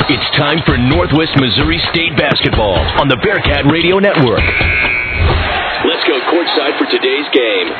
It's time for Northwest Missouri State basketball on the Bearcat Radio Network. Let's go courtside for today's game.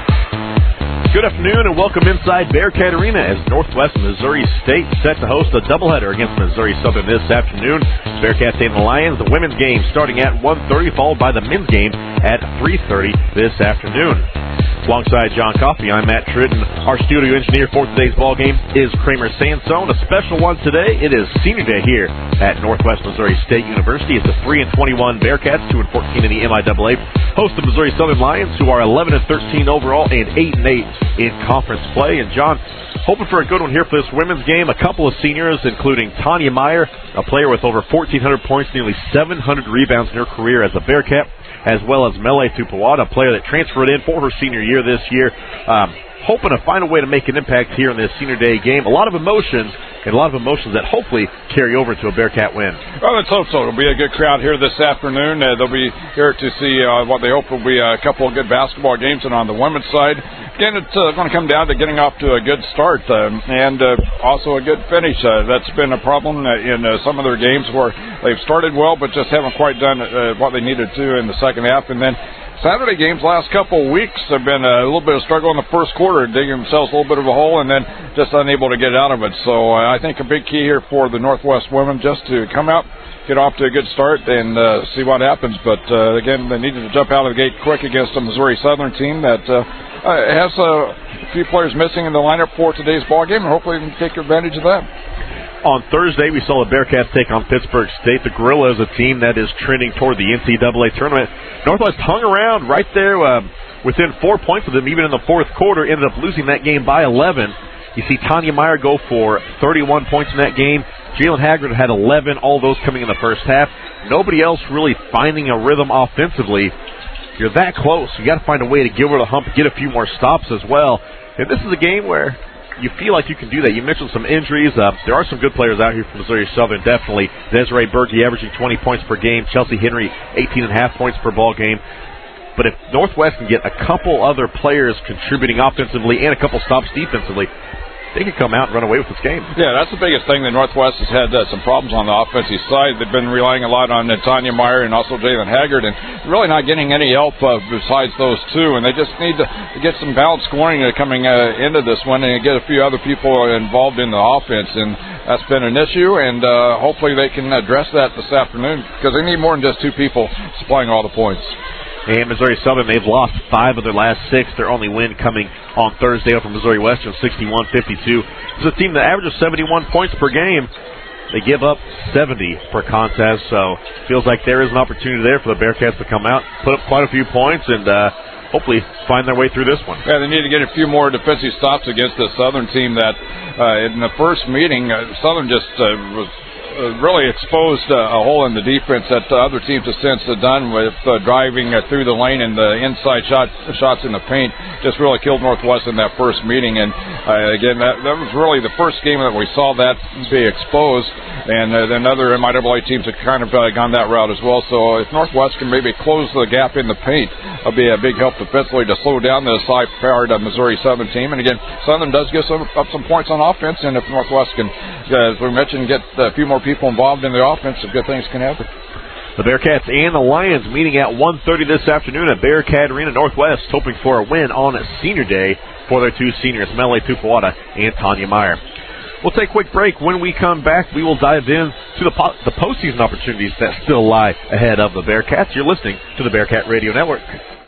Good afternoon and welcome inside Bearcat Arena as Northwest Missouri State set to host a doubleheader against Missouri Southern this afternoon. Bearcats and the Lions, the women's game starting at 1:30, followed by the men's game at 3:30 this afternoon. Alongside John Coffey, I'm Matt Tritton. Our studio engineer for today's ball game is Kramer Sansone. A special one today. It is Senior Day here at Northwest Missouri State University. It's the 3-21 Bearcats, 2-14 in the MIAA. Host the Missouri Southern Lions, who are 11-13 overall and 8-8 in conference play. And John, hoping for a good one here for this women's game. A couple of seniors, including Tanya Meyer, a player with over 1,400 points, nearly 700 rebounds in her career as a Bearcat, as well as Mele Tupuada, a player that transferred in for her senior year this year. Hoping to find a way to make an impact here in this Senior Day game. A lot of emotions, and a lot of emotions that hopefully carry over to a Bearcat win. Well, let's hope so. It'll be a good crowd here this afternoon. They'll be here to see what they hope will be a couple of good basketball games. And on the women's side, again, it's going to come down to getting off to a good start and also a good finish. That's been a problem in some of their games where they've started well but just haven't quite done what they needed to in the second half. And then Saturday games last couple of weeks have been a little bit of struggle in the first quarter, digging themselves a little bit of a hole and then just unable to get out of it. So I think a big key here for the Northwest women just to come out, get off to a good start, and see what happens. But, again, they needed to jump out of the gate quick against a Missouri Southern team that has a few players missing in the lineup for today's ball game, and hopefully they can take advantage of that. On Thursday, we saw the Bearcats take on Pittsburgh State. The Gorillas, a team that is trending toward the NCAA tournament. Northwest hung around right there within 4 points of them, even in the fourth quarter, ended up losing that game by 11. You see Tanya Meyer go for 31 points in that game. Jalen Haggard had 11, all those coming in the first half. Nobody else really finding a rhythm offensively. You're that close. You got to find a way to get over the hump, get a few more stops as well. And this is a game where you feel like you can do that. You mentioned some injuries. There are some good players out here from Missouri Southern, definitely. Desiree Berge averaging 20 points per game. Chelsea Henry, 18.5 points per ball game. But if Northwest can get a couple other players contributing offensively and a couple stops defensively, they can come out and run away with this game. Yeah, that's the biggest thing. The Northwest has had some problems on the offensive side. They've been relying a lot on Tanya Meyer and also Jalen Haggard, and really not getting any help besides those two. And they just need to get some balanced scoring coming into this one and get a few other people involved in the offense. And that's been an issue, and hopefully they can address that this afternoon because they need more than just two people supplying all the points. And Missouri Southern, they've lost 5 of their last 6. Their only win coming on Thursday over Missouri Western, 61-52. It's a team that averages 71 points per game. They give up 70 per contest, so feels like there is an opportunity there for the Bearcats to come out, put up quite a few points, and hopefully find their way through this one. Yeah, they need to get a few more defensive stops against the Southern team that in the first meeting, Southern just was really exposed a hole in the defense that other teams have since done with driving through the lane and the inside shots in the paint. Just really killed Northwest in that first meeting. And again, that was really the first game that we saw that be exposed. And then other MIAA teams have kind of gone that route as well. So if Northwest can maybe close the gap in the paint, it'll be a big help defensively to slow down this high-powered Missouri Southern team. And again, Southern does give up some points on offense, and if Northwest can, as we mentioned, get a few more people involved in the offense, some good things can happen. The Bearcats and the Lions meeting at 1:30 this afternoon at Bearcat Arena. Northwest hoping for a win on Senior Day for their two seniors, Mele Tupuada and Tanya Meyer. We'll take a quick break. When we come back, we will dive in to the postseason opportunities that still lie ahead of the Bearcats. You're listening to the Bearcat Radio Network.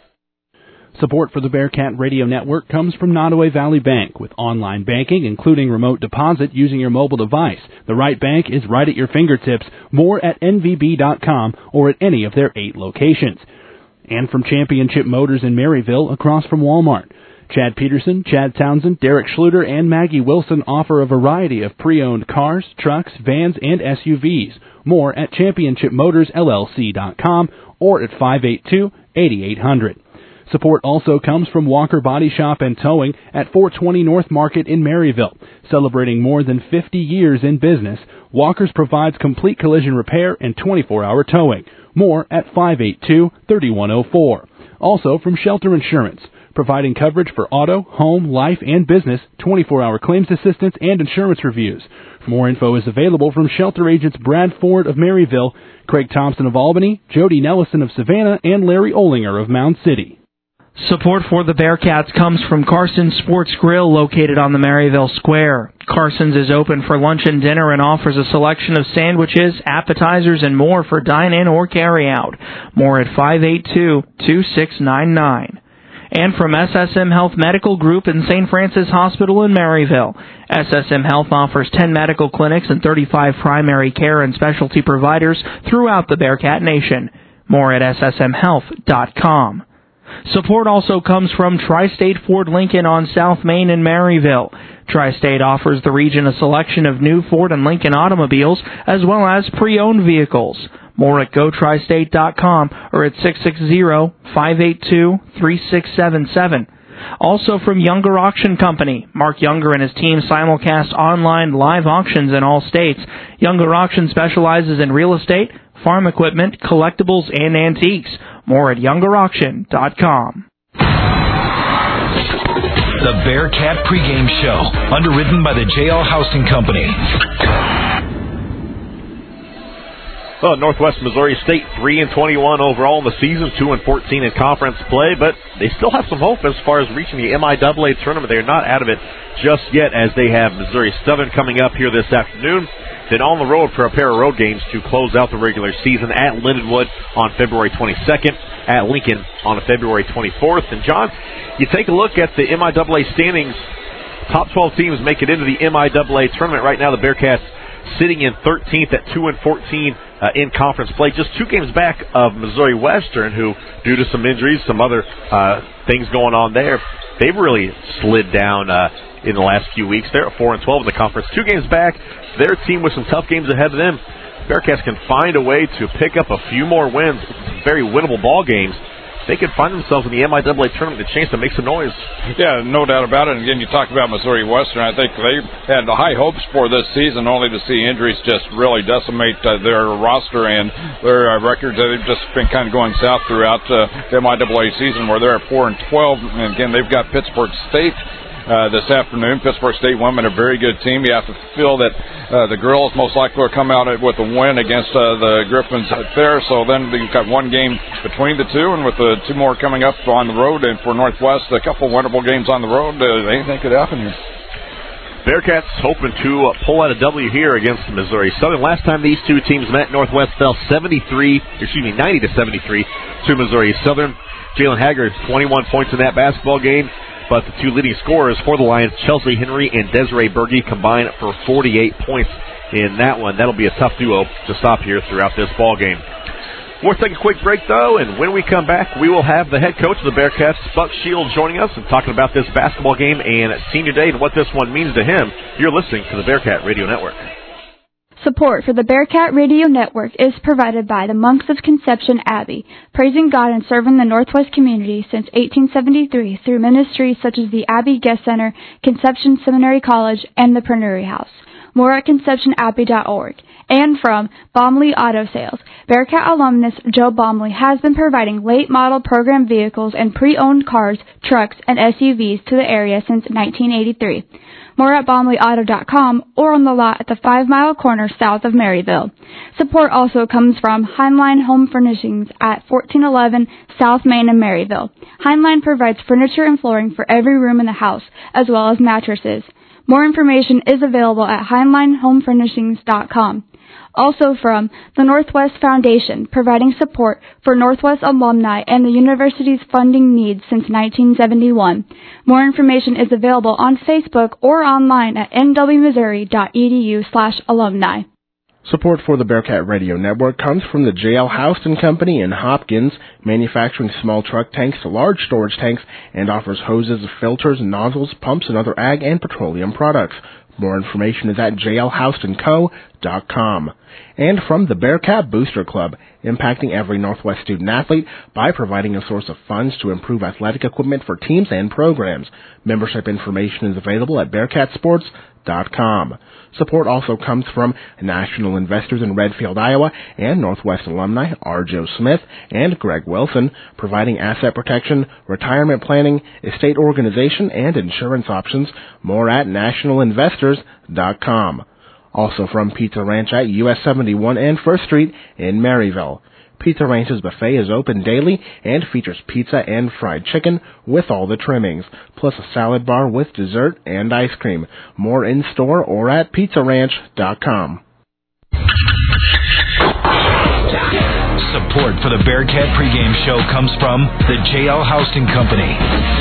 Support for the Bearcat Radio Network comes from Nottoway Valley Bank. With online banking, including remote deposit using your mobile device, the right bank is right at your fingertips. More at nvb.com or at any of their 8 locations. And from Championship Motors in Maryville, across from Walmart. Chad Peterson, Chad Townsend, Derek Schluter, and Maggie Wilson offer a variety of pre-owned cars, trucks, vans, and SUVs. More at championshipmotorsllc.com or at 582-8800. Support also comes from Walker Body Shop and Towing at 420 North Market in Maryville. Celebrating more than 50 years in business, Walker's provides complete collision repair and 24-hour towing. More at 582-3104. Also from Shelter Insurance. providing coverage for auto, home, life, and business, 24-hour claims assistance, and insurance reviews. More info is available from shelter agents Brad Ford of Maryville, Craig Thompson of Albany, Jody Nellison of Savannah, and Larry Olinger of Mound City. Support for the Bearcats comes from Carson's Sports Grill, located on the Maryville Square. Carson's is open for lunch and dinner and offers a selection of sandwiches, appetizers, and more for dine-in or carry-out. More at 582-2699. And from SSM Health Medical Group and St. Francis Hospital in Maryville. SSM Health offers 10 medical clinics and 35 primary care and specialty providers throughout the Bearcat Nation. More at ssmhealth.com. Support also comes from Tri-State Ford Lincoln on South Main in Maryville. Tri-State offers the region a selection of new Ford and Lincoln automobiles as well as pre-owned vehicles. More at GoTristate.com or at 660-582-3677. Also from Younger Auction Company. Mark Younger and his team simulcast online live auctions in all states. Younger Auction specializes in real estate, farm equipment, collectibles, and antiques. More at YoungerAuction.com. The Bearcat pregame show, underwritten by the JL Housing Company. Well, Northwest Missouri State 3-21 overall in the season, 2-14 in conference play, but they still have some hope as far as reaching the MIAA tournament. They're not out of it just yet, as they have Missouri Southern coming up here this afternoon. Then on the road for a pair of road games to close out the regular season at Lindenwood on February 22nd, at Lincoln on February 24th. And John, you take a look at the MIAA standings. Top 12 teams make it into the MIAA tournament. Right now the Bearcats sitting in 13th at 2-14 in conference play, just 2 games back of Missouri Western, who, due to some injuries, some other things going on there, they've really slid down in the last few weeks. They're at 4-12 in the conference, 2 games back. Their team with some tough games ahead of them. Bearcats can find a way to pick up a few more wins, some very winnable ball games. They could find themselves in the MIAA tournament, a chance to make some noise. Yeah, no doubt about it. And again, you talk about Missouri Western. I think they had high hopes for this season, only to see injuries just really decimate their roster and their records. They've just been kind of going south throughout the MIAA season, where they're at 4-12. And again, they've got Pittsburgh State this afternoon. Pittsburgh State women, a very good team. You have to feel that the girls most likely will come out with a win against the Griffins there. So then you've got one game between the two, and with the 2 more coming up on the road, and for Northwest, a couple winnable games on the road, anything could happen here. Bearcats hoping to pull out a W here against Missouri Southern. Last time these two teams met, Northwest fell 90-73 to Missouri Southern. Jalen Haggard, 21 points in that basketball game. But the 2 leading scorers for the Lions, Chelsea Henry and Desiree Berge, combined for 48 points in that one. That'll be a tough duo to stop here throughout this ball game. We'll take a quick break, though, and when we come back, we will have the head coach of the Bearcats, Buck Shield, joining us and talking about this basketball game and senior day and what this one means to him. You're listening to the Bearcat Radio Network. Support for the Bearcat Radio Network is provided by the Monks of Conception Abbey, praising God and serving the Northwest community since 1873 through ministries such as the Abbey Guest Center, Conception Seminary College, and the Preneury House. More at conceptionabbey.org. And from Baumley Auto Sales, Bearcat alumnus Joe Baumley has been providing late model program vehicles and pre-owned cars, trucks, and SUVs to the area since 1983. More at BaumleyAuto.com or on the lot at the 5 Mile Corner south of Maryville. Support also comes from Heinlein Home Furnishings at 1411 South Main in Maryville. Heinlein provides furniture and flooring for every room in the house, as well as mattresses. More information is available at HeinleinHomeFurnishings.com. Also from the Northwest Foundation, providing support for Northwest alumni and the university's funding needs since 1971. More information is available on Facebook or online at nwmissouri.edu/alumni. Support for the Bearcat Radio Network comes from the J.L. Houston Company in Hopkins, manufacturing small truck tanks to large storage tanks, and offers hoses, filters, nozzles, pumps, and other ag and petroleum products. More information is at jlhoustonco.com. And from the Bearcat Booster Club, impacting every Northwest student-athlete by providing a source of funds to improve athletic equipment for teams and programs. Membership information is available at BearcatSports.com. Support also comes from national investors in Redfield, Iowa, and Northwest alumni R. Joe Smith and Greg Wilson, providing asset protection, retirement planning, estate organization, and insurance options. More at nationalinvestors.com. Also from Pizza Ranch at US 71 and 1st Street in Maryville. Pizza Ranch's buffet is open daily and features pizza and fried chicken with all the trimmings, plus a salad bar with dessert and ice cream. More in-store or at pizzaranch.com. Support for the Bearcat pregame show comes from the J.L. Houston Company.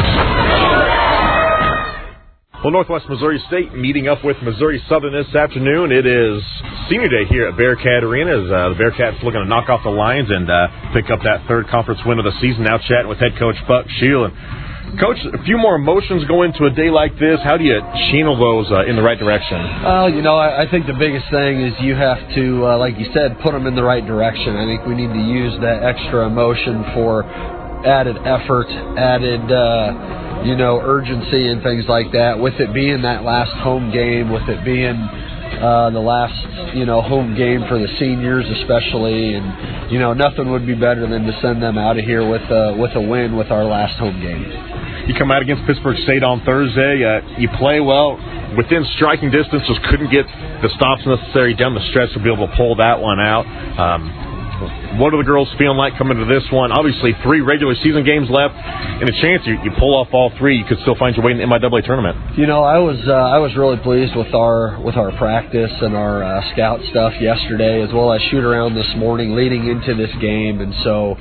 Well, Northwest Missouri State meeting up with Missouri Southern this afternoon. It is senior day here at Bearcat Arena as the Bearcats looking to knock off the Lions and pick up that third conference win of the season. Now chatting with head coach Buck Shield. And Coach, a few more emotions go into a day like this. How do you channel those in the right direction? Well, I think the biggest thing is you have to, like you said, put them in the right direction. I think we need to use that extra emotion for added effort, added urgency and things like that, with it being that last home game, with it being the last, home game for the seniors especially, and, nothing would be better than to send them out of here with a win with our last home game. You come out against Pittsburgh State on Thursday. You play well within striking distance, just couldn't get the stops necessary down the stretch to be able to pull that one out. What are the girls feeling like coming to this one? Obviously, 3 regular season games left, and a chance you pull off all 3, you could still find your way in the MIAA tournament. I was really pleased with our practice and our scout stuff yesterday, as well as shoot around this morning leading into this game. And so,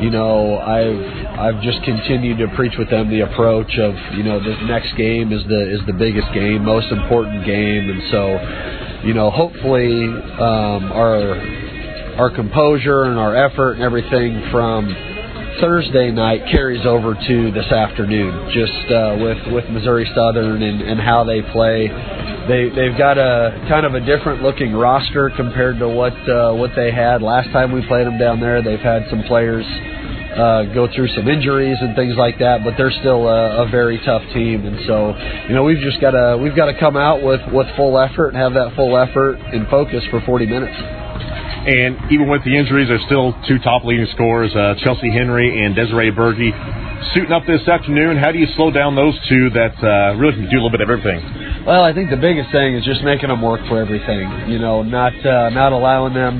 I've just continued to preach with them the approach of this next game is the biggest game, most important game, and so hopefully our composure and our effort and everything from Thursday night carries over to this afternoon, just with Missouri Southern and how they play. They've got a kind of a different looking roster compared to what they had last time we played them down there. They've had some players go through some injuries and things like that, but they're still a very tough team. And so, we've got to come out with full effort and have that full effort and focus for 40 minutes. And even with the injuries, there's still 2 top leading scorers, Chelsea Henry and Desiree Berge, suiting up this afternoon. How do you slow down those 2 that really can do a little bit of everything? Well, I think the biggest thing is just making them work for everything. Not allowing them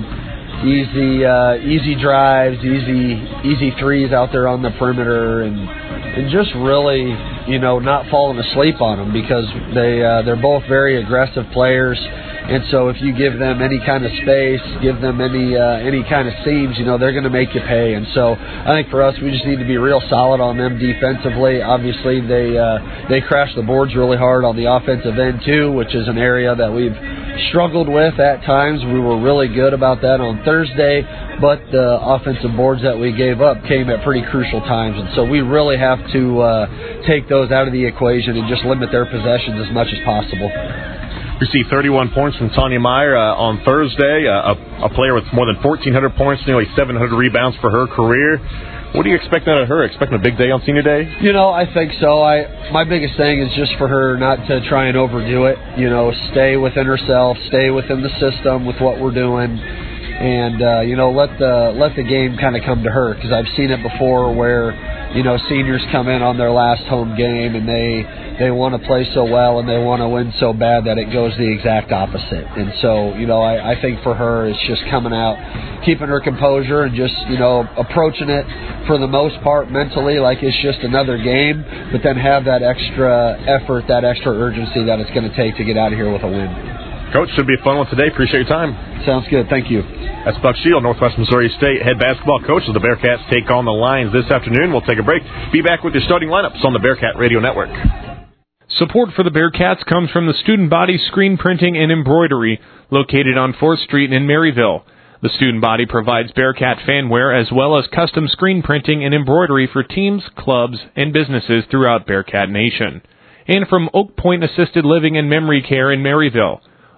easy drives, easy threes out there on the perimeter, and just really not falling asleep on them, because they're both very aggressive players. And so if you give them any kind of space, give them any kind of seams, they're going to make you pay. And so I think for us, we just need to be real solid on them defensively. Obviously, they crash the boards really hard on the offensive end too, which is an area that we've struggled with at times. We were really good about that on Thursday, but the offensive boards that we gave up came at pretty crucial times. And so we really have to take those out of the equation and just limit their possessions as much as possible. Received 31 points from Tanya Meyer on Thursday, a player with more than 1,400 points, nearly 700 rebounds for her career. What do you expect out of her? Expecting a big day on senior day? I think so. My biggest thing is just for her not to try and overdo it. Stay within herself, stay within the system with what we're doing, and let the game kind of come to her, because I've seen it before where seniors come in on their last home game and they want to play so well and they want to win so bad that it goes the exact opposite. And so, I think for her it's just coming out, keeping her composure and just, approaching it for the most part mentally like it's just another game, but then have that extra effort, that extra urgency that it's going to take to get out of here with a win. Coach, should be a fun one today. Appreciate your time. Sounds good. Thank you. That's Buck Shield, Northwest Missouri State head basketball coach as the Bearcats take on the Lions this afternoon. We'll take a break. Be back with your starting lineups on the Bearcat Radio Network. Support for the Bearcats comes from the Student Body Screen Printing and Embroidery, located on 4th Street in Maryville. The Student Body provides Bearcat fanware as well as custom screen printing and embroidery for teams, clubs, and businesses throughout Bearcat Nation. And from Oak Point Assisted Living and Memory Care in Maryville.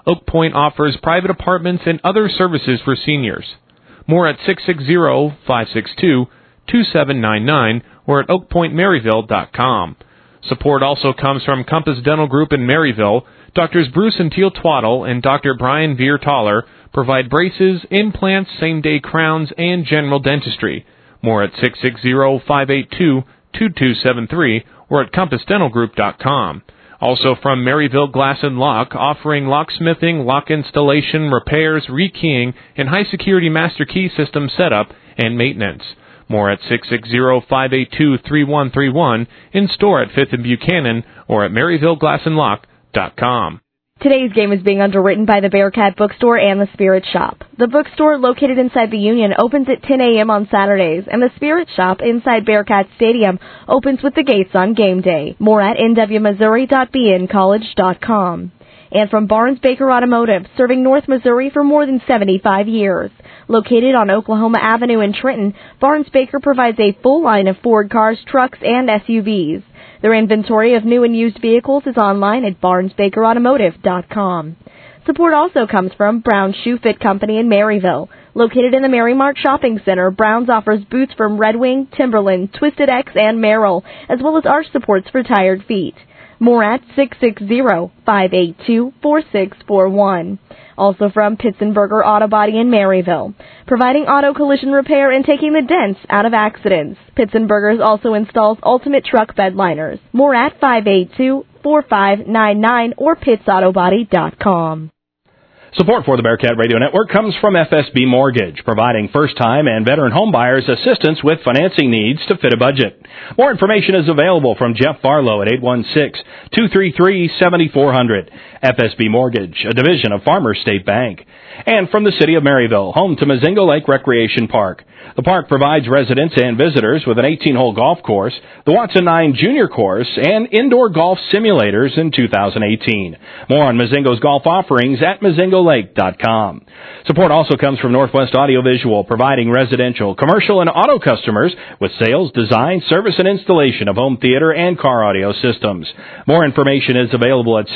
Oak Point offers private apartments and other services for seniors. More at 660-562-2799 or at oakpointmaryville.com. Support also comes from Compass Dental Group in Maryville. Doctors Bruce and Teal Twaddle and Dr. Brian Veer-Taller provide braces, implants, same-day crowns, and general dentistry. More at 660-582-2273 or at compassdentalgroup.com. Also from Maryville Glass and Lock, offering locksmithing, lock installation, repairs, rekeying, and high-security master key system setup and maintenance. More at 660-582-3131, in store at 5th and Buchanan, or at MaryvilleGlassandLock.com. Today's game is being underwritten by the Bearcat Bookstore and the Spirit Shop. The bookstore, located inside the Union, opens at 10 a.m. on Saturdays, and the Spirit Shop inside Bearcat Stadium opens with the gates on game day. More at nwmissouri.bncollege.com. And from Barnes Baker Automotive, serving North Missouri for more than 75 years. Located on Oklahoma Avenue in Trenton, Barnes Baker provides a full line of Ford cars, trucks, and SUVs. Their inventory of new and used vehicles is online at barnesbakerautomotive.com. Support also comes from Brown's Shoe Fit Company in Maryville. Located in the Marymark Shopping Center, Brown's offers boots from Red Wing, Timberland, Twisted X, and Merrill, as well as arch supports for tired feet. More at 660-582-4641. Also from Pitzenberger Auto Body in Maryville, providing auto collision repair and taking the dents out of accidents. Pitzenberger's also installs ultimate truck bed liners. More at 582-4599 or pitsautobody.com. Support for the Bearcat Radio Network comes from FSB Mortgage, providing first-time and veteran homebuyers assistance with financing needs to fit a budget. More information is available from Jeff Farlow at 816-233-7400. FSB Mortgage, a division of Farmers State Bank. And from the City of Maryville, home to Mazingo Lake Recreation Park. The park provides residents and visitors with an 18-hole golf course, the Watson 9 Junior Course, and indoor golf simulators in 2018. More on Mazingo's golf offerings at MazingoLake.com. Support also comes from Northwest Audiovisual, providing residential, commercial, and auto customers with sales, design, service, and installation of home theater and car audio systems. More information is available at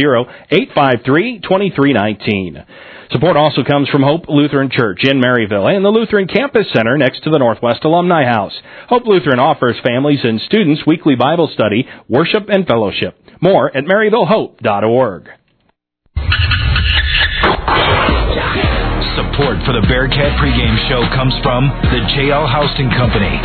660-853-2319. Support also comes from Hope Lutheran Church in Maryville and the Lutheran Campus Center next to the Northwest Alumni House. Hope Lutheran offers families and students weekly Bible study, worship, and fellowship. More at MaryvilleHope.org. Support for the Bearcat pregame show comes from the J.L. Houston Company.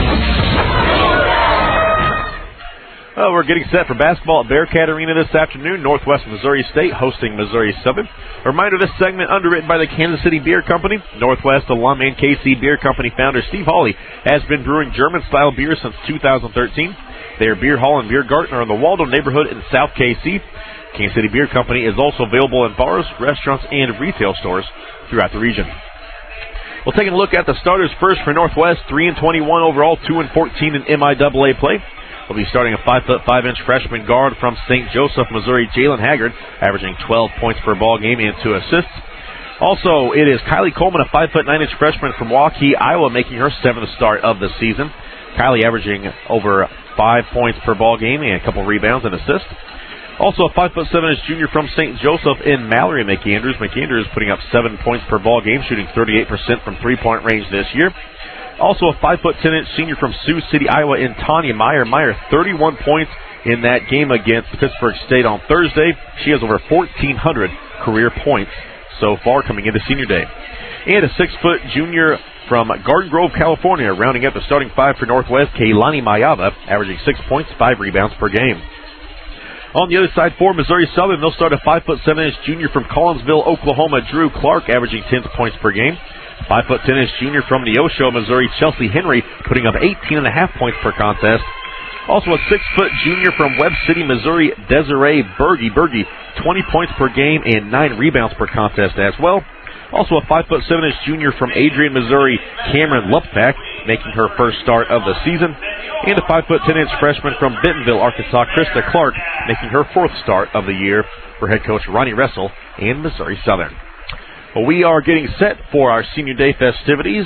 Well, we're getting set for basketball at Bearcat Arena this afternoon. Northwest Missouri State hosting Missouri Southern. A reminder, this segment underwritten by the Kansas City Beer Company. Northwest alum and KC Beer Company founder Steve Hawley has been brewing German-style beer since 2013. Their beer hall and beer garden are in the Waldo neighborhood in South KC. Kansas City Beer Company is also available in bars, restaurants, and retail stores throughout the region. We'll take a look at the starters first for Northwest. 3-21 overall, 2-14 in MIAA play. We'll be starting a 5'5" freshman guard from St. Joseph, Missouri, Jalen Haggard, averaging 12 points per ball game and 2 assists. Also, it is Kylie Coleman, a 5'9" freshman from Waukee, Iowa, making her 7th start of the season. Kylie averaging over 5 points per ball game and a couple rebounds and assists. Also, a 5'7" junior from St. Joseph in Mallory McAndrews. McAndrews putting up 7 points per ball game, shooting 38% from three-point range this year. Also a 5'10" senior from Sioux City, Iowa in Tanya Meyer. Meyer, 31 points in that game against Pittsburgh State on Thursday. She has over 1,400 career points so far coming into senior day. And a 6-foot junior from Garden Grove, California, rounding out the starting 5 for Northwest, Kaylani Mayava, averaging 6 points, 5 rebounds per game. On the other side for Missouri Southern, they'll start a 5'7" junior from Collinsville, Oklahoma, Drew Clark, averaging 10 points per game. 5'10" junior from Neosho, Missouri, Chelsea Henry, putting up 18.5 points per contest. Also a 6-foot junior from Webb City, Missouri, Desiree Berge, 20 points per game and 9 rebounds per contest as well. Also a 5'7" junior from Adrian, Missouri, Cameron Luptak, making her first start of the season. And a 5'10" freshman from Bentonville, Arkansas, Krista Clark, making her 4th start of the year for head coach Ronnie Ressel and Missouri Southern. Well, we are getting set for our Senior Day festivities.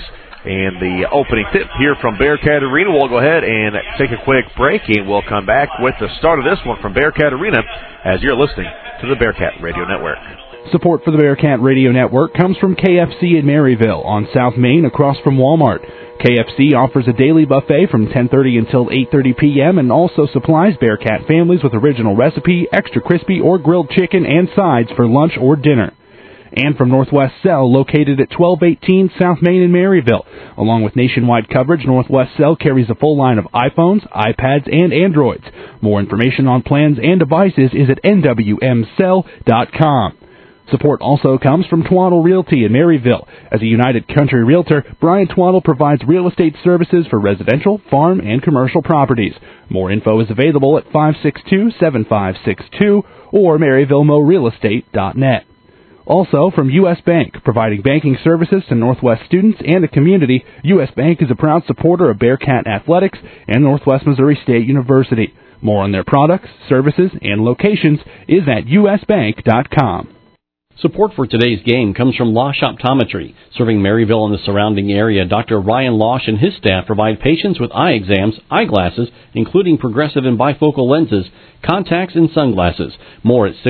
and the opening tip here from Bearcat Arena. We'll go ahead and take a quick break, and we'll come back with the start of this one from Bearcat Arena as you're listening to the Bearcat Radio Network. Support for the Bearcat Radio Network comes from KFC in Maryville on South Main across from Walmart. KFC offers a daily buffet from 10:30 until 8:30 p.m. and also supplies Bearcat families with original recipe, extra crispy or grilled chicken and sides for lunch or dinner. And from Northwest Cell, located at 1218 South Main in Maryville. Along with nationwide coverage, Northwest Cell carries a full line of iPhones, iPads, and Androids. More information on plans and devices is at nwmcell.com. Support also comes from Twaddle Realty in Maryville. As a United Country Realtor, Brian Twaddle provides real estate services for residential, farm, and commercial properties. More info is available at 562-7562 or MaryvilleMoRealEstate.net. Also from U.S. Bank, providing banking services to Northwest students and the community, U.S. Bank is a proud supporter of Bearcat Athletics and Northwest Missouri State University. More on their products, services, and locations is at usbank.com. Support for today's game comes from Losh Optometry. Serving Maryville and the surrounding area, Dr. Ryan Losh and his staff provide patients with eye exams, eyeglasses, including progressive and bifocal lenses, contacts, and sunglasses. More at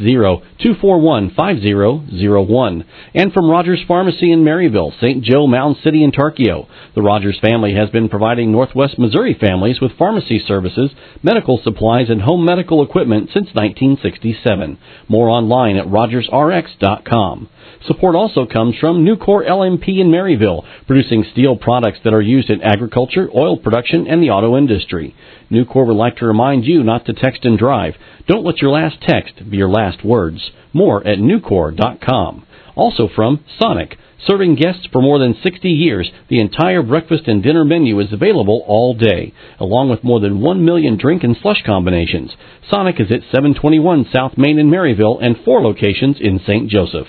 660-241-5001. And from Rogers Pharmacy in Maryville, St. Joe, Mound City, and Tarkio. The Rogers family has been providing Northwest Missouri families with pharmacy services, medical supplies, and home medical equipment since 1967. More online at rogersrx.com. Support also comes from Nucor LMP in Maryville, producing steel products that are used in agriculture, oil production, and the auto industry. Nucor would like to remind you not to text and drive. Don't let your last text be your last words. More at Nucor.com. Also from Sonic. Serving guests for more than 60 years, the entire breakfast and dinner menu is available all day, along with more than 1 million drink and slush combinations. Sonic is at 721 South Main in Maryville and 4 locations in St. Joseph.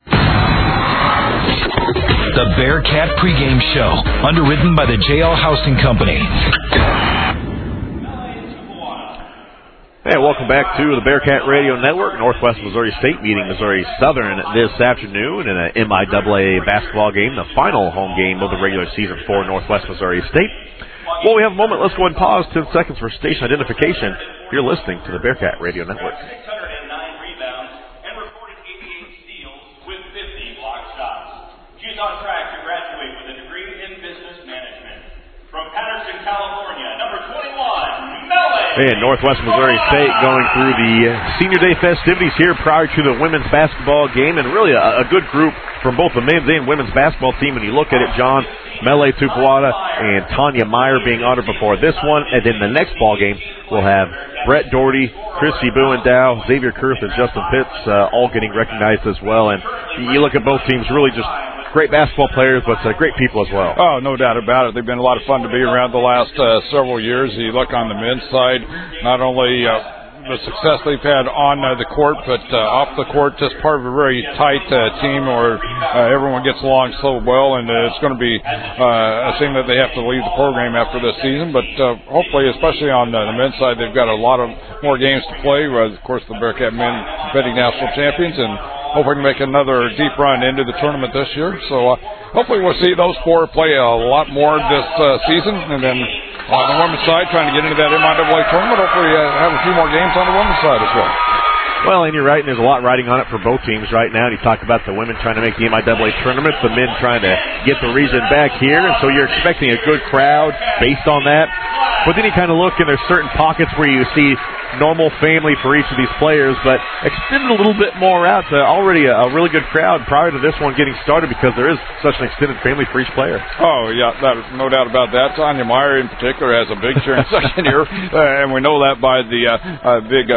The Bearcat pregame show, underwritten by the JL Housing Company. Hey, welcome back to the Bearcat Radio Network. Northwest Missouri State meeting Missouri Southern this afternoon in an MIAA basketball game, the final home game of the regular season for Northwest Missouri State. Well, we have a moment. Let's go ahead and pause 10 seconds for station identification. You're listening to the Bearcat Radio Network. She's on track to graduate with a degree in business management. From Patterson, California, number 21, Melanie. And Northwest Missouri State going through the Senior Day festivities here prior to the women's basketball game, and really a good group from both the men's and women's basketball team. When you look at it, John, Mele Tupuada and Tanya Meyer being honored before this one, and then the next ball game we'll have Brett Doherty, Christy Buendow, Xavier Kurth, and Justin Pitts all getting recognized as well. And you look at both teams, really just great basketball players, but great people as well. Oh, no doubt about it. They've been a lot of fun to be around the last several years. You look on the men's side, not only the success they've had on the court, but off the court, just part of a very tight team where everyone gets along so well, and it's going to be a shame that they have to leave the program after this season, but hopefully, especially on the men's side, they've got a lot of more games to play. Of course, the Bearcat men defending national champions, and hope we can make another deep run into the tournament this year. So hopefully we'll see those 4 play a lot more this season. And then on the women's side, trying to get into that MIAA tournament, hopefully have a few more games on the women's side as well. Well, and you're right, and there's a lot riding on it for both teams right now. And you talk about the women trying to make the MIAA tournament, the men trying to get the region back here. And so you're expecting a good crowd based on that. But then you kind of look, and there's certain pockets where you see normal family for each of these players, but extended a little bit more out to already a really good crowd prior to this one getting started because there is such an extended family for each player. Oh, yeah, no doubt about that. Tanya Meyer in particular has a big cheering section here, and we know that by the big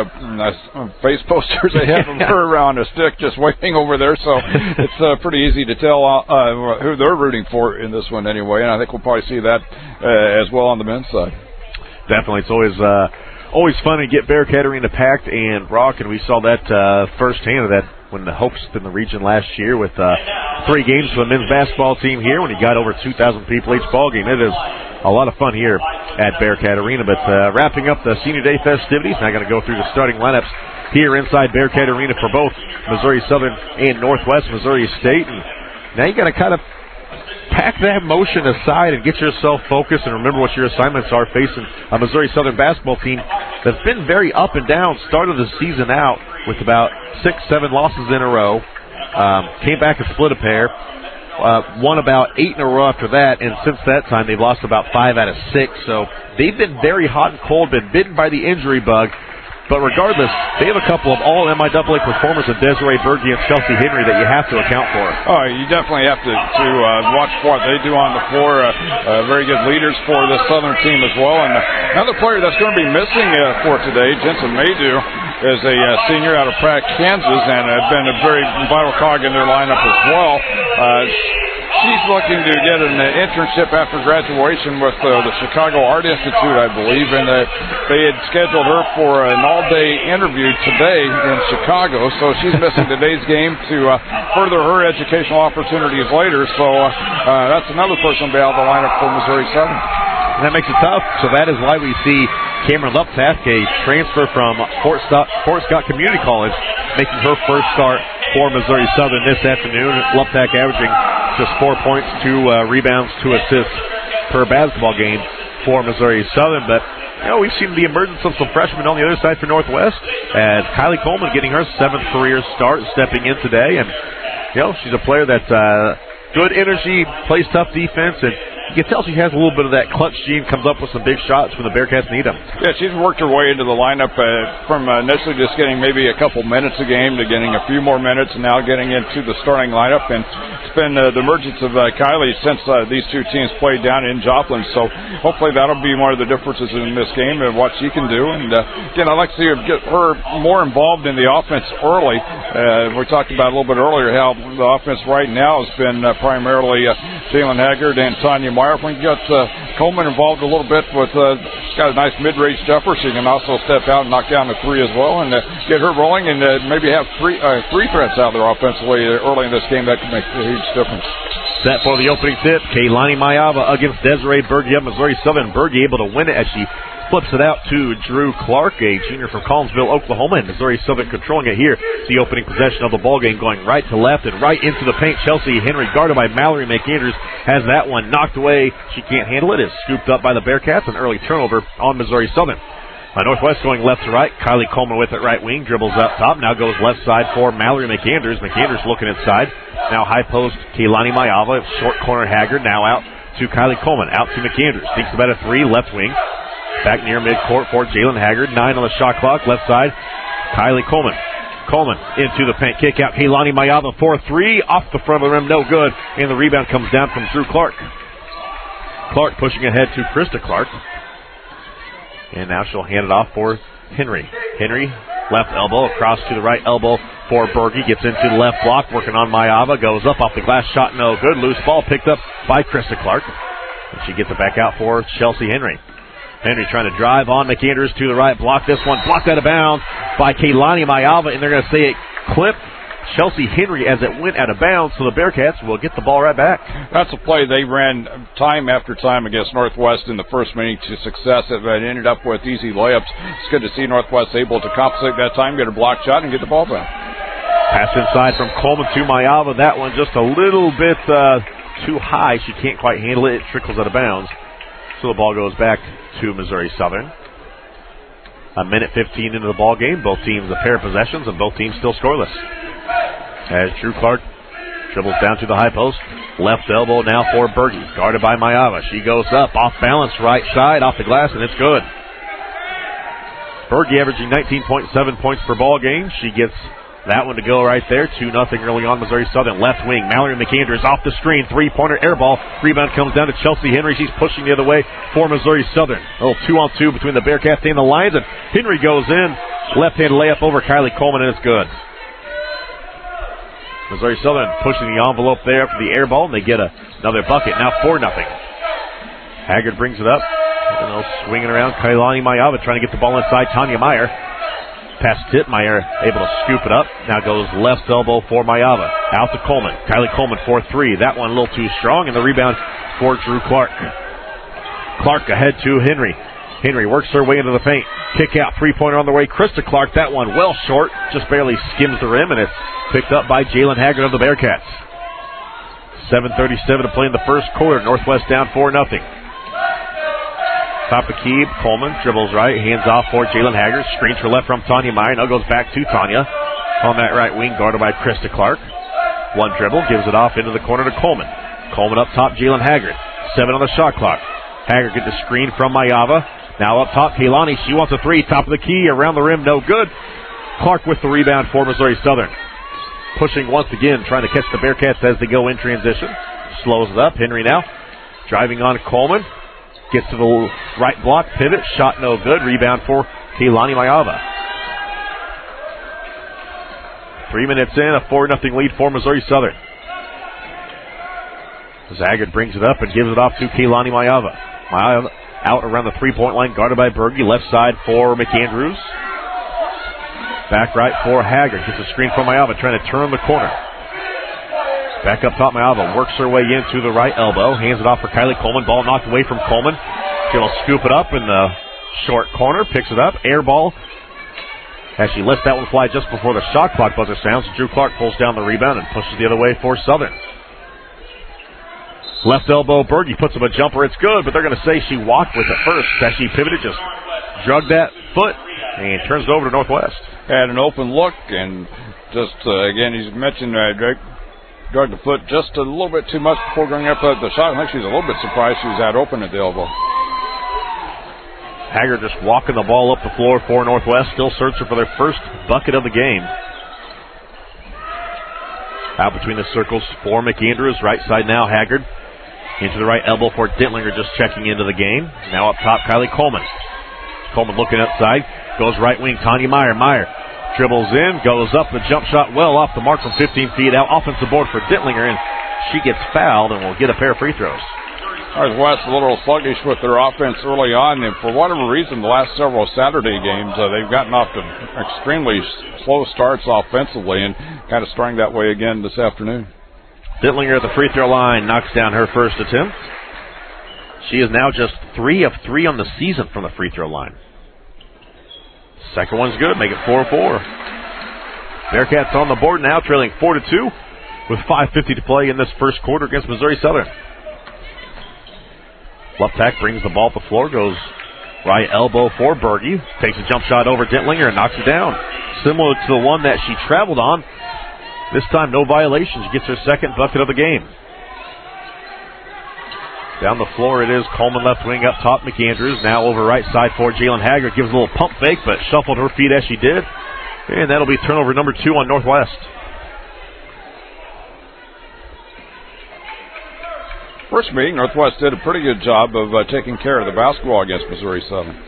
face posters they have of her around a stick just waving over there, so it's pretty easy to tell who they're rooting for in this one anyway, and I think we'll probably see that as well on the men's side. Definitely. It's always fun to get Bearcat Arena packed and rock, and we saw that firsthand of that when the Hopes in the region last year with 3 games for the men's basketball team here when you got over 2,000 people each ball game. It is a lot of fun here at Bearcat Arena. But wrapping up the Senior Day festivities, now going to go through the starting lineups here inside Bearcat Arena for both Missouri Southern and Northwest Missouri State. And now you got to kind of pack that motion aside and get yourself focused and remember what your assignments are facing a Missouri Southern basketball team that's been very up and down. Started the season out with about 6-7 losses in a row. Came back and split a pair. Won about 8 in a row after that, and since that time they've lost about 5 out of 6. So they've been very hot and cold, been bitten by the injury bug. But regardless, they have a couple of all MIAA performers of Desiree Berge and Chelsea Henry that you have to account for. Oh, you definitely have to watch what they do on the floor. Very good leaders for the Southern team as well. And another player that's going to be missing for today, Jensen Maydew, is a senior out of Pratt, Kansas, and has been a very vital cog in their lineup as well. She's looking to get an internship after graduation with the Chicago Art Institute, I believe, and they had scheduled her for an all-day interview today in Chicago, so she's missing today's game to further her educational opportunities later. So that's another person to be out of the lineup for Missouri Southern. And that makes it tough, so that is why we see Cameron Luptak, a transfer from Fort Scott Community College, making her first start for Missouri Southern this afternoon. Luptak averaging just 4 points, 2 rebounds, 2 assists per basketball game for Missouri Southern. But, we've seen the emergence of some freshmen on the other side for Northwest, as Kylie Coleman getting her 7th career start, stepping in today. And, she's a player that's good energy, plays tough defense, and you can tell she has a little bit of that clutch gene, comes up with some big shots when the Bearcats need them. Yeah, she's worked her way into the lineup from initially just getting maybe a couple minutes a game to getting a few more minutes and now getting into the starting lineup. And it's been the emergence of Kylie since these two teams played down in Joplin. So hopefully that'll be one of the differences in this game and what she can do. And again, I'd like to see her get her more involved in the offense early. We talked about a little bit earlier how the offense right now has been primarily Jalen Haggard and Tanya Meyer. When you got Coleman involved a little bit with, she's got a nice mid-range jumper. She can also step out and knock down the three as well and get her rolling and maybe have three threats out there offensively early in this game. That could make a huge difference. Set for the opening tip, Kaylani Mayava against Desiree Berge of Missouri Southern. Berge able to win it as she flips it out to Drew Clark, a junior from Collinsville, Oklahoma, and Missouri Southern controlling it here. The opening possession of the ball game going right to left and right into the paint. Chelsea Henry, guarded by Mallory McAndrews, has that one knocked away. She can't handle it. Is scooped up by the Bearcats. An early turnover on Missouri Southern. Northwest going left to right. Kylie Coleman with it right wing. Dribbles up top. Now goes left side for Mallory McAndrews. McAndrews looking inside. Now high post Kaylani Mayava. Short corner Haggard. Now out to Kylie Coleman. Out to McAndrews. Thinks about a 3. Left wing. Back near midcourt for Jalen Haggard. 9 on the shot clock. Left side. Kylie Coleman. Coleman into the paint. Kick out. Kaylani Mayava 4-3. Off the front of the rim. No good. And the rebound comes down from Drew Clark. Clark pushing ahead to Krista Clark. And now she'll hand it off for Henry. Henry, left elbow, across to the right elbow for Berge. Gets into the left block, working on Mayava. Goes up off the glass, shot no good. Loose ball picked up by Krista Clark. And she gets it back out for Chelsea Henry. Henry trying to drive on McAndrews to the right. Block this one. Blocked out of bounds by Kaylani Mayava. And they're going to say it clipped Chelsea Henry as it went out of bounds, so the Bearcats will get the ball right back. That's a play they ran time after time against Northwest in the first meeting to success. It ended up with easy layups. It's good to see Northwest able to compensate that time, get a block shot, and get the ball back. Pass inside from Coleman to Mayava. That one just a little bit too high. She can't quite handle it. It trickles out of bounds. So the ball goes back to Missouri Southern. A minute 15 into the ball game. Both teams a pair of possessions, and both teams still scoreless. As Drew Clark dribbles down to the high post. Left elbow now for Berge. Guarded by Mayava. She goes up, off balance, right side, off the glass, and it's good. Berge averaging 19.7 points per ball game. She gets that one to go right there. 2-0 early on Missouri Southern. Left wing, Mallory McAndrews off the screen. Three-pointer air ball. Rebound comes down to Chelsea Henry. She's pushing the other way for Missouri Southern. A little 2-on-2 between the Bearcats and the Lions, and Henry goes in. Left-hand layup over Kylie Coleman, and it's good. Missouri Southern pushing the envelope there after the air ball, and they get another bucket. Now 4-0. Haggard brings it up. Swinging around. Kaylani Mayava trying to get the ball inside. Tanya Meyer. Pass tip. Meyer able to scoop it up. Now goes left elbow for Mayava. Out to Coleman. Kylie Coleman 4-3. That one a little too strong, and the rebound for Drew Clark. Clark ahead to Henry. Henry works her way into the paint. Kick out. Three-pointer on the way. Krista Clark. That one well short. Just barely skims the rim, and it's picked up by Jalen Haggard of the Bearcats. 7:37 to play in the first quarter. Northwest down 4-0. Top of the key, Coleman dribbles right, hands off for Jalen Haggard. Screens for left from Tanya Meyer. Now goes back to Tanya. On that right wing, guarded by Krista Clark. One dribble, gives it off into the corner to Coleman. Coleman up top, Jalen Haggard. 7 on the shot clock. Haggard gets a screen from Mayava. Now up top, Kaylani. She wants a three. Top of the key, around the rim, no good. Clark with the rebound for Missouri Southern. Pushing once again, trying to catch the Bearcats as they go in transition. Slows it up. Henry now driving on Coleman. Gets to the right block, pivot, shot no good. Rebound for Kaylani Mayava. 3 minutes in, a 4-0 lead for Missouri Southern. Haggard brings it up and gives it off to Kaylani Mayava. Mayava out around the three-point line, guarded by Berge. Left side for McAndrews. Back right for Haggard. Gets a screen from Mayava, trying to turn the corner. Back up top, Mayava works her way into the right elbow. Hands it off for Kylie Coleman. Ball knocked away from Coleman. She'll scoop it up in the short corner. Picks it up. Air ball. As she lets that one fly just before the shot clock buzzer sounds. Drew Clark pulls down the rebound and pushes the other way for Southern. Left elbow, Berge puts up a jumper. It's good, but they're going to say she walked with it first. As she pivoted, just drug that foot and turns it over to Northwest. Had an open look and just, again, he's mentioned drug the foot just a little bit too much before going up the shot. I think she's a little bit surprised she was that open at the elbow. Haggard just walking the ball up the floor for Northwest, still searching for their first bucket of the game. Out between the circles for McAndrews, right side now Haggard. Into the right elbow for Dittlinger, just checking into the game. Now up top, Kylie Coleman. Coleman looking outside, goes right wing, Tanya Meyer. Meyer dribbles in, goes up, the jump shot well off the mark from 15 feet out. Offensive board for Dittlinger, and she gets fouled and will get a pair of free throws. Northwest a little sluggish with their offense early on, and for whatever reason, the last several Saturday games, they've gotten off to extremely slow starts offensively, and kind of starting that way again this afternoon. Dittlinger at the free throw line knocks down her first attempt. She is now just 3 of 3 on the season from the free throw line. Second one's good, make it 4-4. Bearcats on the board now, trailing 4-2 with 5:50 to play in this first quarter against Missouri Southern. Luptak brings the ball up the floor, goes right elbow for Berge, takes a jump shot over Dittlinger and knocks it down. Similar to the one that she traveled on. This time, no violations. Gets her second bucket of the game. Down the floor it is. Coleman left wing up top. McAndrews now over right side for Jalen Haggard. Gives a little pump fake, but shuffled her feet as she did. And that'll be turnover number 2 on Northwest. First meeting, Northwest did a pretty good job of taking care of the basketball against Missouri Southern.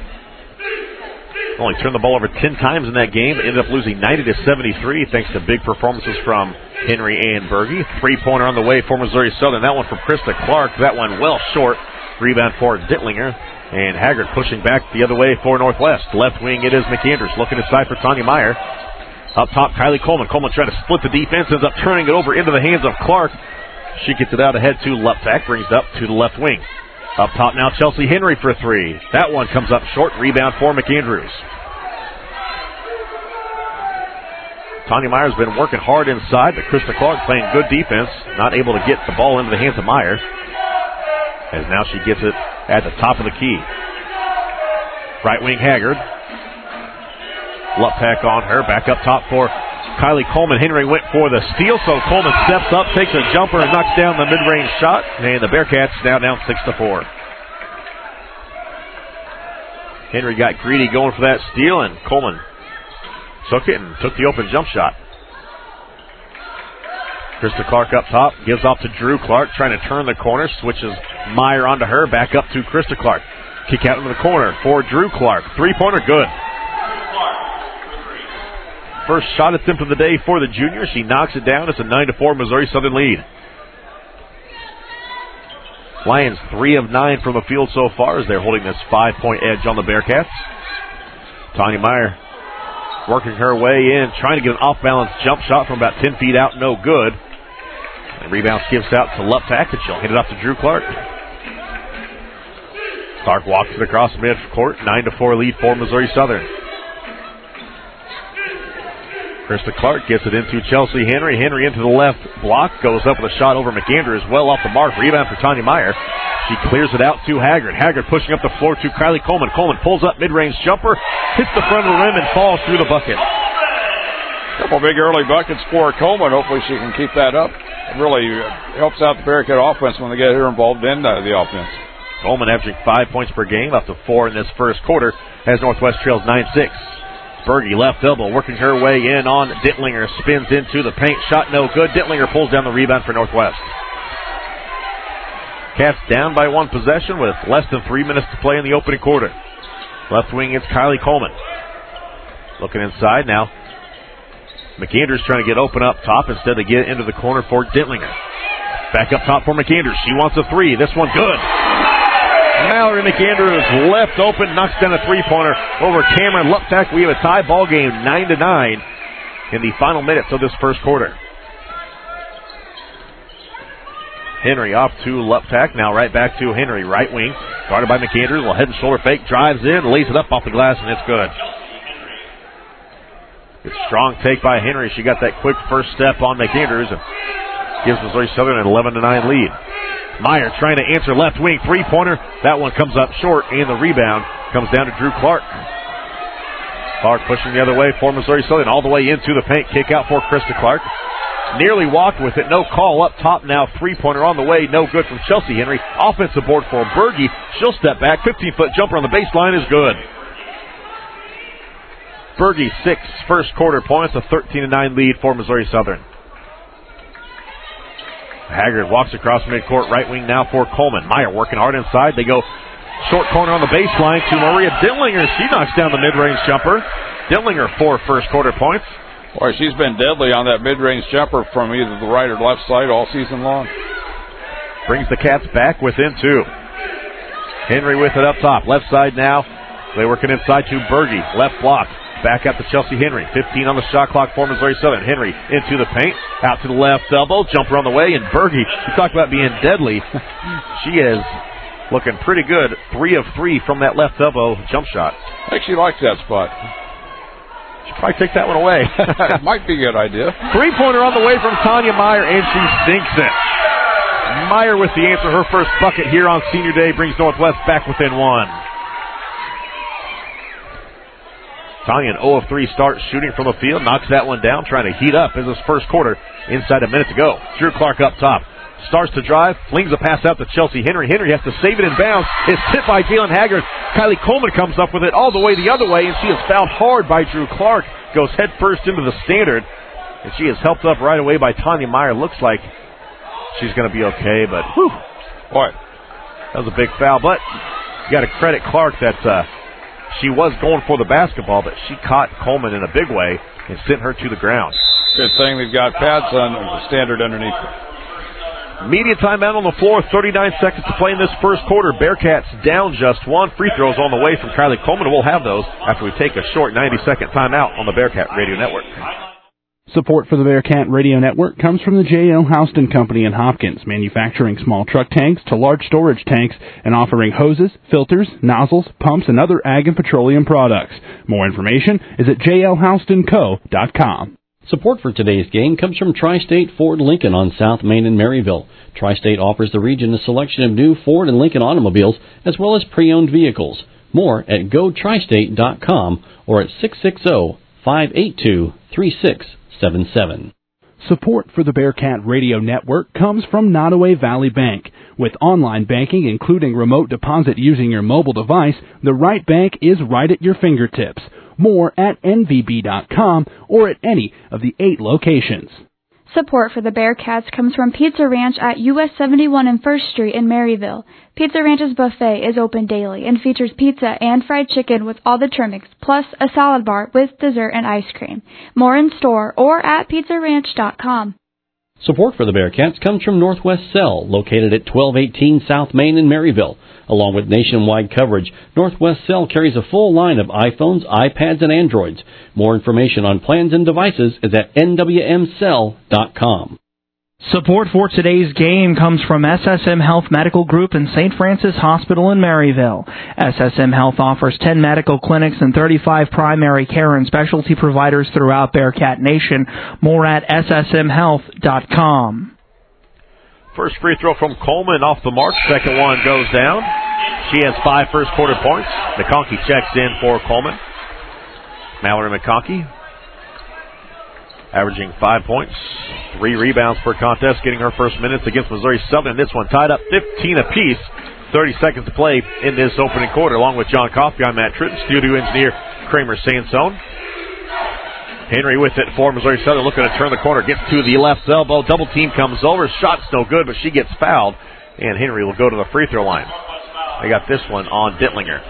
Only turned the ball over 10 times in that game. Ended up losing 90-73 thanks to big performances from Henry and Berge. Three-pointer on the way for Missouri Southern. That one from Krista Clark. That one well short. Rebound for Dittlinger. And Haggard pushing back the other way for Northwest. Left wing it is McAndrews. Looking inside for Tanya Meyer. Up top, Kylie Coleman. Coleman trying to split the defense. Ends up turning it over into the hands of Clark. She gets it out ahead to Luptak. Brings it up to the left wing. Up top now, Chelsea Henry for 3. That one comes up short. Rebound for McAndrews. Tanya Meyer's been working hard inside, but Krista Clark playing good defense. Not able to get the ball into the hands of Meyer. As now she gets it at the top of the key. Right wing Haggard. Luptak on her. Back up top for Kylie Coleman. Henry went for the steal, so Coleman steps up, takes a jumper, and knocks down the mid-range shot. And the Bearcats now down 6-4. Henry got greedy going for that steal, and Coleman took it and took the open jump shot. Krista Clark up top, gives off to Drew Clark, trying to turn the corner, switches Meyer onto her, back up to Krista Clark. Kick out into the corner for Drew Clark. Three-pointer good. First shot attempt of the day for the junior. She knocks it down. It's a 9-4 Missouri Southern lead. Lions 3 of 9 from the field so far as they're holding this 5-point edge on the Bearcats. Tanya Meyer working her way in, trying to get an off-balance jump shot from about 10 feet out. No good. And rebound skips out to Luptak, and she'll hand it off to Drew Clark. Clark walks it across midcourt. 9-4 lead for Missouri Southern. Krista Clark gets it into Chelsea Henry. Henry into the left block. Goes up with a shot over McAndrews. Well off the mark. Rebound for Tanya Meyer. She clears it out to Haggard. Haggard pushing up the floor to Kylie Coleman. Coleman pulls up mid-range jumper. Hits the front of the rim and falls through the bucket. Couple big early buckets for Coleman. Hopefully she can keep that up. It really helps out the Bearcat offense when they get her involved in the offense. Coleman averaging 5 points per game, up to 4 in this first quarter, as Northwest trails 9-6. Berge left elbow, working her way in on Dittlinger, spins into the paint, shot no good. Dittlinger pulls down the rebound for Northwest. Cats down by 1 possession with less than 3 minutes to play in the opening quarter. Left wing, it's Kylie Coleman. Looking inside now. McAndrews trying to get open up top. Instead, they get into the corner for Dittlinger. Back up top for McAndrews. She wants a 3. This one good. Mallory McAndrews left open, knocks down a 3-pointer over Cameron Luptak. We have a tie ball game, 9-9 in the final minutes of this first quarter. Henry off to Luptak. Now right back to Henry, right wing. Guarded by McAndrews. Little head and shoulder fake. Drives in, lays it up off the glass, and it's good. Good strong take by Henry. She got that quick first step on McAndrews and gives Missouri Southern an 11-9 lead. Meyer trying to answer left wing 3-pointer. That one comes up short, and the rebound comes down to Drew Clark. Clark pushing the other way for Missouri Southern, all the way into the paint. Kick out for Krista Clark. Nearly walked with it. No call up top now. 3-pointer on the way. No good from Chelsea Henry. Offensive board for Berge. She'll step back. 15-foot jumper on the baseline is good. Berge 6 first quarter points. A 13-9 lead for Missouri Southern. Haggard walks across midcourt, right wing now for Coleman. Meyer working hard inside. They go short corner on the baseline to Maria Dittlinger. She knocks down the mid-range jumper. Dittlinger 4 first quarter points. Boy, she's been deadly on that mid-range jumper from either the right or left side all season long. Brings the Cats back within 2. Henry with it up top. Left side now. They working inside to Berge. Left block. Back up to Chelsea Henry. 15 on the shot clock for Missouri Southern. Henry into the paint. Out to the left elbow. Jumper on the way. And Berge, you talk about being deadly. She is looking pretty good. 3 of 3 from that left elbow jump shot. I think she likes that spot. She'll probably take that one away. Might be a good idea. 3-pointer on the way from Tanya Meyer, and she sinks it. Meyer with the answer. Her first bucket here on Senior Day brings Northwest back within 1. Tanya, an 0 of 3 start shooting from the field, knocks that one down, trying to heat up as this first quarter inside a minute to go. Drew Clark up top. Starts to drive, flings a pass out to Chelsea Henry. Henry has to save it in bounds. It's tipped by Jalen Haggard. Kylie Coleman comes up with it all the way the other way, and she is fouled hard by Drew Clark. Goes head first into the standard, and she is helped up right away by Tanya Meyer. Looks like she's going to be okay, but whew. Boy, that was a big foul. But you got to credit Clark that she was going for the basketball, but she caught Coleman in a big way and sent her to the ground. Good thing they've got pads on the standard underneath her. Media timeout on the floor. 39 seconds to play in this first quarter. Bearcats down just 1. Free throws on the way from Kylie Coleman. We'll have those after we take a short 90-second timeout on the Bearcat Radio Network. Support for the Bearcat Radio Network comes from the J.L. Houston Company in Hopkins, manufacturing small truck tanks to large storage tanks and offering hoses, filters, nozzles, pumps, and other ag and petroleum products. More information is at jlhoustonco.com. Support for today's game comes from Tri-State Ford Lincoln on South Main in Maryville. Tri-State offers the region a selection of new Ford and Lincoln automobiles as well as pre-owned vehicles. More at gotristate.com or at 660-582-3677. Support for the Bearcat Radio Network comes from Nottoway Valley Bank. With online banking, including remote deposit using your mobile device, the right bank is right at your fingertips. More at nvb.com or at any of the 8 locations. Support for the Bearcats comes from Pizza Ranch at US 71 and 1st Street in Maryville. Pizza Ranch's buffet is open daily and features pizza and fried chicken with all the trimmings, plus a salad bar with dessert and ice cream. More in store or at pizzaranch.com. Support for the Bearcats comes from Northwest Cell, located at 1218 South Main in Maryville. Along with nationwide coverage, Northwest Cell carries a full line of iPhones, iPads, and Androids. More information on plans and devices is at nwmcell.com. Support for today's game comes from SSM Health Medical Group and St. Francis Hospital in Maryville. SSM Health offers 10 medical clinics and 35 primary care and specialty providers throughout Bearcat Nation. More at ssmhealth.com. First free throw from Coleman off the mark. Second one goes down. She has 5 first quarter points. McConkey checks in for Coleman. Mallory McConkey averaging 5 points, 3 rebounds per contest, getting her first minutes against Missouri Southern. This one tied up 15 apiece. 30 seconds to play in this opening quarter. Along with John Coffey, I'm Matt Tritton, studio engineer Kramer Sansone. Henry with it for Missouri Southern, looking to turn the corner, gets to the left elbow. Double team comes over. Shot's no good, but she gets fouled, and Henry will go to the free throw line. I got this one on Dittlinger.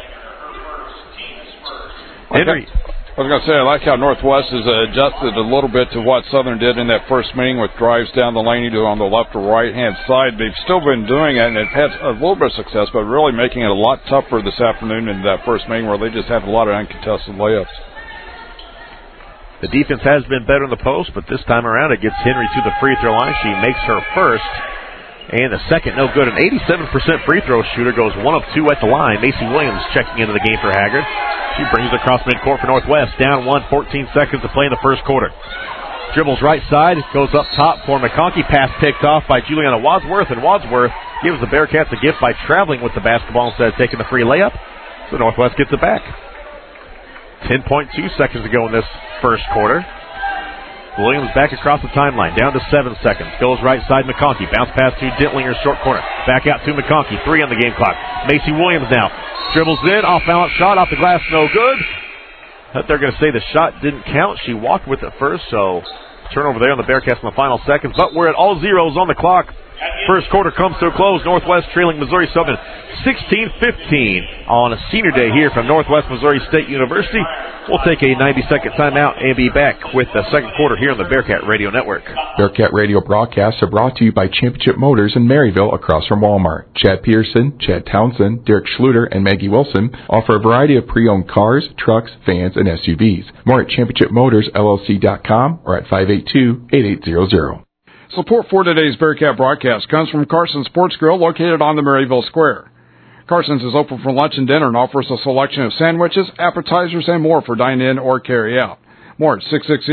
Henry. I was going to say, I like how Northwest has adjusted a little bit to what Southern did in that first meeting with drives down the lane, either on the left or right-hand side. They've still been doing it, and they've had a little bit of success, but really making it a lot tougher this afternoon in that first meeting where they just have a lot of uncontested layups. The defense has been better in the post, but this time around it gets Henry to the free throw line. She makes her first, and the second no good. An 87% free throw shooter goes 1 of 2 at the line. Macy Williams checking into the game for Haggard. She brings it across midcourt for Northwest. Down 1, 14 seconds to play in the first quarter. Dribbles right side, goes up top for McConkey. Pass picked off by Juliana Wadsworth, and Wadsworth gives the Bearcats a gift by traveling with the basketball instead of taking the free layup. So Northwest gets it back. 10.2 seconds to go in this first quarter. Williams back across the timeline, down to 7 seconds. Goes right side, McConkey. Bounce pass to Dittlinger, short corner. Back out to McConkey. 3 on the game clock. Macy Williams now. Dribbles in, off-balance shot, off the glass, no good. They're going to say the shot didn't count. She walked with it first, so turnover there on the Bearcats in the final seconds. But we're at all zeros on the clock. First quarter comes to a close. Northwest trailing Missouri Southern 16-15 on a senior day here from Northwest Missouri State University. We'll take a 90-second timeout and be back with the second quarter here on the Bearcat Radio Network. Bearcat Radio broadcasts are brought to you by Championship Motors in Maryville across from Walmart. Chad Peterson, Chad Townsend, Derek Schluter, and Maggie Wilson offer a variety of pre-owned cars, trucks, vans, and SUVs. More at ChampionshipMotorsLLC.com or at 582-8800. Support for today's Bearcat broadcast comes from Carson's Sports Grill, located on the Maryville Square. Carson's is open for lunch and dinner and offers a selection of sandwiches, appetizers, and more for dine-in or carry-out. More at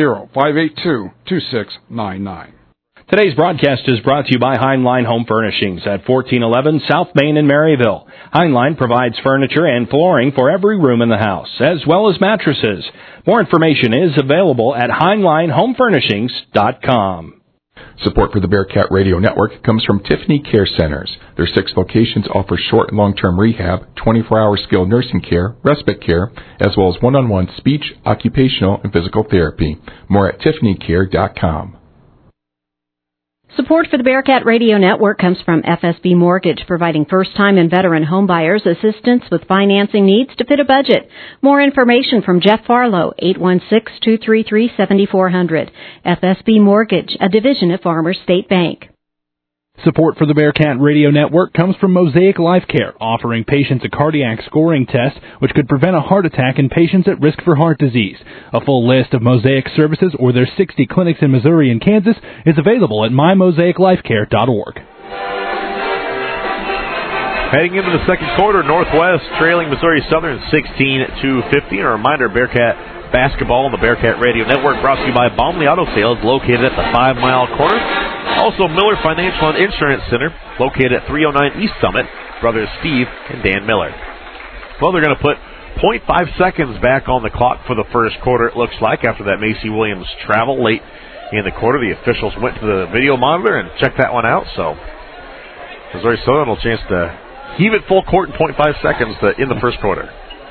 660-582-2699. Today's broadcast is brought to you by Heinlein Home Furnishings at 1411 South Main in Maryville. Heinlein provides furniture and flooring for every room in the house, as well as mattresses. More information is available at HeinleinHomeFurnishings.com. Support for the Bearcat Radio Network comes from Tiffany Care Centers. Their 6 locations offer short and long-term rehab, 24-hour skilled nursing care, respite care, as well as one-on-one speech, occupational, and physical therapy. More at tiffanycare.com. Support for the Bearcat Radio Network comes from FSB Mortgage, providing first-time and veteran homebuyers assistance with financing needs to fit a budget. More information from Jeff Farlow, 816-233-7400. FSB Mortgage, a division of Farmers State Bank. Support for the Bearcat Radio Network comes from Mosaic Life Care, offering patients a cardiac scoring test which could prevent a heart attack in patients at risk for heart disease. A full list of Mosaic services or their 60 clinics in Missouri and Kansas is available at mymosaiclifecare.org. Heading into the second quarter, Northwest trailing Missouri Southern 16-15. A reminder, Bearcat basketball on the Bearcat Radio Network brought to you by Baumley Auto Sales, located at the 5 Mile Corner. Also, Miller Financial and Insurance Center, located at 309 East Summit, brothers Steve and Dan Miller. Well, they're going to put 0.5 seconds back on the clock for the first quarter, it looks like, after that Macy Williams travel late in the quarter. The officials went to the video monitor and checked that one out, so Missouri Southern will chance to heave it full court in 0.5 seconds in the first quarter.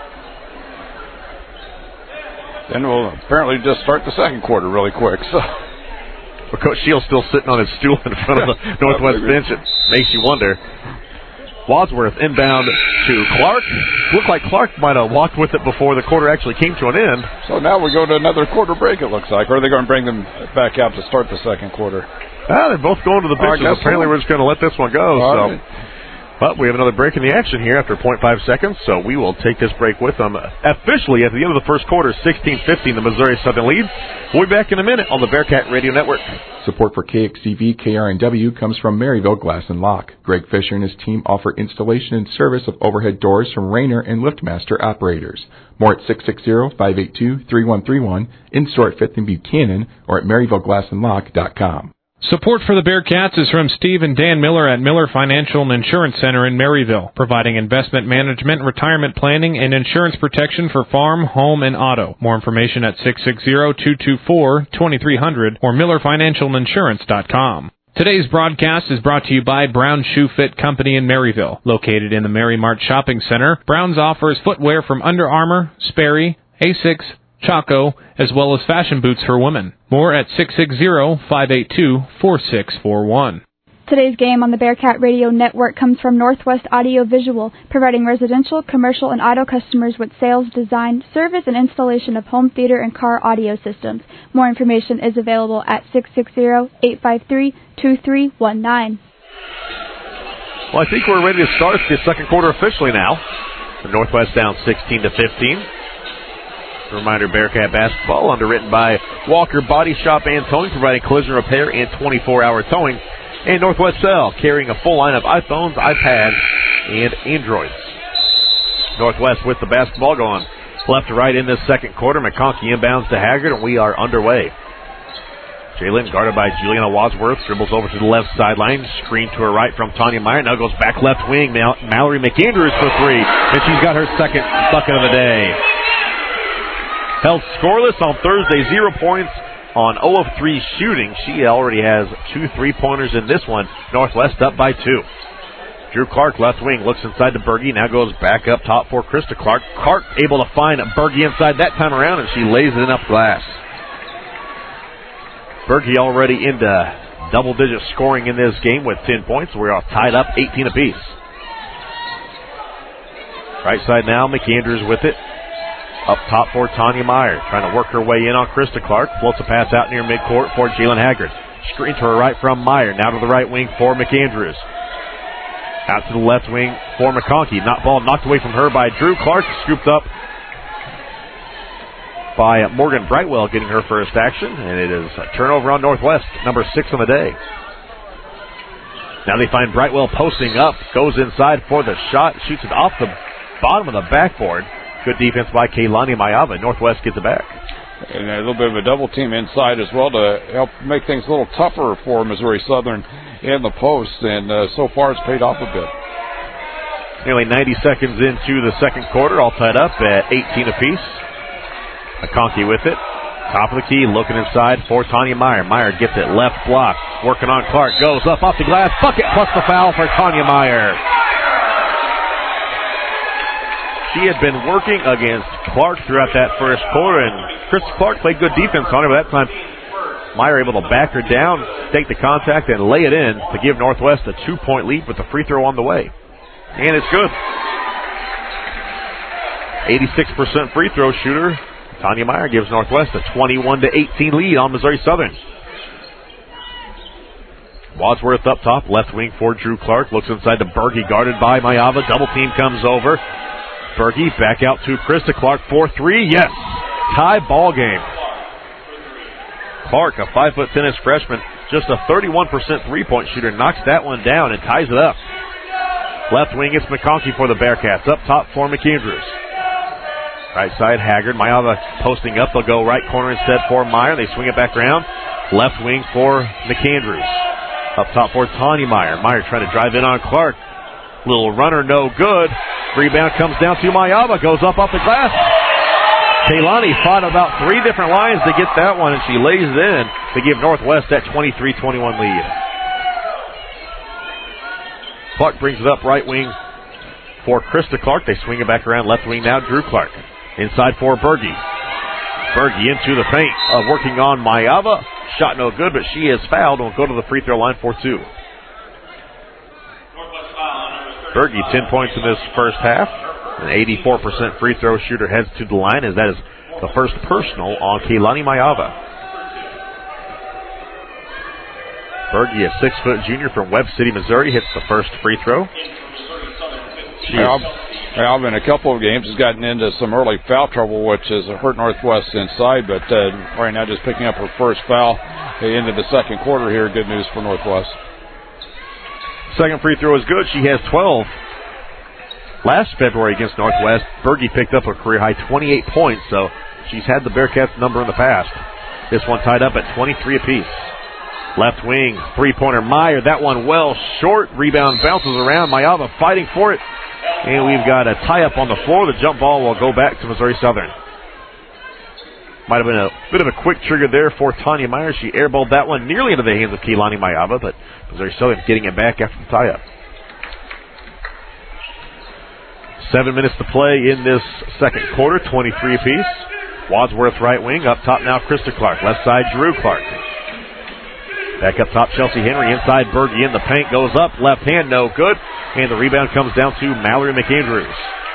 Then we'll apparently just start the second quarter really quick, so... Well, Coach Shields still sitting on his stool in front of the Northwest bench. It makes you wonder. Wadsworth inbound to Clark. Looked like Clark might have walked with it before the quarter actually came to an end. So now we go to another quarter break, it looks like. Or are they going to bring them back out to start the second quarter? They're both going to the benches. Apparently we're just going to let this one go. But we have another break in the action here after 0.5 seconds, so we will take this break with them. Officially, at the end of the first quarter, 16-15, the Missouri Southern leads. We'll be back in a minute on the Bearcat Radio Network. Support for KXTV KRNW comes from Maryville Glass and Lock. Greg Fisher and his team offer installation and service of overhead doors from Rainer and LiftMaster operators. More at 660-582-3131, in-store at 5th and Buchanan, or at MaryvilleGlassandLock.com. Support for the Bearcats is from Steve and Dan Miller at Miller Financial and Insurance Center in Maryville, providing investment management, retirement planning, and insurance protection for farm, home, and auto. More information at 660-224-2300 or MillerFinancialInsurance.com. Today's broadcast is brought to you by Brown Shoe Fit Company in Maryville. Located in the Mary Mart Shopping Center, Brown's offers footwear from Under Armour, Sperry, Asics, Chaco, as well as fashion boots for women. More at 660-582-4641. Today's game on the Bearcat Radio Network comes from Northwest Audio Visual, providing residential, commercial, and auto customers with sales, design, service, and installation of home theater and car audio systems. More information is available at 660-853-2319. Well, I think we're ready to start the second quarter officially now. The Northwest down 16-15. A reminder, Bearcat basketball, underwritten by Walker Body Shop and Towing, providing collision repair and 24-hour towing. And Northwest Cell, carrying a full line of iPhones, iPads, and Androids. Northwest with the basketball going left to right in this second quarter. McConkey inbounds to Haggard, and we are underway. Jalen, guarded by Juliana Wadsworth, dribbles over to the left sideline. Screen to her right from Tanya Meyer. Now goes back left wing. Mallory McAndrews for three, and she's got her second bucket of the day. Held scoreless on Thursday, 0 points on 0 of 3 shooting. She already has 2 3-pointers in this one. Northwest up by 2. Drew Clark, left wing, looks inside to Berge. Now goes back up top for Krista Clark. Clark able to find Berge inside that time around, and she lays it in up glass. Berge already into double-digit scoring in this game with 10 points. We're all tied up 18 apiece. Right side now, McAndrews with it. Up top for Tanya Meyer, trying to work her way in on Krista Clark. Floats a pass out near midcourt for Jalen Haggard. Screen to her right from Meyer. Now to the right wing for McAndrews. Out to the left wing for McConkey. Ball knocked away from her by Drew Clark. Scooped up by Morgan Brightwell, getting her first action. And it is a turnover on Northwest, number 6 on the day. Now they find Brightwell posting up. Goes inside for the shot. Shoots it off the bottom of the backboard. Good defense by Kaylani Mayava. Northwest gets it back. And a little bit of a double team inside as well to help make things a little tougher for Missouri Southern in the post. And so far it's paid off a bit. Nearly 90 seconds into the second quarter, all tied up at 18 apiece. McConkey with it. Top of the key, looking inside for Tanya Meyer. Meyer gets it left block. Working on Clark. Goes up off the glass. Bucket plus the foul for Tanya Meyer. She had been working against Clark throughout that first quarter, and Krista Clark played good defense on her, but that time Meyer able to back her down, take the contact, and lay it in to give Northwest a 2-point lead with the free throw on the way. And it's good. 86% free throw shooter. Tanya Meyer gives Northwest a 21-18 lead on Missouri Southern. Wadsworth up top, left wing for Drew Clark. Looks inside to Berge, guarded by Mayava. Double team comes over. Berge back out to Krista Clark for 3. Yes! Tie ball game. Clark, a 5'10" freshman, just a 31% three-point shooter, knocks that one down and ties it up. Left wing, it's McConkey for the Bearcats. Up top for McAndrews. Right side, Haggard. Mayava posting up. They'll go right corner instead for Meyer. They swing it back around. Left wing for McAndrews. Up top for Tanya Meyer. Meyer trying to drive in on Clark. Little runner, no good. Rebound comes down to Mayava. Goes up off the glass. Kaylani fought about 3 different lines to get that one, and she lays it in to give Northwest that 23-21 lead. Clark brings it up right wing for Krista Clark. They swing it back around left wing now. Drew Clark inside for Berge. Berge into the paint, working on Mayava. Shot no good, but she is fouled. Will go to the free throw line for 2. Berge, 10 points in this first half. An 84% free throw shooter heads to the line, as that is the first personal on Kaylani Mayava. Berge, a 6-foot junior from Webb City, Missouri, hits the first free throw. In a couple of games, has gotten into some early foul trouble, which has hurt Northwest inside, but right now just picking up her first foul into the second quarter here. Good news for Northwest. Second free throw is good. She has 12. Last February against Northwest, Berge picked up a career-high 28 points, so she's had the Bearcats number in the past. This one tied up at 23 apiece. Left wing, three-pointer Meyer. That one well short. Rebound bounces around. Mayava fighting for it. And we've got a tie-up on the floor. The jump ball will go back to Missouri Southern. Might have been a bit of a quick trigger there for Tanya Meyer. She airballed that one nearly into the hands of Keilani Mayava, but Missouri Southern getting it back after the tie-up. 7 minutes to play in this second quarter, 23 apiece. Wadsworth right wing, up top now Krista Clark. Left side Drew Clark. Back up top Chelsea Henry, inside Berge in the paint, goes up, left hand, no good. And the rebound comes down to Mallory McAndrews.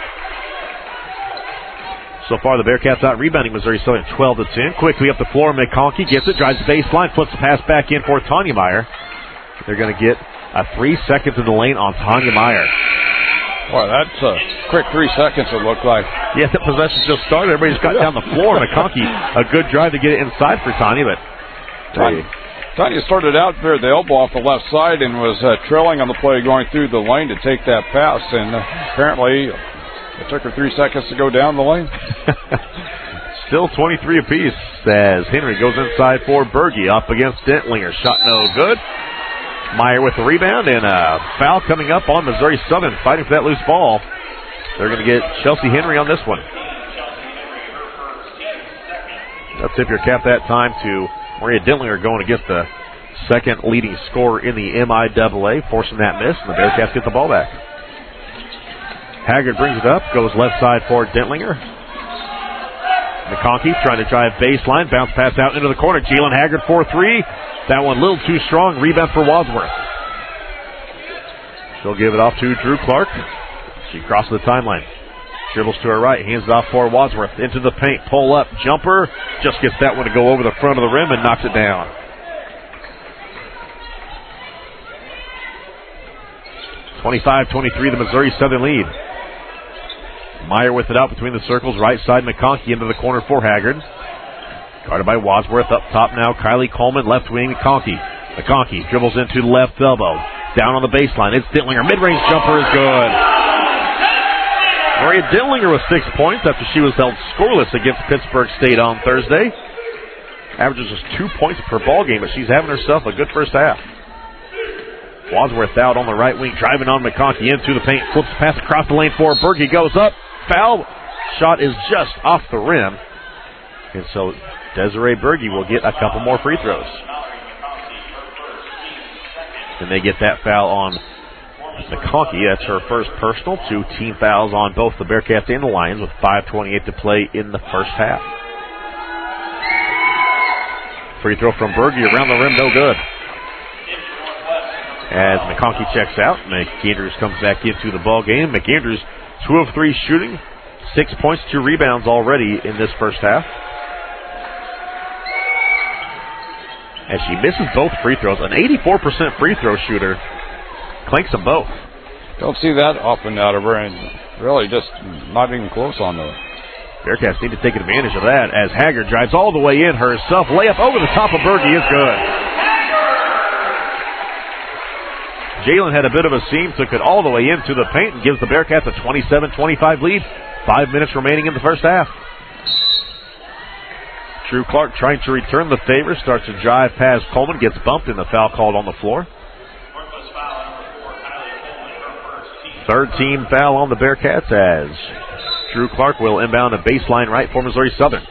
So far the Bearcats out rebounding Missouri Southern 12-10. Quickly up the floor, McConkey gets it, drives the baseline, flips the pass back in for Tanya Meyer. They're going to get 3 seconds in the lane on Tanya Meyer. Boy, that's a quick 3 seconds it looked like. Yeah, the possession just started. Everybody just got down the floor. McConkey, a good drive to get it inside for Tanya, but Tanya started out there at the elbow off the left side and was trailing on the play going through the lane to take that pass, and apparently it took her 3 seconds to go down the lane. Still 23 apiece as Henry goes inside for Berge up against Dentlinger. Shot no good. Meyer with the rebound, and a foul coming up on Missouri Southern, fighting for that loose ball. They're going to get Chelsea Henry on this one. They'll tip your cap that time to Maria Dentlinger going against the second leading scorer in the MIAA, forcing that miss, and the Bearcats get the ball back. Haggard brings it up, goes left side for Dentlinger. McConkey trying to drive baseline, bounce pass out into the corner. Jalen Haggard 4-3. That one a little too strong. Rebound for Wadsworth. She'll give it off to Drew Clark. She crosses the timeline. Dribbles to her right, hands it off for Wadsworth. Into the paint, pull up, jumper. Just gets that one to go over the front of the rim and knocks it down. (25-23) the Missouri Southern lead. Meyer with it out between the circles. Right side, McConkey into the corner for Haggard. Guarded by Wadsworth. Up top now, Kylie Coleman. Left wing, McConkey. McConkey dribbles into the left elbow. Down on the baseline. It's Dentlinger. Mid-range jumper is good. Maria Dentlinger with 6 points after she was held scoreless against Pittsburgh State on Thursday. Averages just 2 points per ball game, but she's having herself a good first half. Wadsworth out on the right wing, driving on McConkey into the paint. Flips the pass across the lane for Berge. Goes up. Foul. Shot is just off the rim. And so Desiree Berge will get a couple more free throws. And they get that foul on McConkey. That's her first personal. 2 team fouls on both the Bearcats and the Lions with 5:28 to play in the first half. Free throw from Berge around the rim, no good. As McConkey checks out, McAndrews comes back into the ball game. McAndrews 2 of 3 shooting, 6 points, 2 rebounds already in this first half. As she misses both free throws, an 84% free throw shooter, clanks them both. Don't see that often out of her, and really just not even close on those. Bearcats need to take advantage of that as Haggard drives all the way in herself. Layup over the top of Berge is good. Jalen had a bit of a seam, took it all the way into the paint and gives the Bearcats a 27-25 lead. 5 minutes remaining in the first half. Drew Clark trying to return the favor, starts to drive past Coleman, gets bumped, and the foul called on the floor. Third team foul on the Bearcats as Drew Clark will inbound a baseline right for Missouri Southern.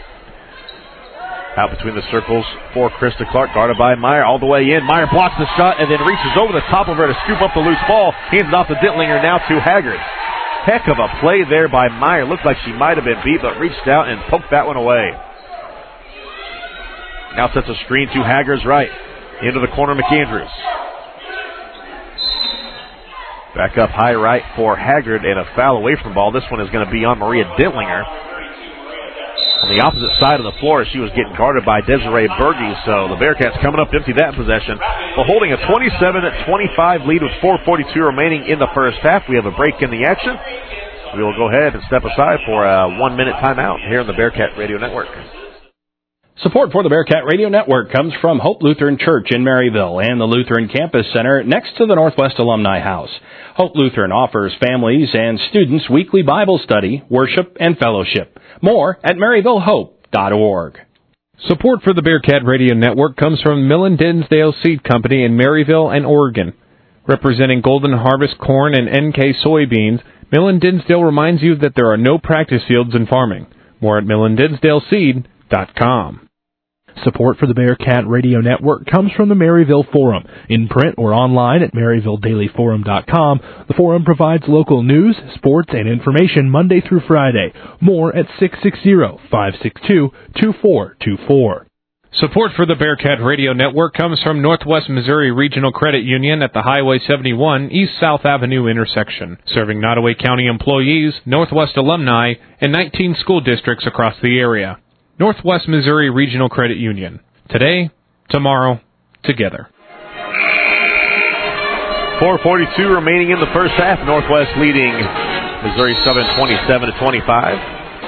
Out between the circles for Krista Clark, guarded by Meyer all the way in. Meyer blocks the shot and then reaches over the top of her to scoop up the loose ball. Hands it off to Dentlinger, now to Haggard. Heck of a play there by Meyer. Looked like she might have been beat, but reached out and poked that one away. Now sets a screen to Haggard's right. Into the corner, McAndrews. Back up high right for Haggard and a foul away from the ball. This one is going to be on Maria Dentlinger. on the opposite side of the floor. She was getting guarded by Desiree Berge, so the Bearcats coming up to empty that possession. But holding a 27-25 lead with 4:42 remaining in the first half. We have a break in the action. We will go ahead and step aside for a 1-minute timeout here on the Bearcat Radio Network. Support for the Bearcat Radio Network comes from Hope Lutheran Church in Maryville and the Lutheran Campus Center next to the Northwest Alumni House. Hope Lutheran offers families and students weekly Bible study, worship, and fellowship. More at maryvillehope.org. Support for the Bearcat Radio Network comes from Millen Dinsdale Seed Company in Maryville and Oregon. Representing Golden Harvest corn and NK soybeans, Millen Dinsdale reminds you that there are no practice fields in farming. More at millendinsdaleseed.com. Support for the Bearcat Radio Network comes from the Maryville Forum. In print or online at MaryvilleDailyForum.com, the Forum provides local news, sports, and information Monday through Friday. More at 660-562-2424. Support for the Bearcat Radio Network comes from Northwest Missouri Regional Credit Union at the Highway 71 East-South Avenue intersection, serving Nottoway County employees, Northwest alumni, and 19 school districts across the area. Northwest Missouri Regional Credit Union. Today, tomorrow, together. 4:42 remaining in the first half. Northwest leading Missouri Southern 27-25.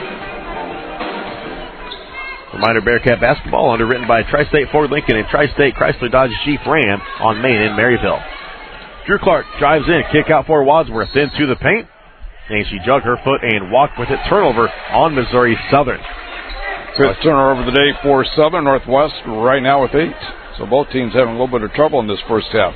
Reminder, Bearcat basketball underwritten by Tri-State Ford Lincoln and Tri-State Chrysler Dodge Jeep Ram on Main in Maryville. Drew Clark drives in, kick out for Wadsworth, into the paint, and she jugged her foot and walked with it. Turnover on Missouri Southern. Fifth turnover of the day for Southern. Northwest right now with 8. So both teams having a little bit of trouble in this first half.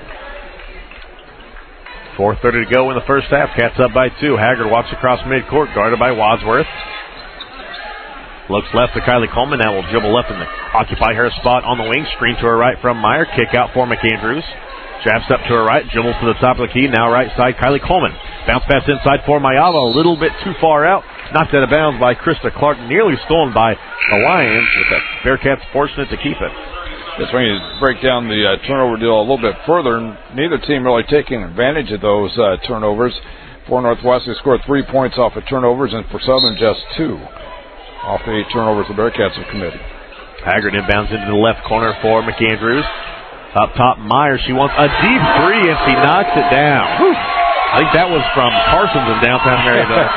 4:30 to go in the first half. Cats up by 2. Haggard walks across midcourt, guarded by Wadsworth. Looks left to Kylie Coleman. Now will dribble left and occupy her spot on the wing. Screen to her right from Meyer. Kick out for McAndrews. Jab step to her right. Dribbles to the top of the key. Now right side, Kylie Coleman. Bounce pass inside for Mayava. A little bit too far out. Knocked out of bounds by Krista Clark. Nearly stolen by the Lions. But the Bearcats fortunate to keep it. Just when you break down the turnover deal a little bit further, neither team really taking advantage of those turnovers. For Northwest, they scored 3 points off of turnovers, and for Southern, just 2 off the 8 turnovers the Bearcats have committed. Haggard inbounds into the left corner for McAndrews. Up top, Meyer. She wants a deep three, and she knocks it down. Whew. I think that was from Parsons in downtown Maryville.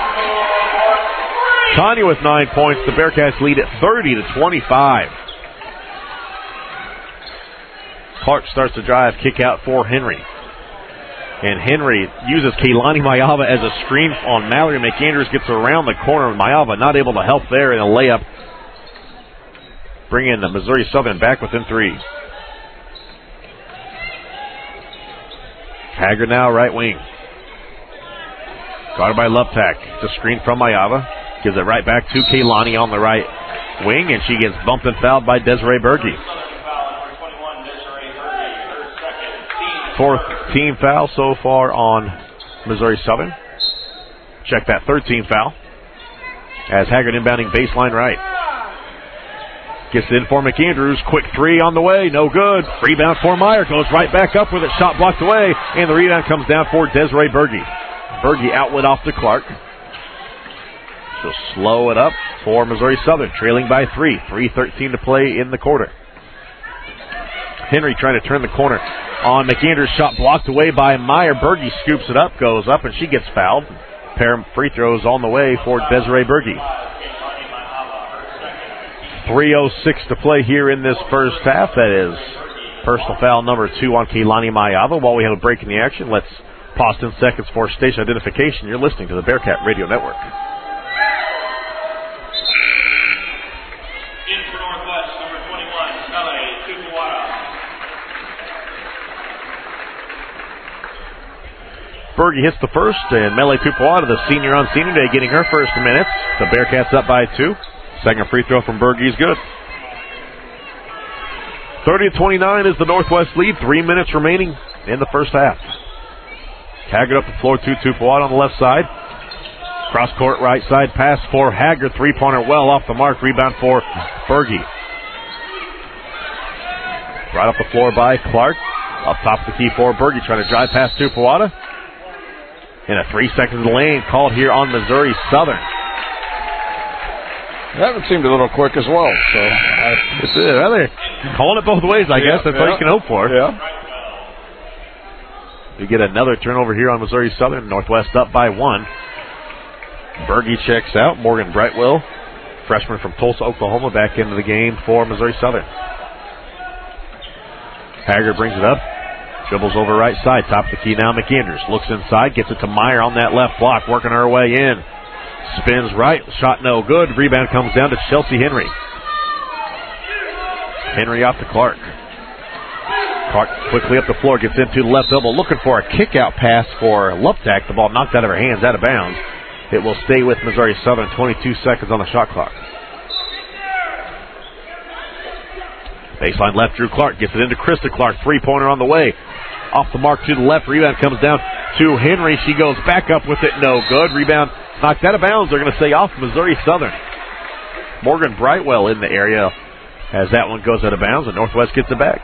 Tanya with 9 points. The Bearcats lead at 30-25. Clark starts to drive, kick out for Henry. And Henry uses Kaylani Mayava as a screen on Mallory. McAndrews gets around the corner. Mayava not able to help there in a layup. Bringing the Missouri Southern back within 3. Haggard now right wing. Guarded by Luptak. It's a screen from Mayava. Gives it right back to Kaylani on the right wing, and she gets bumped and fouled by Desiree Berge. 4th team foul so far on Missouri Southern. Check that 3rd team foul. As Haggard inbounding baseline right. Gets in for McAndrews. Quick 3 on the way. No good. Rebound for Meyer. Goes right back up with it. Shot blocked away. And the rebound comes down for Desiree Berge. Berge outlet off to Clark. She'll slow it up for Missouri Southern. Trailing by 3. 3:13 to play in the quarter. Henry trying to turn the corner on McAndrews. Shot blocked away by Meyer. Berge scoops it up, goes up, and she gets fouled. Pair of free throws on the way for Desiree Berge. 3:06 to play here in this first half. That is personal foul number 2 on Kaylani Mayava. While we have a break in the action, let's pause 10 seconds for station identification. You're listening to the Bearcat Radio Network. Berge hits the first, and Mele Tupuada, the senior on senior day, getting her first minutes. The Bearcats up by 2. Second free throw from Berge is good. 30-29 is the Northwest lead. 3 minutes remaining in the first half. Haggard up the floor to Tupuada on the left side. Cross court right side pass for Haggard. 3-pointer well off the mark. Rebound for Berge. Right up the floor by Clark. Up top of the key for Berge, trying to drive past Tupuada. In a 3 seconds lane called here on Missouri Southern. That seemed a little quick as well. So they're calling it both ways, I guess. That's all you can hope for. Yeah. We get another turnover here on Missouri Southern. Northwest up by 1. Berge checks out. Morgan Brightwell, freshman from Tulsa, Oklahoma, back into the game for Missouri Southern. Haggard brings it up. Dribbles over right side. Top of the key now. McAndrews looks inside. Gets it to Meyer on that left block. Working her way in. Spins right. Shot no good. Rebound comes down to Chelsea Henry. Henry off to Clark. Clark quickly up the floor. Gets into the left elbow. Looking for a kick-out pass for Luptak. The ball knocked out of her hands. Out of bounds. It will stay with Missouri Southern. 22 seconds on the shot clock. Baseline left, Drew Clark gets it into Krista Clark. Three-pointer on the way. Off the mark to the left. Rebound comes down to Henry. She goes back up with it. No good. Rebound knocked out of bounds. They're going to say off Missouri Southern. Morgan Brightwell in the area as that one goes out of bounds, and Northwest gets it back.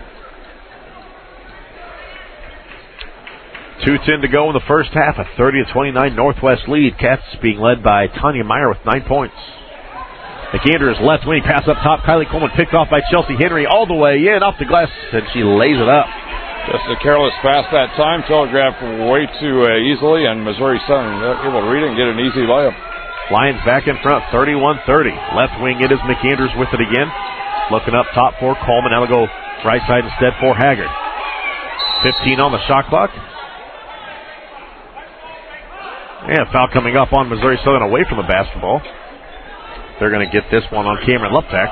2:10 to go in the first half. A 30-29 Northwest lead. Cats being led by Tanya Meyer with 9 points. McAndrews left wing pass up top. Kylie Coleman picked off by Chelsea Henry all the way in off the glass, and she lays it up. Just a careless pass that time. Telegraphed way too easily, and Missouri Southern able to read it and get an easy layup. Lions back in front, 31-30. Left wing it is McAndrews with it again. Looking up top for Coleman. Now they'll go right side instead for Haggard. 15 on the shot clock. And foul coming up on Missouri Southern away from the basketball. They're going to get this one on Cameron Luptak.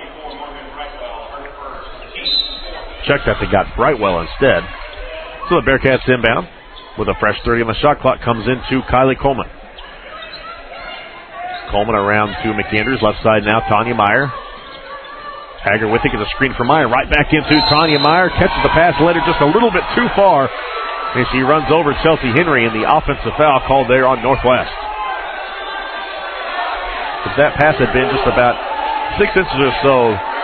Check that they got Brightwell instead. So the Bearcats inbound with a fresh 30 on the shot clock comes into Kylie Coleman. Coleman around to McAndrews. Left side now, Tanya Meyer. Haggard with it, gets a screen for Meyer. Right back into Tanya Meyer. Catches the pass, led her just a little bit too far. And she runs over Chelsea Henry, and the offensive foul called there on Northwest. If that pass had been just about 6 inches or so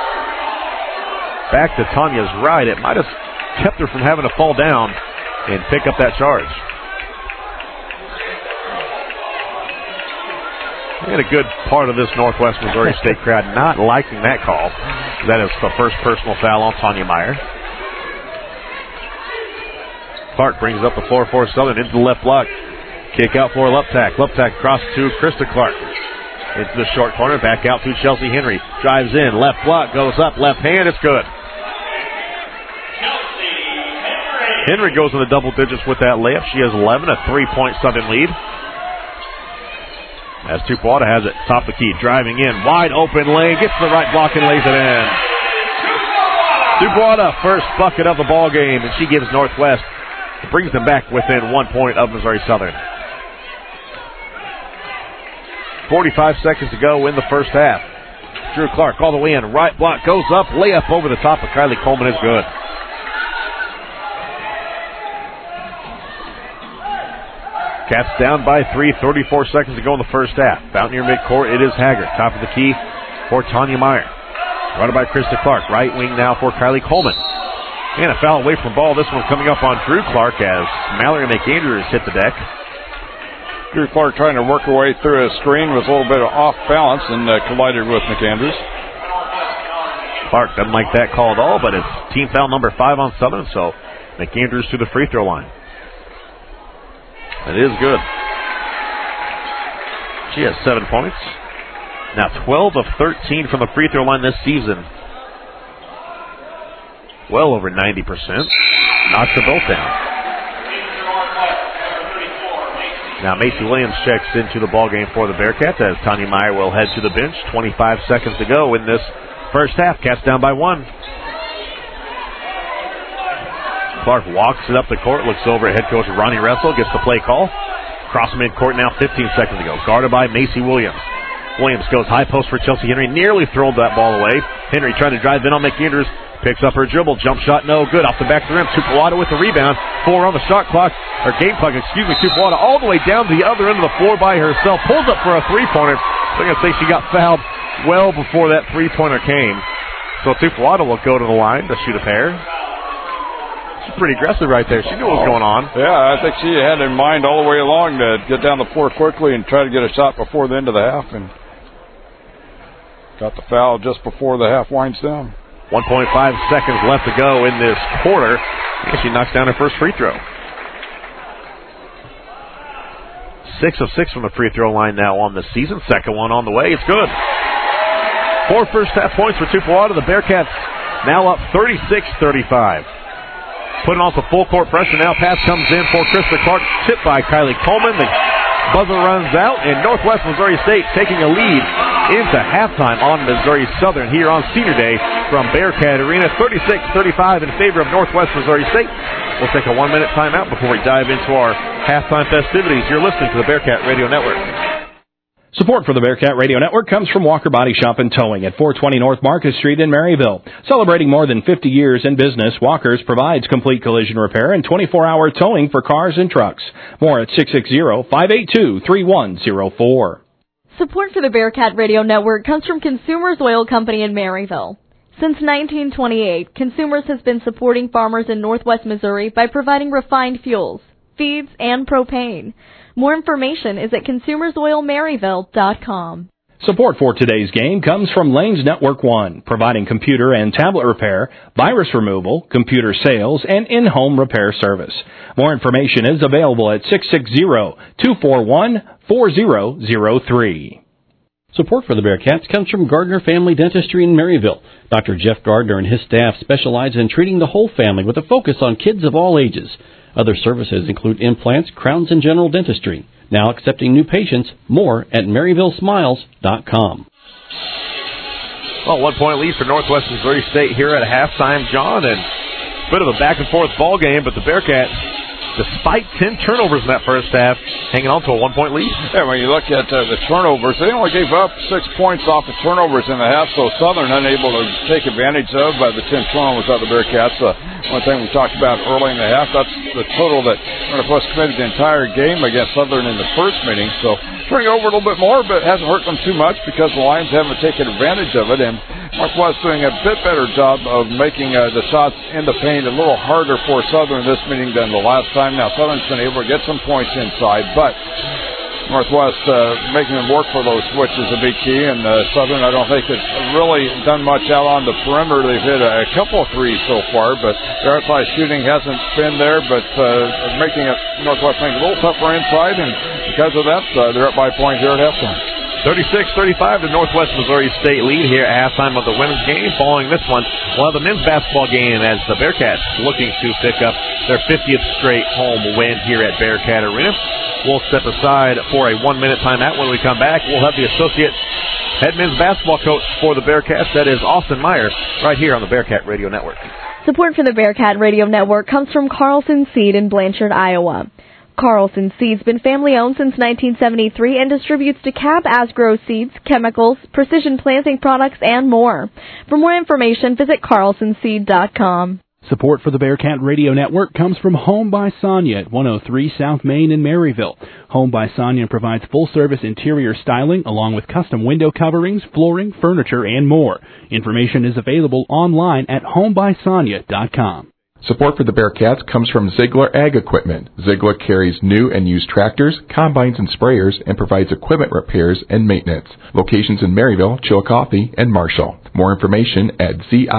back to Tanya's right, it might have kept her from having to fall down and pick up that charge. And a good part of this Northwest Missouri State crowd not liking that call. That is the first personal foul on Tanya Meyer. Clark brings up the floor for Southern into the left block. Kick out for Luptak. Luptak across to Krista Clark. Into the short corner, back out to Chelsea Henry. Drives in, left block, goes up, left hand, it's good. Henry goes in the double digits with that layup. She has 11, a 3-point Southern lead. As Tupuola has it, top of the key, driving in, wide open lane, gets the right block and lays it in. Tupuola, first bucket of the ball game, and she gives Northwest, brings them back within 1 point of Missouri Southern. 45 seconds to go in the first half. Drew Clark all the way in. Right block goes up. Layup over the top of Kylie Coleman is good. Cats down by 3. 34 seconds to go in the first half. Out near midcourt, it is Haggard. Top of the key for Tanya Meyer. Run by Krista Clark. Right wing now for Kylie Coleman. And a foul away from ball. This one coming up on Drew Clark as Mallory McAndrews hit the deck. Drew Clark trying to work her way through a screen with a little bit of off balance and collided with McAndrews. Clark doesn't like that call at all, but it's team foul number 5 on Southern, so McAndrews to the free throw line. It is good. She has 7 points. Now 12 of 13 from the free throw line this season. Well over 90%. Knocks them both down. Now Macy Williams checks into the ballgame for the Bearcats as Tanya Meyer will head to the bench. 25 seconds to go in this first half. Cats down by 1. Clark walks it up the court, looks over at head coach Ronnie Russell, gets the play call. Cross midcourt now, 15 seconds to go. Guarded by Macy Williams. Williams goes high post for Chelsea Henry, nearly thrown that ball away. Henry trying to drive in on McAndrews. Picks up her dribble. Jump shot no good. Off the back of the rim. Tupuola with the rebound. 4 on the shot clock. Or game clock, Tupuola all the way down to the other end of the floor by herself. Pulls up for a three-pointer. I'm going to say she got fouled well before that three-pointer came. So Tupuola will go to the line to shoot a pair. She's pretty aggressive right there. She knew what was going on. Yeah, I think she had in mind all the way along to get down the floor quickly and try to get a shot before the end of the half. And Got the foul just before the half winds down. 1.5 seconds left to go in this quarter. And she knocks down her first free throw. 6 of 6 from the free throw line now on the season. Second one on the way. It's good. 4 first half points for Tupuola. The Bearcats now up 36-35. Putting off the full court pressure now. Pass comes in for Krista Clark. Tipped by Kylie Coleman. The buzzer runs out, and Northwest Missouri State taking a lead into halftime on Missouri Southern here on Senior Day from Bearcat Arena. 36-35 in favor of Northwest Missouri State. We'll take a 1-minute timeout before we dive into our halftime festivities. You're listening to the Bearcat Radio Network. Support for the Bearcat Radio Network comes from Walker Body Shop and Towing at 420 North Market Street in Maryville. Celebrating more than 50 years in business, Walker's provides complete collision repair and 24-hour towing for cars and trucks. More at 660-582-3104. Support for the Bearcat Radio Network comes from Consumers Oil Company in Maryville. Since 1928, Consumers has been supporting farmers in Northwest Missouri by providing refined fuels, feeds, and propane. More information is at consumersoilmaryville.com. Support for today's game comes from Lanes Network One, providing computer and tablet repair, virus removal, computer sales, and in-home repair service. More information is available at 660-241-4003. Support for the Bearcats comes from Gardner Family Dentistry in Maryville. Dr. Jeff Gardner and his staff specialize in treating the whole family with a focus on kids of all ages. Other services include implants, crowns, and general dentistry. Now accepting new patients. More at MaryvilleSmiles.com. Well, 1-point lead for Northwest Missouri State here at halftime, John, and a bit of a back-and-forth ball game, but the Bearcats, despite 10 turnovers in that first half, hanging on to a 1-point lead. Yeah, when you look at the turnovers, they only gave up 6 points off the turnovers in the half, so Southern unable to take advantage of by the 10 turnovers of the Bearcats. One thing we talked about early in the half, that's the total that Northwest committed the entire game against Southern in the first meeting. So turning over a little bit more, but it hasn't hurt them too much because the Lions haven't taken advantage of it. And Northwest doing a bit better job of making the shots in the paint a little harder for Southern this meeting than the last time. Now, Southern's been able to get some points inside, but Northwest making them work for those switches a big key, and Southern, I don't think, has really done much out on the perimeter. They've hit a couple of threes so far, but their outside shooting hasn't been there, but making it Northwest make it a little tougher inside, and because of that, they're up by a point here at halftime. 36-35, the Northwest Missouri State lead here at halftime of the women's game. Following this one, we'll have the men's basketball game as the Bearcats looking to pick up their 50th straight home win here at Bearcat Arena. We'll step aside for a 1-minute timeout. When we come back, we'll have the associate head men's basketball coach for the Bearcats, that is Austin Meyer, right here on the Bearcat Radio Network. Support for the Bearcat Radio Network comes from Carlson Seed in Blanchard, Iowa. Carlson Seed's been family-owned since 1973 and distributes DeKalb Asgrow seeds, chemicals, precision planting products, and more. For more information, visit carlsonseed.com. Support for the Bearcat Radio Network comes from Home by Sonia at 103 South Main in Maryville. Home by Sonia provides full-service interior styling along with custom window coverings, flooring, furniture, and more. Information is available online at homebysonia.com. Support for the Bearcats comes from Ziegler Ag Equipment. Ziegler carries new and used tractors, combines, and sprayers and provides equipment repairs and maintenance. Locations in Maryville, Chillicothe, and Marshall. More information at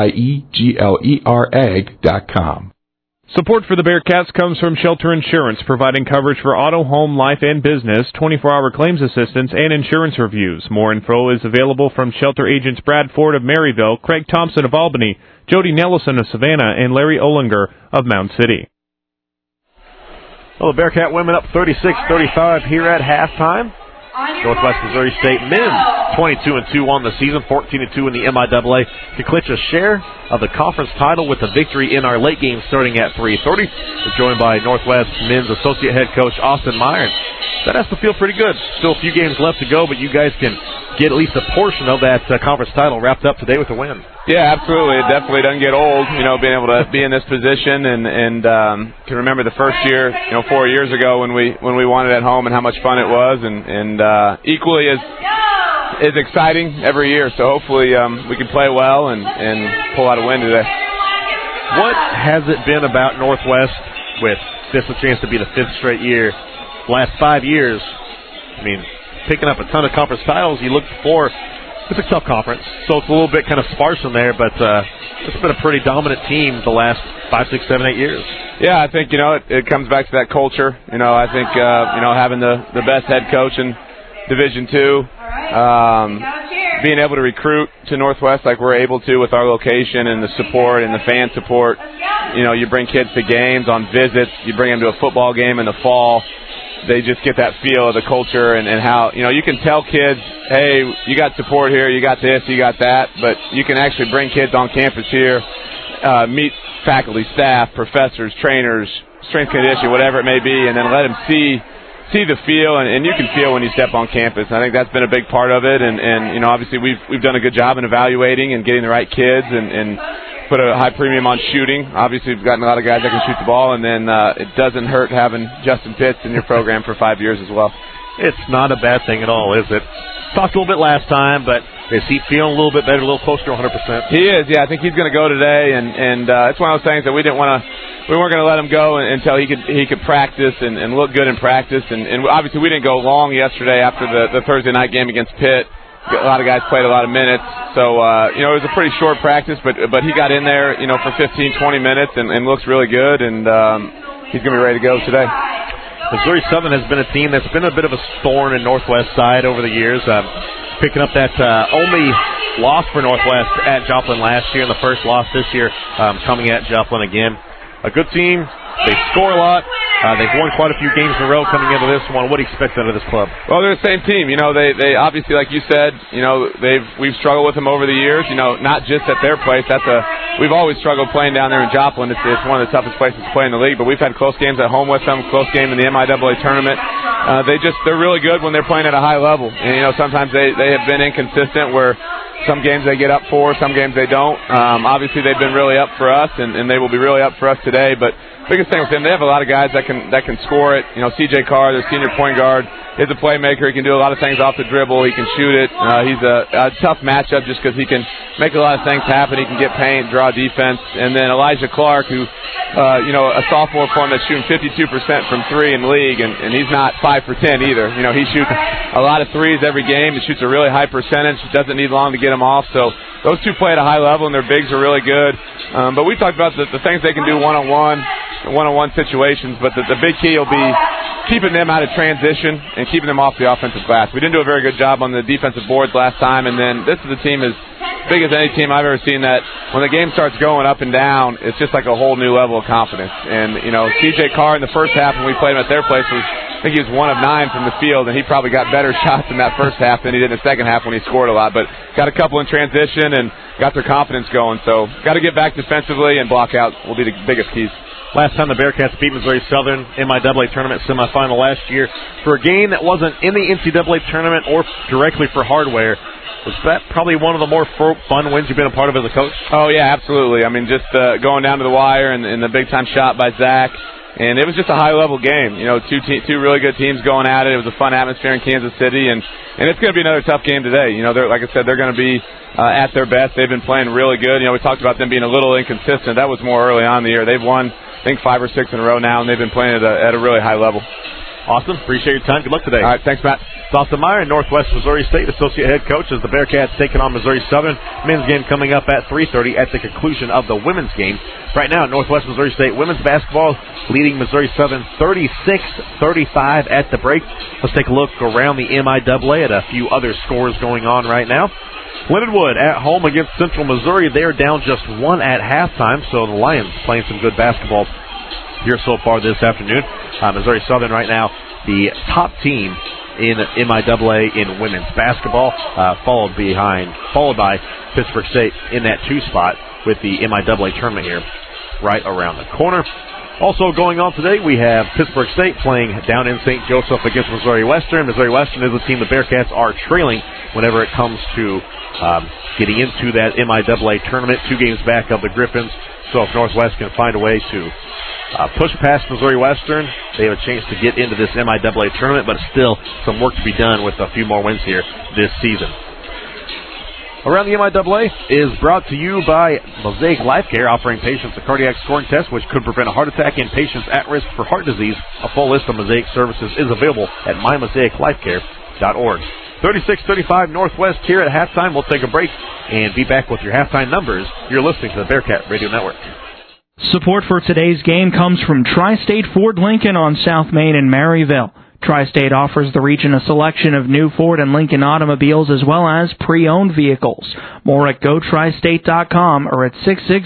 zieglerag.com. Support for the Bearcats comes from Shelter Insurance, providing coverage for auto, home, life, and business, 24-hour claims assistance, and insurance reviews. More info is available from Shelter agents Brad Ford of Maryville, Craig Thompson of Albany, Jody Nelson of Savannah, and Larry Olinger of Mound City. Well, the Bearcat women up 36-35 here at halftime. Northwest Missouri State men's 22-2 on the season, 14-2 in the MIAA to clinch a share of the conference title with a victory in our late game starting at 3:30. We're joined by Northwest men's associate head coach Austin Meyer. That has to feel pretty good. Still a few games left to go, but you guys can get at least a portion of that conference title wrapped up today with a win. Yeah, absolutely. It definitely doesn't get old, being able to be in this position and can remember the first year, 4 years ago when we won it at home and how much fun it was, and equally as exciting every year. So hopefully we can play well and pull out a win today. What has it been about Northwest with this a chance to be the 5th straight year? Last 5 years, picking up a ton of conference titles. You look for It's a tough conference, so it's a little bit kind of sparse in there, but it's been a pretty dominant team the last 5, 6, 7, 8 years. Yeah, I think, it comes back to that culture. I think, having the best head coach in Division II, being able to recruit to Northwest like we're able to with our location and the support and the fan support. You bring kids to games on visits. You bring them to a football game in the fall. They just get that feel of the culture and how, you can tell kids, hey, you got support here, you got this, you got that, but you can actually bring kids on campus here, meet faculty, staff, professors, trainers, strength conditioning, whatever it may be, and then let them see the feel, and you can feel when you step on campus. And I think that's been a big part of it, and obviously we've done a good job in evaluating and getting the right kids and put a high premium on shooting. Obviously, we've gotten a lot of guys that can shoot the ball, and then it doesn't hurt having Justin Pitts in your program for 5 years as well. It's not a bad thing at all, is it? Talked a little bit last time, but is he feeling a little bit better, a little closer to 100%? He is, yeah. I think he's going to go today, and it's one of those things that we weren't going to let him go until he could practice and look good in practice. And obviously, we didn't go long yesterday after the Thursday night game against Pitt. A lot of guys played a lot of minutes, so it was a pretty short practice, but he got in there, for 15, 20 minutes and looks really good, and he's going to be ready to go today. Missouri Southern has been a team that's been a bit of a thorn in Northwest side over the years, picking up that only loss for Northwest at Joplin last year and the first loss this year coming at Joplin again. A good team. They score a lot. They've won quite a few games in a row coming into this one. What do you expect out of this club? Well, they're the same team. They obviously, like you said, we've struggled with them over the years. Not just at their place. We've always struggled playing down there in Joplin. It's one of the toughest places to play in the league. But we've had close games at home with them. Close game in the MIAA tournament. They're really good when they're playing at a high level. And sometimes they have been inconsistent where some games they get up for, some games they don't. Obviously, they've been really up for us, and they will be really up for us today. But biggest thing with them, they have a lot of guys that can score it. CJ Carr, their senior point guard, is a playmaker. He can do a lot of things off the dribble. He can shoot it. He's a tough matchup just because he can make a lot of things happen. He can get paint, draw defense. And then Elijah Clark, who, a sophomore for him that's shooting 52% from three in the league, and he's not 5 for 10 either. He shoots a lot of threes every game. He shoots a really high percentage. Doesn't need long to get him off. So those two play at a high level, and their bigs are really good. But we talked about the things they can do one-on-one situations, but the big key will be keeping them out of transition and keeping them off the offensive glass. We didn't do a very good job on the defensive boards last time, and then this is a team as big as any team I've ever seen that when the game starts going up and down, it's just like a whole new level of confidence. And, CJ Carr in the first half when we played him at their place I think he was 1 of 9 from the field, and he probably got better shots in that first half than he did in the second half when he scored a lot. But got a couple in transition and got their confidence going. So got to get back defensively and block out will be the biggest keys. Last time the Bearcats beat Missouri Southern MIAA tournament semifinal last year for a game that wasn't in the NCAA tournament or directly for hardware. Was that probably one of the more fun wins you've been a part of as a coach? Oh, yeah, absolutely. I mean, just going down to the wire and the big-time shot by Zach. And it was just a high-level game. Two really good teams going at it. It was a fun atmosphere in Kansas City. And it's going to be another tough game today. Like I said, they're going to be at their best. They've been playing really good. We talked about them being a little inconsistent. That was more early on in the year. They've won, I think, 5 or 6 in a row now, and they've been playing at a really high level. Awesome. Appreciate your time. Good luck today. All right. Thanks, Matt. Dawson Meyer, Northwest Missouri State Associate Head Coach, as the Bearcats taking on Missouri Southern. Men's game coming up at 3:30 at the conclusion of the women's game. Right now, Northwest Missouri State women's basketball leading Missouri Southern 36-35 at the break. Let's take a look around the MIAA at a few other scores going on right now. Lindenwood at home against Central Missouri. They are down just 1 at halftime, so the Lions playing some good basketball here so far this afternoon. Missouri Southern right now the top team in MIAA in women's basketball, followed by Pittsburgh State in that 2 spot with the MIAA tournament here right around the corner. Also going on today, we have Pittsburgh State playing down in St. Joseph against Missouri Western. Missouri Western is a team the Bearcats are trailing whenever it comes to getting into that MIAA tournament, 2 games back of the Griffins. So if Northwest can find a way to push past Missouri Western, they have a chance to get into this MIAA tournament, but still some work to be done with a few more wins here this season. Around the MIAA is brought to you by Mosaic Life Care, offering patients a cardiac scoring test which could prevent a heart attack in patients at risk for heart disease. A full list of Mosaic services is available at mymosaiclifecare.org. 36-35 Northwest here at halftime. We'll take a break and be back with your halftime numbers. You're listening to the Bearcat Radio Network. Support for today's game comes from Tri-State Ford Lincoln on South Main in Maryville. Tri-State offers the region a selection of new Ford and Lincoln automobiles as well as pre-owned vehicles. More at GoTristate.com or at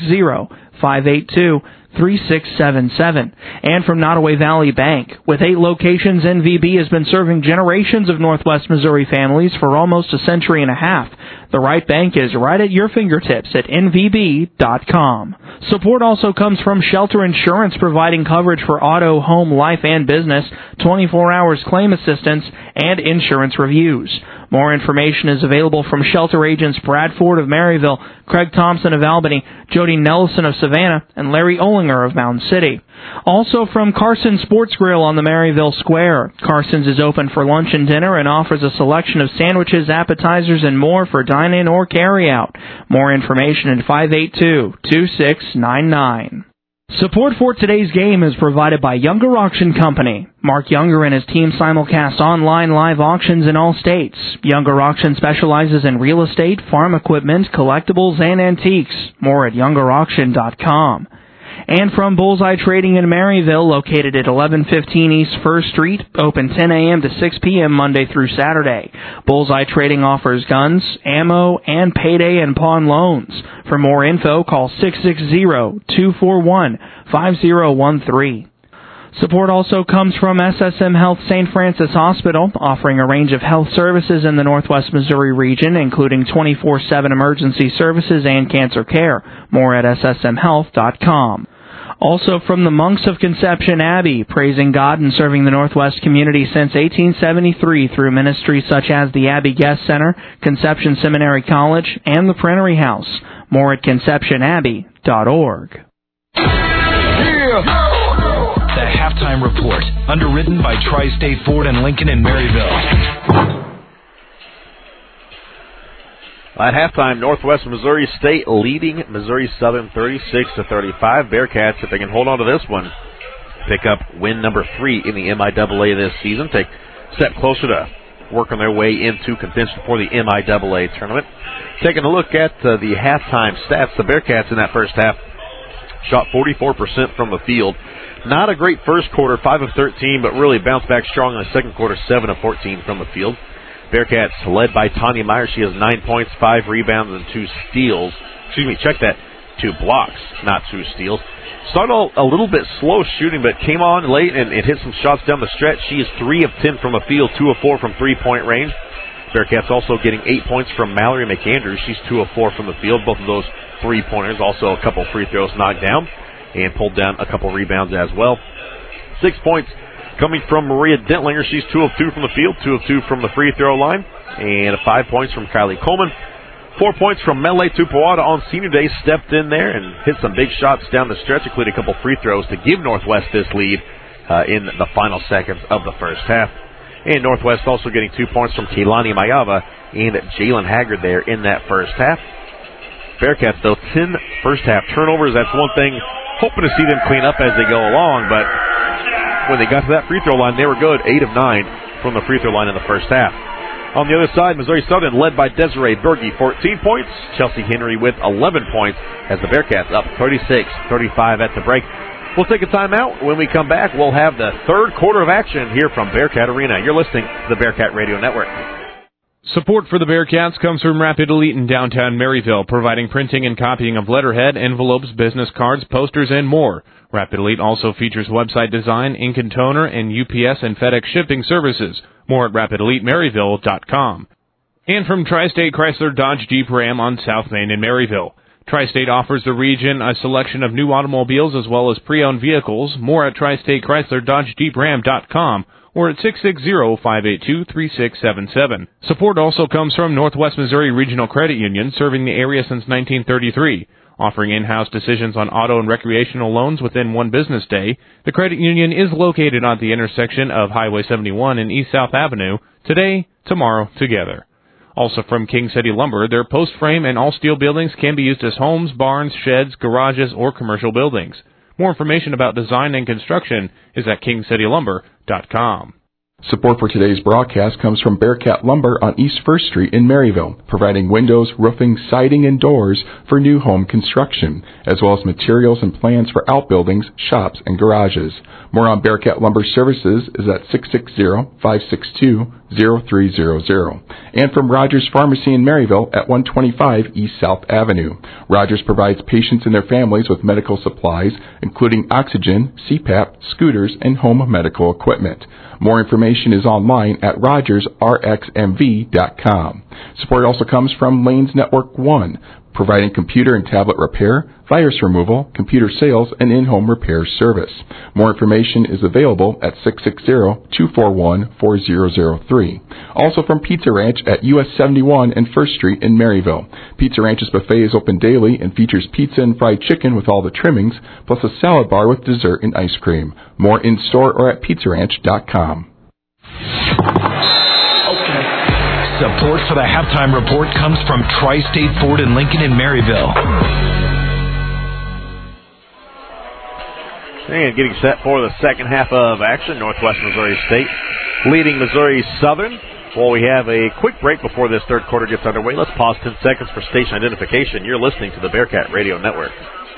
660-582-3677. And from Nottoway Valley Bank. With 8 locations, NVB has been serving generations of Northwest Missouri families for almost a century and a half. The right bank is right at your fingertips at NVB.com. Support also comes from Shelter Insurance, providing coverage for auto, home, life, and business, 24 hours claim assistance, and insurance reviews. More information is available from Shelter agents Brad Ford of Maryville, Craig Thompson of Albany, Jody Nelson of Savannah, and Larry Olinger of Mountain City. Also from Carson's Sports Grill on the Maryville Square. Carson's is open for lunch and dinner and offers a selection of sandwiches, appetizers, and more for dine-in or carry-out. More information at 582-2699. Support for today's game is provided by Younger Auction Company. Mark Younger and his team simulcast online live auctions in all states. Younger Auction specializes in real estate, farm equipment, collectibles, and antiques. More at YoungerAuction.com. And from Bullseye Trading in Maryville, located at 1115 East 1st Street, open 10 a.m. to 6 p.m. Monday through Saturday. Bullseye Trading offers guns, ammo, and payday and pawn loans. For more info, call 660-241-5013. Support also comes from SSM Health St. Francis Hospital, offering a range of health services in the Northwest Missouri region, including 24/7 emergency services and cancer care. More at ssmhealth.com. Also from the Monks of Conception Abbey, praising God and serving the Northwest community since 1873 through ministries such as the Abbey Guest Center, Conception Seminary College, and the Prennery House. More at conceptionabbey.org. The Halftime Report, underwritten by Tri-State Ford and Lincoln in Maryville. At halftime, Northwest Missouri State leading Missouri Southern 36-35. Bearcats, if they can hold on to this one, pick up win number 3 in the MIAA this season. Take a step closer to working their way into contention for the MIAA tournament. Taking a look at the halftime stats, the Bearcats in that first half shot 44% from the field. Not a great first quarter, 5 of 13, but really bounced back strong in the second quarter, 7 of 14 from the field. Bearcats led by Tanya Meyer. She has 9 points, 5 rebounds, and 2 steals. 2 blocks, not 2 steals. Started a little bit slow shooting, but came on late and hit some shots down the stretch. She is 3 of 10 from the field, 2 of 4 from three-point range. Bearcats also getting 8 points from Mallory McAndrews. She's 2 of 4 from the field, both of those three-pointers. Also a couple free throws knocked down and pulled down a couple rebounds as well. 6 points coming from Maria Dentlinger. She's 2 of 2 from the field, 2 of 2 from the free throw line, and 5 points from Kylie Coleman. 4 points from Mele Tupuada on senior day, stepped in there and hit some big shots down the stretch, including a couple free throws to give Northwest this lead in the final seconds of the first half. And Northwest also getting 2 points from Keilani Mayava and Jalen Haggard there in that first half. Bearcats, though, 10 first half turnovers. That's one thing, hoping to see them clean up as they go along, but when they got to that free throw line, they were good, 8 of 9 from the free throw line in the first half. On the other side, Missouri Southern led by Desiree Berge, 14 points. Chelsea Henry with 11 points as the Bearcats up 36-35 at the break. We'll take a timeout. When we come back, we'll have the third quarter of action here from Bearcat Arena. You're listening to the Bearcat Radio Network. Support for the Bearcats comes from Rapid Elite in downtown Maryville, providing printing and copying of letterhead, envelopes, business cards, posters, and more. Rapid Elite also features website design, ink and toner, and UPS and FedEx shipping services. More at RapidEliteMaryville.com. And from Tri-State Chrysler Dodge Jeep Ram on South Main in Maryville. Tri-State offers the region a selection of new automobiles as well as pre-owned vehicles. More at Tri-State Chrysler Dodge Jeep Ram.com or at 660-582-3677. Support also comes from Northwest Missouri Regional Credit Union, serving the area since 1933. Offering in-house decisions on auto and recreational loans within one business day, the credit union is located at the intersection of Highway 71 and East South Avenue. Today, tomorrow, together. Also from King City Lumber, their post frame and all steel buildings can be used as homes, barns, sheds, garages, or commercial buildings. More information about design and construction is at kingcitylumber.com. Support for today's broadcast comes from Bearcat Lumber on East 1st Street in Maryville, providing windows, roofing, siding, and doors for new home construction, as well as materials and plans for outbuildings, shops, and garages. More on Bearcat Lumber Services is at 660-562-0300. And from Rogers Pharmacy in Maryville at 125 East South Avenue. Rogers provides patients and their families with medical supplies, including oxygen, CPAP, scooters, and home medical equipment. More information is online at rogersrxmv.com. Support also comes from Lanes Network One, providing computer and tablet repair, virus removal, computer sales, and in-home repair service. More information is available at 660-241-4003. Also from Pizza Ranch at US 71 and 1st Street in Maryville. Pizza Ranch's buffet is open daily and features pizza and fried chicken with all the trimmings, plus a salad bar with dessert and ice cream. More in-store or at pizzaranch.com. Support for the halftime report comes from Tri-State Ford and Lincoln in Maryville. And getting set for the second half of action, Northwest Missouri State leading Missouri Southern. While we have a quick break before this third quarter gets underway, let's pause 10 seconds for station identification. You're listening to the Bearcat Radio Network.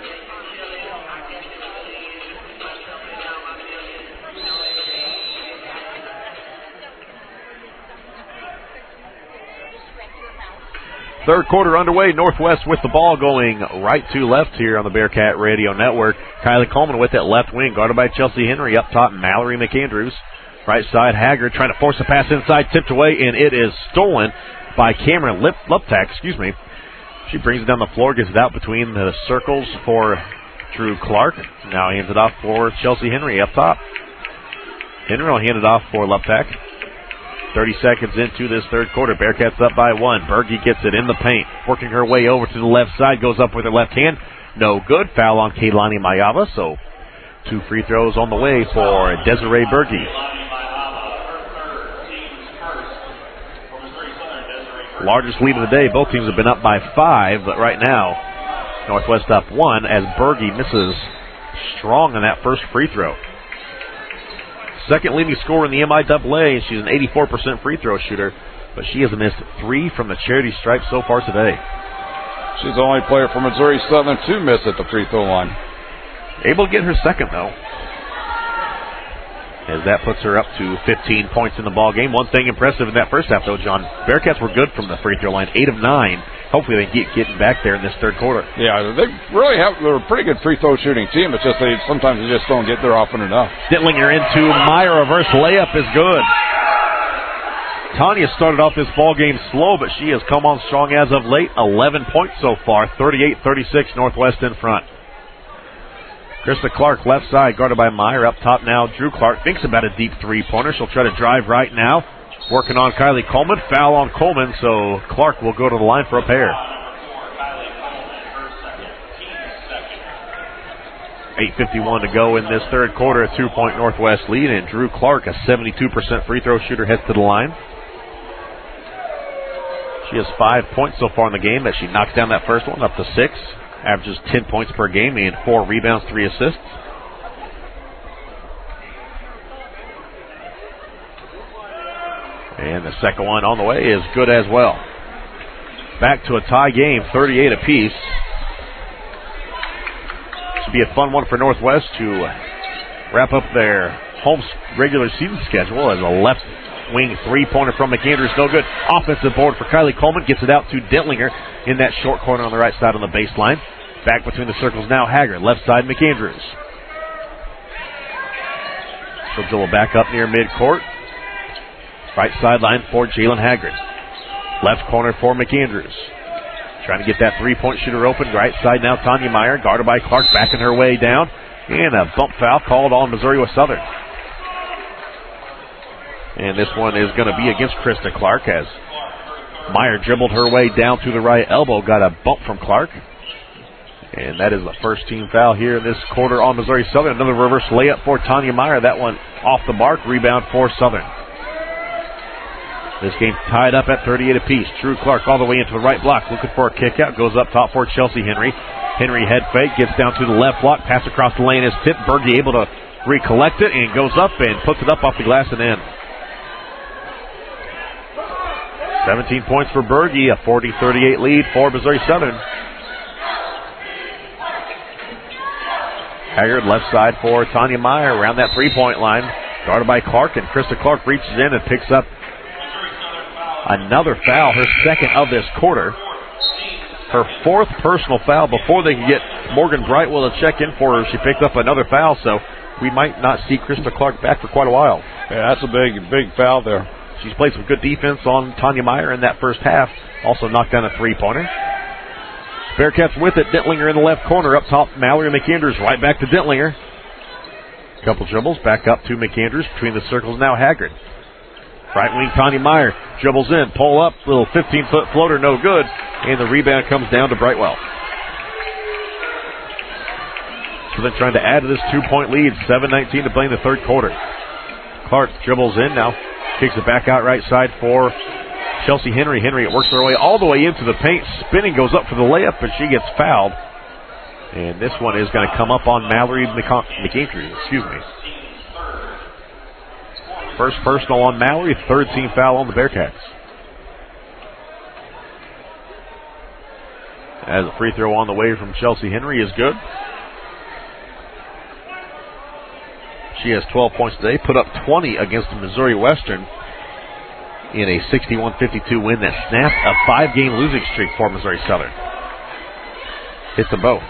Third quarter underway. Northwest with the ball going right to left here on the Bearcat Radio Network. Kylie Coleman with that left wing, guarded by Chelsea Henry. Up top, Mallory McAndrews. Right side, Haggard trying to force a pass inside, tipped away, and it is stolen by Cameron Luptak. She brings it down the floor, gets it out between the circles for Drew Clark. Now hands it off for Chelsea Henry up top. Henry will hand it off for Luptak. 30 seconds into this third quarter. Bearcats up by one. Berge gets it in the paint. Working her way over to the left side. Goes up with her left hand. No good. Foul on Kaylani Mayava. So 2 free throws on the way for Desiree Berge. Largest lead of the day. Both teams have been up by 5. But right now, Northwest up 1 as Berge misses strong on that first free throw. Second leading scorer in the MIAA, and she's an 84% free throw shooter, but she has missed 3 from the charity stripe so far today. She's the only player from Missouri Southern to miss at the free throw line. Able to get her second, though, as that puts her up to 15 points in the ball game. One thing impressive in that first half, though, John, Bearcats were good from the free throw line, 8 of 9. Hopefully they get getting back there in this third quarter. Yeah, they're a pretty good free throw shooting team. It's just sometimes they just don't get there often enough. Dittlinger into Meyer, reverse layup is good. Tanya started off this ball game slow, but she has come on strong as of late. 11 points so far, 38-36 Northwest in front. Krista Clark, left side, guarded by Meyer. Up top now, Drew Clark thinks about a deep three-pointer. She'll try to drive right now. Working on Kylie Coleman. Foul on Coleman, so Clark will go to the line for a pair. 8:51 to go in this third quarter. A 2-point Northwest lead, and Drew Clark, a 72% free throw shooter, heads to the line. She has 5 points so far in the game, as she knocks down that first one up to 6. Averages 10 points per game and 4 rebounds, 3 assists. And the second one on the way is good as well. Back to a tie game, 38 apiece. Should be a fun one for Northwest to wrap up their home regular season schedule as a left wing three-pointer from McAndrews. No good. Offensive board for Kylie Coleman. Gets it out to Dittlinger in that short corner on the right side on the baseline. Back between the circles now, Haggard. Left side, McAndrews. She'll dribble back up near midcourt. Right sideline for Jalen Haggard. Left corner for McAndrews. Trying to get that three-point shooter open. Right side now, Tanya Meyer, guarded by Clark, backing her way down. And a bump foul called on Missouri West Southern. And this one is going to be against Krista Clark as Meyer dribbled her way down to the right elbow. Got a bump from Clark. And that is the first team foul here in this quarter on Missouri Southern. Another reverse layup for Tanya Meyer. That one off the mark. Rebound for Southern. This game tied up at 38 apiece. Drew Clark all the way into the right block, looking for a kick out. Goes up top for Chelsea Henry. Henry head fake, gets down to the left block. Pass across the lane is tipped. Berge able to recollect it and goes up and puts it up off the glass and in. 17 points for Berge, a 40-38 lead for Missouri Southern. Haggard left side for Tanya Meyer around that three-point line. Guarded by Clark, and Krista Clark reaches in and picks up another foul, her second of this quarter. Her fourth personal foul before they can get Morgan Brightwell to check in for her. She picked up another foul, so we might not see Krista Clark back for quite a while. Yeah, that's a big foul there. She's played some good defense on Tanya Meyer in that first half. Also knocked down a three-pointer. Bearcats with it. Dittlinger in the left corner. Up top, Mallory McAndrews right back to Dittlinger. Couple dribbles. Back up to McAndrews. Between the circles now Haggard. Right wing Tanya Meyer. Dribbles in. Pull up. Little 15-foot floater. No good. And the rebound comes down to Brightwell. So they're trying to add to this 2-point lead. 7:19 to play in the third quarter. Clark dribbles in now. Kicks it back out right side for Chelsea Henry. Henry works her way all the way into the paint. Spinning, goes up for the layup, but she gets fouled. And this one is going to come up on Mallory McAndrews. Excuse me. First personal on Mallory. Third team foul on the Bearcats. As a free throw on the way from Chelsea Henry is good. She has 12 points today, put up 20 against Missouri Western in a 61-52 win that snapped a 5-game losing streak for Missouri Southern. Hits them both.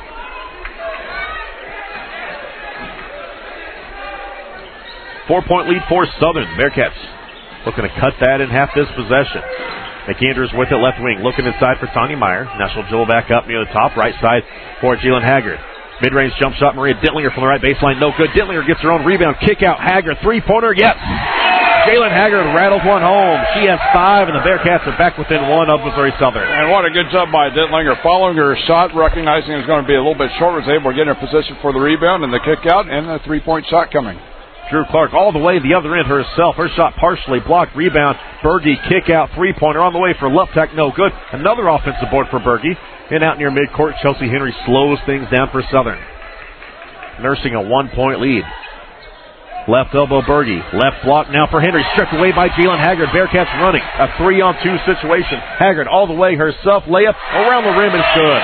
Four-point lead for Southern. Bearcats looking to cut that in half this possession. McAndrews with it, left wing, looking inside for Tanya Meyer. Now she'll dribble back up near the top, right side for Jalen Haggard. Mid-range jump shot, Maria Dittlinger from the right baseline, no good. Dittlinger gets her own rebound, kick out, Haggard, three-pointer, yes! Jalen Haggard rattles one home. She has 5, and the Bearcats are back within 1 of Missouri Southern. And what a good job by Dittlinger, following her shot, recognizing it was going to be a little bit short, was able to get in position for the rebound and the kick out, and a three-point shot coming. Drew Clark all the way the other end herself. Her shot partially blocked. Rebound. Berge kick out. Three-pointer on the way for Luptak. No good. Another offensive board for Berge. And out near midcourt, Chelsea Henry slows things down for Southern. Nursing a 1-point lead. Left elbow Berge. Left block now for Henry. Stripped away by Jalen Haggard. Bearcats running. A 3-on-2 situation. Haggard all the way herself. Layup around the rim is good.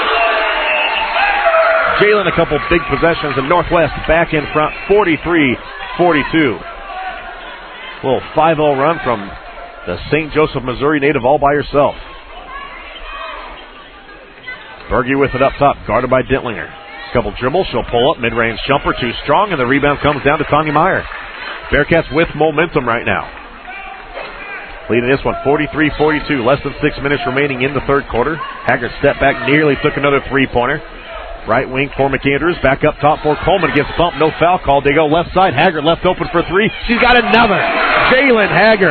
Jalen a couple big possessions, and Northwest back in front, 43-42. Little 5-0 run from the St. Joseph, Missouri native all by herself. Berge with it up top, guarded by Dittlinger. Couple dribbles, she'll pull up, mid-range jumper, too strong, and the rebound comes down to Tanya Meyer. Bearcats with momentum right now. Leading this one, 43-42, less than 6 minutes remaining in the third quarter. Haggard stepped back, nearly took another three-pointer. Right wing for McAndrews. Back up top for Coleman. Gets bumped. No foul call. They go left side. Haggard left open for three. She's got another. Jalen Haggard.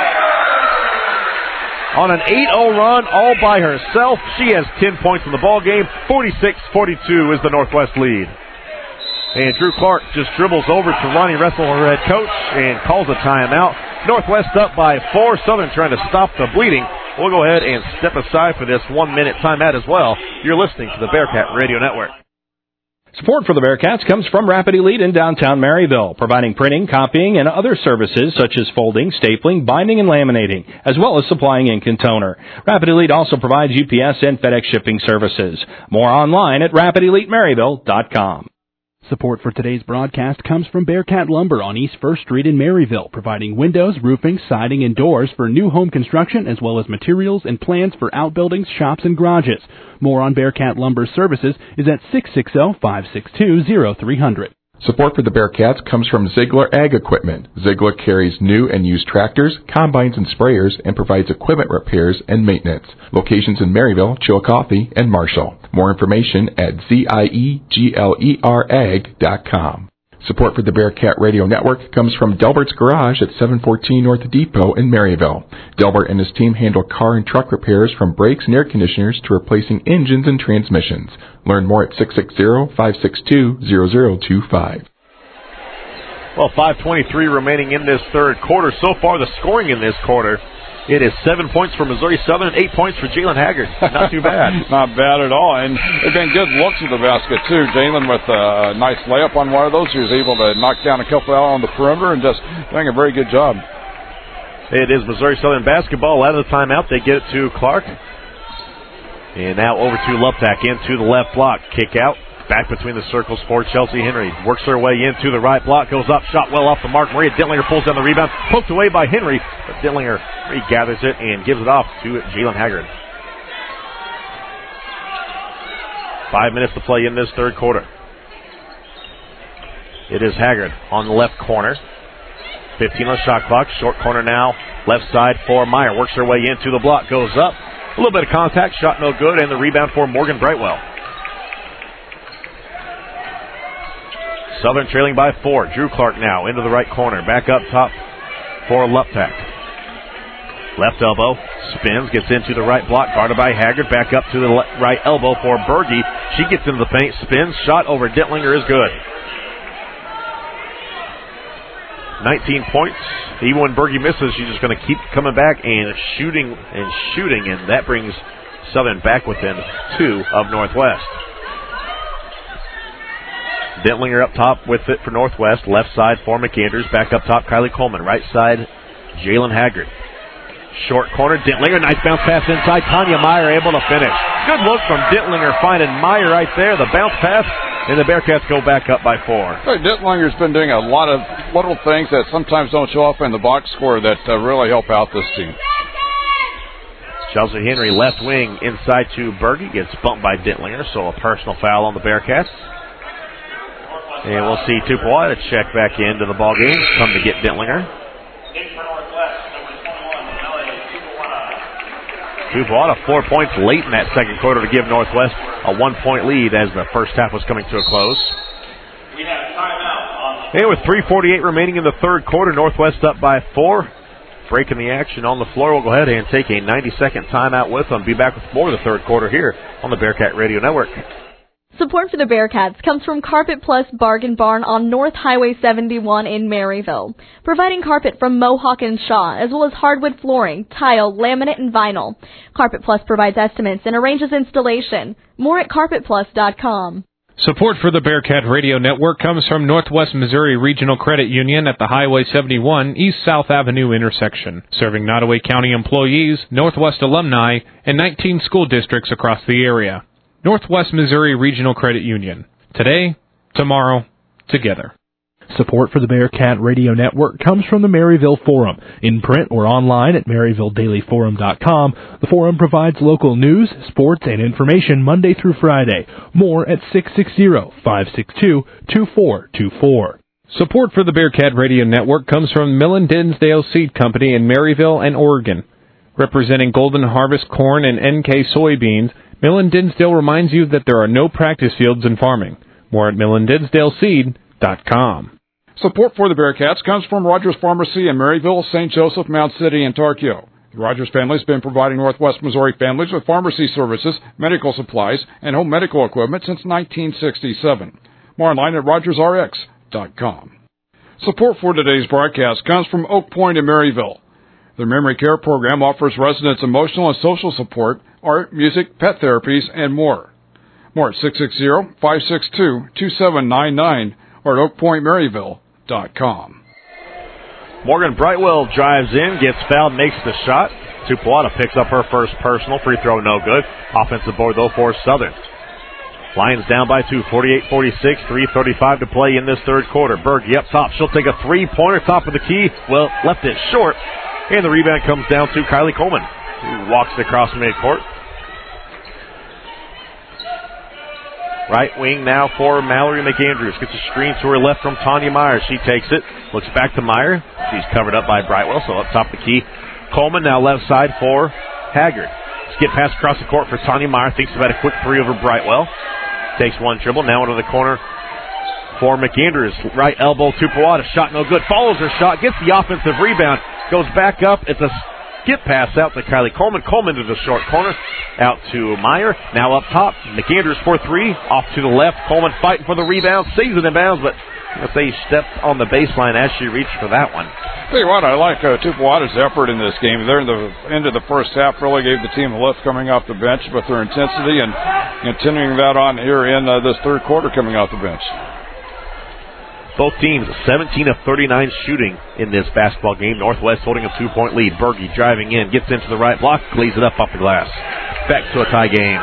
On an 8-0 run all by herself. She has 10 points in the ball game. 46-42 is the Northwest lead. And Drew Clark just dribbles over to Ronnie Russell, her head coach, and calls a timeout. Northwest up by 4. Southern trying to stop the bleeding. We'll go ahead and step aside for this 1-minute timeout as well. You're listening to the Bearcat Radio Network. Support for the Bearcats comes from Rapid Elite in downtown Maryville, providing printing, copying, and other services such as folding, stapling, binding, and laminating, as well as supplying ink and toner. Rapid Elite also provides UPS and FedEx shipping services. More online at RapidEliteMaryville.com. Support for today's broadcast comes from Bearcat Lumber on East 1st Street in Maryville, providing windows, roofing, siding, and doors for new home construction, as well as materials and plans for outbuildings, shops, and garages. More on Bearcat Lumber services is at 660-562-0300. Support for the Bearcats comes from Ziegler Ag Equipment. Ziegler carries new and used tractors, combines, and sprayers and provides equipment repairs and maintenance. Locations in Maryville, Chillicothe, and Marshall. More information at zieglerag.com. Support for the Bearcat Radio Network comes from Delbert's Garage at 714 North Depot in Maryville. Delbert and his team handle car and truck repairs from brakes and air conditioners to replacing engines and transmissions. Learn more at 660-562-0025. Well, 5:23 remaining in this third quarter. So far, the scoring in this quarter, it is 7 points for Missouri Southern and 8 points for Jalen Haggard. Not too bad. Not bad at all. And they've been good looks at the basket, too. Jalen with a nice layup on one of those. He was able to knock down a couple out on the perimeter and just doing a very good job. It is Missouri Southern basketball. Out of the timeout, they get it to Clark. And now over to Luptak into the left block. Kick out. Back between the circles for Chelsea Henry. Works her way into the right block. Goes up. Shot well off the mark. Maria Dittlinger pulls down the rebound. Poked away by Henry. But Dittlinger regathers it and gives it off to Jalen Haggard. 5 minutes to play in this third quarter. It is Haggard on the left corner. 15 on the shot clock. Short corner now. Left side for Meyer. Works her way into the block. Goes up. A little bit of contact. Shot no good. And the rebound for Morgan Brightwell. Southern trailing by 4. Drew Clark now into the right corner. Back up top for Luptak. Left elbow. Spins. Gets into the right block. Guarded by Haggard. Back up to the right elbow for Berge. She gets into the paint. Spins. Shot over Dittlinger is good. 19 points. Even when Berge misses, she's just going to keep coming back and shooting, and that brings Southern back within 2 of Northwest. Dittlinger up top with it for Northwest. Left side for McAndrews. Back up top, Kylie Coleman. Right side, Jalen Haggard. Short corner, Dittlinger. Nice bounce pass inside. Tanya Meyer able to finish. Good look from Dittlinger finding Meyer right there. The bounce pass. And the Bearcats go back up by 4. Hey, Dittlinger's been doing a lot of little things that sometimes don't show up in the box score that really help out this team. Chelsea Henry, left wing, inside to Berge. Gets bumped by Dittlinger, so a personal foul on the Bearcats. And we'll see Tupuola check back into the ball game. Come to get Dittlinger. Tupuola 4 points late in that second quarter to give Northwest a 1-point lead as the first half was coming to a close. We have timeout. And with 3:48 remaining in the third quarter, Northwest up by 4. Breaking the action on the floor. We'll go ahead and take a 90-second timeout with them. Be back with more of the third quarter here on the Bearcat Radio Network. Support for the Bearcats comes from Carpet Plus Bargain Barn on North Highway 71 in Maryville, providing carpet from Mohawk and Shaw, as well as hardwood flooring, tile, laminate, and vinyl. Carpet Plus provides estimates and arranges installation. More at carpetplus.com. Support for the Bearcat Radio Network comes from Northwest Missouri Regional Credit Union at the Highway 71 East-South Avenue intersection, serving Nottoway County employees, Northwest alumni, and 19 school districts across the area. Northwest Missouri Regional Credit Union. Today, tomorrow, together. Support for the Bearcat Radio Network comes from the Maryville Forum. In print or online at MaryvilleDailyForum.com, the Forum provides local news, sports, and information Monday through Friday. More at 660-562-2424. Support for the Bearcat Radio Network comes from Millen Dinsdale Seed Company in Maryville and Oregon. Representing Golden Harvest corn and NK soybeans, Millen Dinsdale reminds you that there are no practice fields in farming. More at MillenDinsdaleSeed.com. Support for the Bearcats comes from Rogers Pharmacy in Maryville, St. Joseph, Mount City, and Tarkio. The Rogers family has been providing Northwest Missouri families with pharmacy services, medical supplies, and home medical equipment since 1967. More online at RogersRx.com. Support for today's broadcast comes from Oak Point in Maryville. Their memory care program offers residents emotional and social support, art, music, pet therapies, and more. More at 660-562-2799 or at oakpointmaryville.com. Morgan Brightwell drives in, gets fouled, makes the shot. Tupuola picks up her first personal. Free throw no good. Offensive board, though, for Southern. Lions down by 2, 48-46, 3:35 to play in this third quarter. Berge up top. She'll take a three-pointer, top of the key. Well, left it short. And the rebound comes down to Kylie Coleman, who walks across midcourt. Right wing now for Mallory McAndrews. Gets a screen to her left from Tanya Meyer. She takes it. Looks back to Meyer. She's covered up by Brightwell, so up top of the key. Coleman now left side for Haggard. Skip pass across the court for Tanya Meyer. Thinks about a quick three over Brightwell. Takes one dribble. Now into the corner for McAndrews. Right elbow to Tupuola. Shot no good. Follows her shot. Gets the offensive rebound. Goes back up. It's a skip pass out to Kylie Coleman. Coleman to the short corner. Out to Meyer. Now up top. McAndrews for three. Off to the left. Coleman fighting for the rebound. Saves it in bounds, but let's say he stepped on the baseline as she reached for that one. Tell you what, I like Tupuola's effort in this game. They're in the end of the first half, really gave the team a lift coming off the bench, but their intensity and continuing that on here in this third quarter coming off the bench. Both teams 17 of 39 shooting in this basketball game. Northwest holding a 2-point lead. Berge driving in, gets into the right block, cleans it up off the glass. Back to a tie game.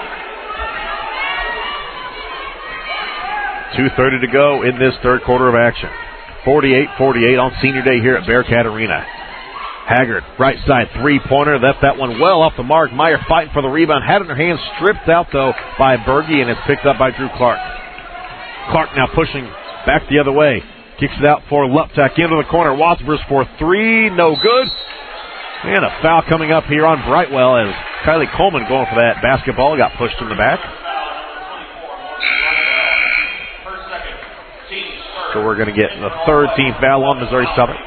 2:30 to go in this third quarter of action. 48-48 on senior day here at Bearcat Arena. Haggard, right side, three-pointer, left that one well off the mark. Meyer fighting for the rebound, had it in her hands, stripped out, though, by Berge, and it's picked up by Drew Clark. Clark now pushing back the other way. Kicks it out for Luptak into the corner. Wadsworth for three, no good. And a foul coming up here on Brightwell as Kylie Coleman going for that basketball, got pushed in the back. So we're going to get the third team foul on Missouri Southern.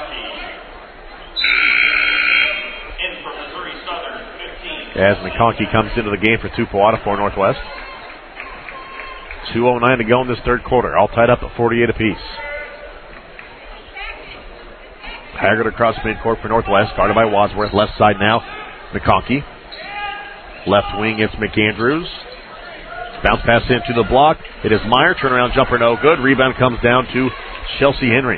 As McConkey comes into the game for Tupuola for Northwest. 2:09 to go in this third quarter. All tied up at 48 apiece. Haggard across midcourt for Northwest. Guarded by Wadsworth. Left side now. McConkey. Left wing, it's McAndrews. Bounce pass into the block. It is Meyer. Turnaround jumper, no good. Rebound comes down to Chelsea Henry.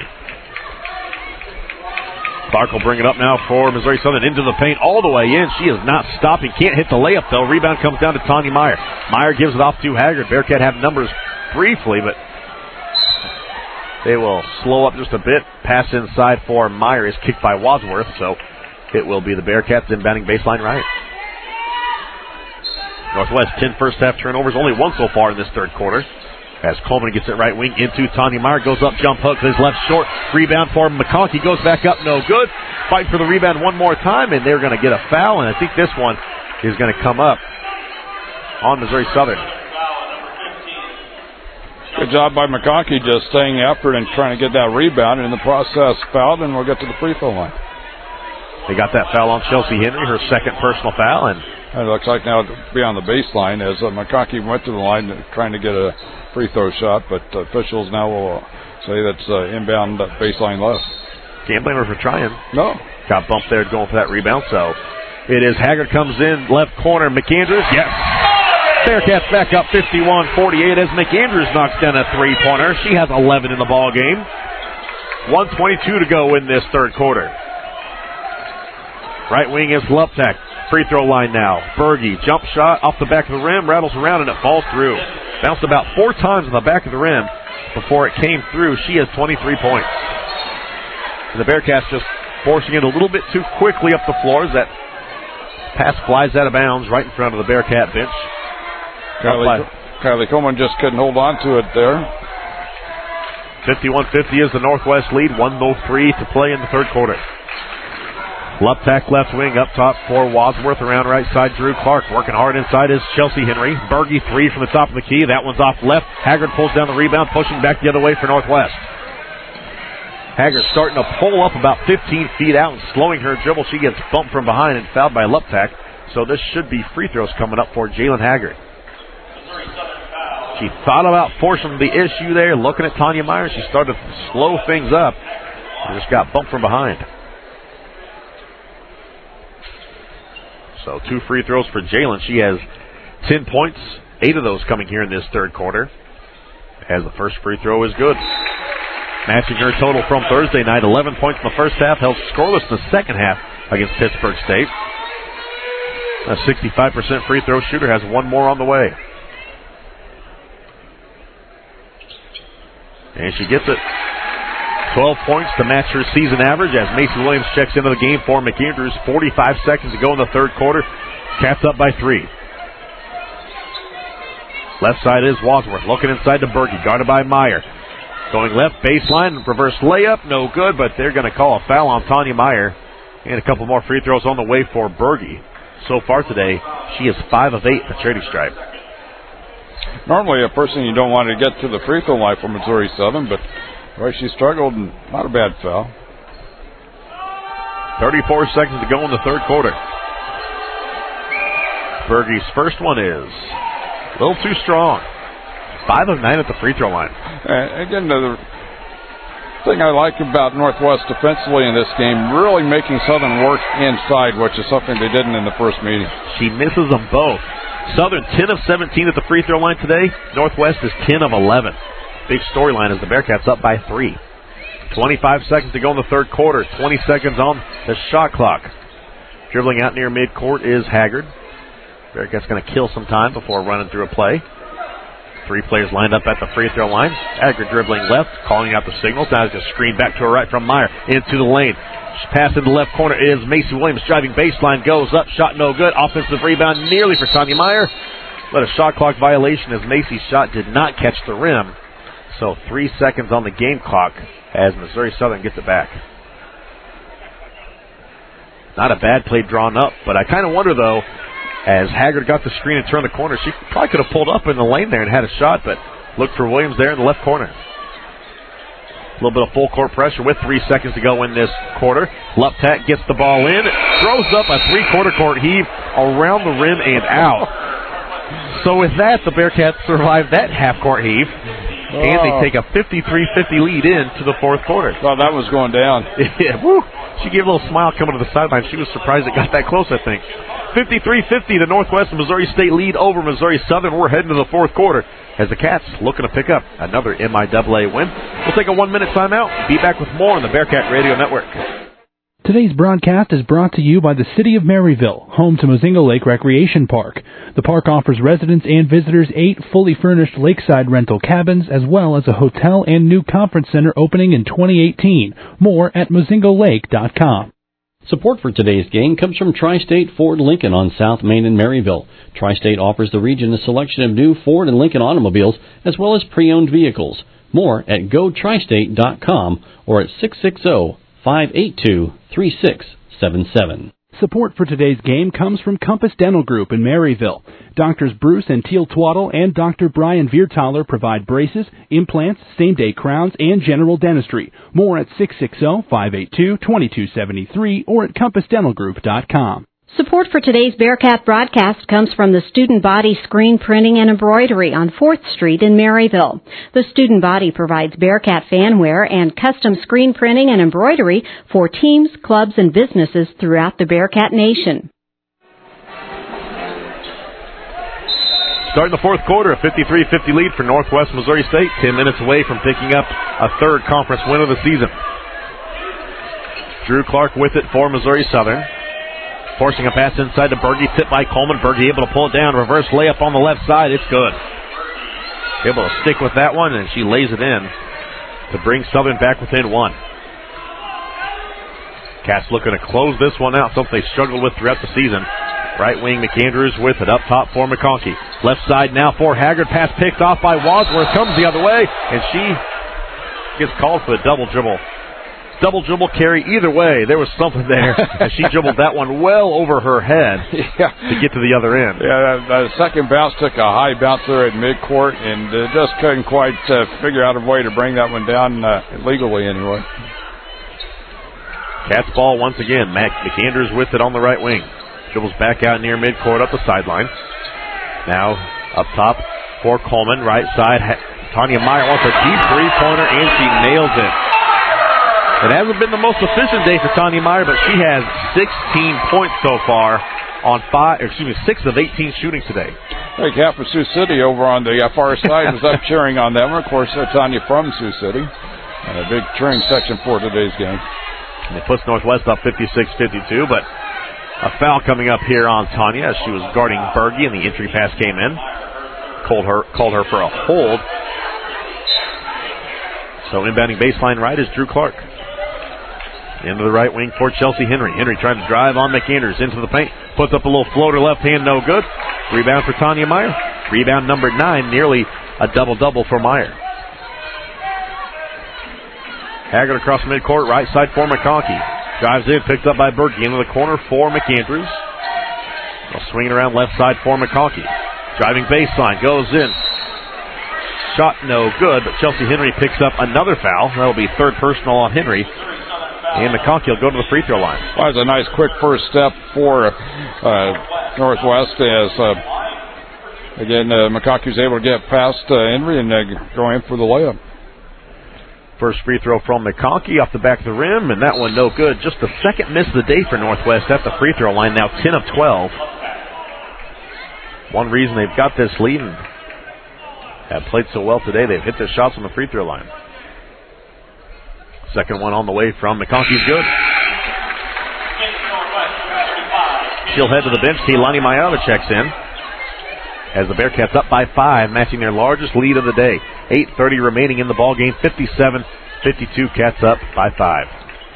Clark will bring it up now for Missouri Southern into the paint all the way in. She is not stopping. Can't hit the layup, though. Rebound comes down to Tanya Meyer. Meyer gives it off to Haggard. Bearcat have numbers briefly, but they will slow up just a bit. Pass inside for Meyer is kicked by Wadsworth, so it will be the Bearcats inbounding baseline right. Northwest 10 first half turnovers, only one so far in this third quarter. As Coleman gets it right wing into Tanya Meyer, goes up, jump hook, his left short, rebound for McConkey, goes back up, no good. Fight for the rebound one more time, and they're going to get a foul, and I think this one is going to come up on Missouri Southern. Good job by McConkey, just staying after it and trying to get that rebound, and in the process fouled, and we'll get to the free throw line. They got that foul on Chelsea Henry, her second personal foul, and it looks like now to be on the baseline as McConkey went to the line trying to get a free throw shot, but officials now will say that's inbound baseline left. Can't blame her for trying. No. Got bumped there going for that rebound, so it is Haggard comes in, left corner, McAndrews, yes. Bearcats back up 51-48 as McAndrews knocks down a three-pointer. She has 11 in the ball game. 1:22 to go in this third quarter. Right wing is Luptak. Free throw line now. Berge, jump shot off the back of the rim, rattles around, and it falls through. Bounced about 4 times on the back of the rim before it came through. She has 23 points. And the Bearcats just forcing it a little bit too quickly up the floor as that pass flies out of bounds right in front of the Bearcat bench. Kylie Coleman just couldn't hold on to it there. 51-50 is the Northwest lead. 1:03 to play in the third quarter. Luptak left wing up top for Wadsworth, around right side Drew Clark. Working hard inside is Chelsea Henry. Berge three from the top of the key. That one's off left. Haggard pulls down the rebound, pushing back the other way for Northwest. Haggard starting to pull up about 15 feet out and slowing her dribble. She gets bumped from behind and fouled by Luptak. So this should be free throws coming up for Jalen Haggard. She thought about forcing the issue there, looking at Tanya Meyer. She started to slow things up and just got bumped from behind. So 2 free throws for Jalen. She has 10 points, 8 of those coming here in this third quarter, as the first free throw is good. Matching her total from Thursday night, 11 points in the first half, held scoreless in the second half against Pittsburgh State. A 65% free throw shooter, has one more on the way. And she gets it. 12 points to match her season average as Macy Williams checks into the game for McAndrews. 45 seconds to go in the third quarter. Capped up by 3. Left side is Wadsworth. Looking inside to Berge. Guarded by Meyer. Going left baseline. Reverse layup. No good, but they're going to call a foul on Tanya Meyer. And a couple more free throws on the way for Berge. So far today, she is 5 of 8 at the charity stripe. Normally a person you don't want to get to the free throw line for Missouri Southern, but she struggled, and not a bad foul. 34 seconds to go in the third quarter. Berge's first one is a little too strong. 5 of 9 at the free throw line. Again, the thing I like about Northwest defensively in this game, really making Southern work inside, which is something they didn't in the first meeting. She misses them both. Southern 10 of 17 at the free throw line today. Northwest is 10 of 11. big storyline as the Bearcats up by 3. 25 seconds to go in the third quarter. 20 seconds on the shot clock. Dribbling out near midcourt is Haggard. Bearcats going to kill some time before running through a play. 3 players lined up at the free throw line. Haggard dribbling left, calling out the signals. Now it's a screen back to her right from Meyer. Into the lane. Pass in the left corner is Macy Williams driving baseline. Goes up, shot no good. Offensive rebound nearly for Tanya Meyer. But a shot clock violation as Macy's shot did not catch the rim. So 3 seconds on the game clock as Missouri Southern gets it back. Not a bad play drawn up, but I kind of wonder, though, as Haggard got the screen and turned the corner, she probably could have pulled up in the lane there and had a shot, but looked for Williams there in the left corner. A little bit of full court pressure with 3 seconds to go in this quarter. Luptak gets the ball in, throws up a 3-quarter court heave around the rim and out. So with that, the Bearcats survive that half-court heave, and they take a 53-50 lead into the fourth quarter. Thought that was going down. Yeah, woo. She gave a little smile coming to the sideline. She was surprised it got that close, I think. 53-50, the Northwest Missouri State lead over Missouri Southern. We're heading to the fourth quarter as the Cats looking to pick up another MIAA win. We'll take a 1-minute timeout. Be back with more on the Bearcat Radio Network. Today's broadcast is brought to you by the City of Maryville, home to Mozingo Lake Recreation Park. The park offers residents and visitors 8 fully furnished lakeside rental cabins, as well as a hotel and new conference center opening in 2018. More at mozingolake.com. Support for today's game comes from Tri-State Ford Lincoln on South Main in Maryville. Tri-State offers the region a selection of new Ford and Lincoln automobiles, as well as pre-owned vehicles. More at gotristate.com or at 660-582-3677. Support for today's game comes from Compass Dental Group in Maryville. Doctors Bruce and Teal Twaddle and Dr. Brian Viertaler provide braces, implants, same-day crowns, and general dentistry. More at 660-582-2273 or at compassdentalgroup.com. Support for today's Bearcat broadcast comes from the Student Body Screen Printing and Embroidery on 4th Street in Maryville. The Student Body provides Bearcat fanwear and custom screen printing and embroidery for teams, clubs, and businesses throughout the Bearcat Nation. Starting the fourth quarter, a 53-50 lead for Northwest Missouri State. 10 minutes away from picking up a third conference win of the season. Drew Clark with it for Missouri Southern. Forcing a pass inside to Berge, tipped by Coleman. Berge able to pull it down. Reverse layup on the left side. It's good. Able to stick with that one, and she lays it in to bring Southern back within 1. Cats looking to close this one out, something they struggled with throughout the season. Right wing McAndrews with it up top for McConkey. Left side now for Haggard. Pass picked off by Wadsworth. Comes the other way, and she gets called for the double dribble. Double dribble carry either way. There was something there. And she dribbled that one well over her head to get to the other end. Yeah, the second bounce took a high bounce there at midcourt and just couldn't quite figure out a way to bring that one down legally anyway. Cats ball once again. McAndrews with it on the right wing. Dribbles back out near midcourt up the sideline. Now up top for Coleman. Right side. Tanya Meyer wants a deep three-pointer and she nails it. It hasn't been the most efficient day for Tanya Meyer, but she has 16 points so far on 6 of 18 shooting today. Hey, half of Sioux City over on the far side was up cheering on them. Of course, Tanya from Sioux City. And a big cheering section for today's game. And it puts Northwest up 56-52, but a foul coming up here on Tanya as she was guarding Berge, and the entry pass came in. Called her for a hold. So inbounding baseline right is Drew Clark. Into the right wing for Chelsea Henry. Henry trying to drive on McAndrews into the paint. Puts up a little floater left hand, no good. Rebound for Tanya Meyer. Rebound number 9, nearly a double-double for Meyer. Haggard across midcourt, right side for McConkey. Drives in, picked up by Berge. Into the corner for McAndrews. They'll swing it around left side for McConkey. Driving baseline, goes in. Shot no good, but Chelsea Henry picks up another foul. That'll be third personal on Henry. And McConkey will go to the free throw line. Well, that was a nice quick first step for Northwest as, again, McConkey was able to get past Henry and go in for the layup. First free throw from McConkey off the back of the rim, and that one no good. Just the second miss of the day for Northwest at the free throw line, now 10 of 12. One reason they've got this lead, and have played so well today. They've hit their shots on the free throw line. Second one on the way from McConkey's good. She'll head to the bench. Keilani Mayava checks in as the Bearcats up by 5, matching their largest lead of the day. 8:30 remaining in the ball game. 57-52. Cats up by 5.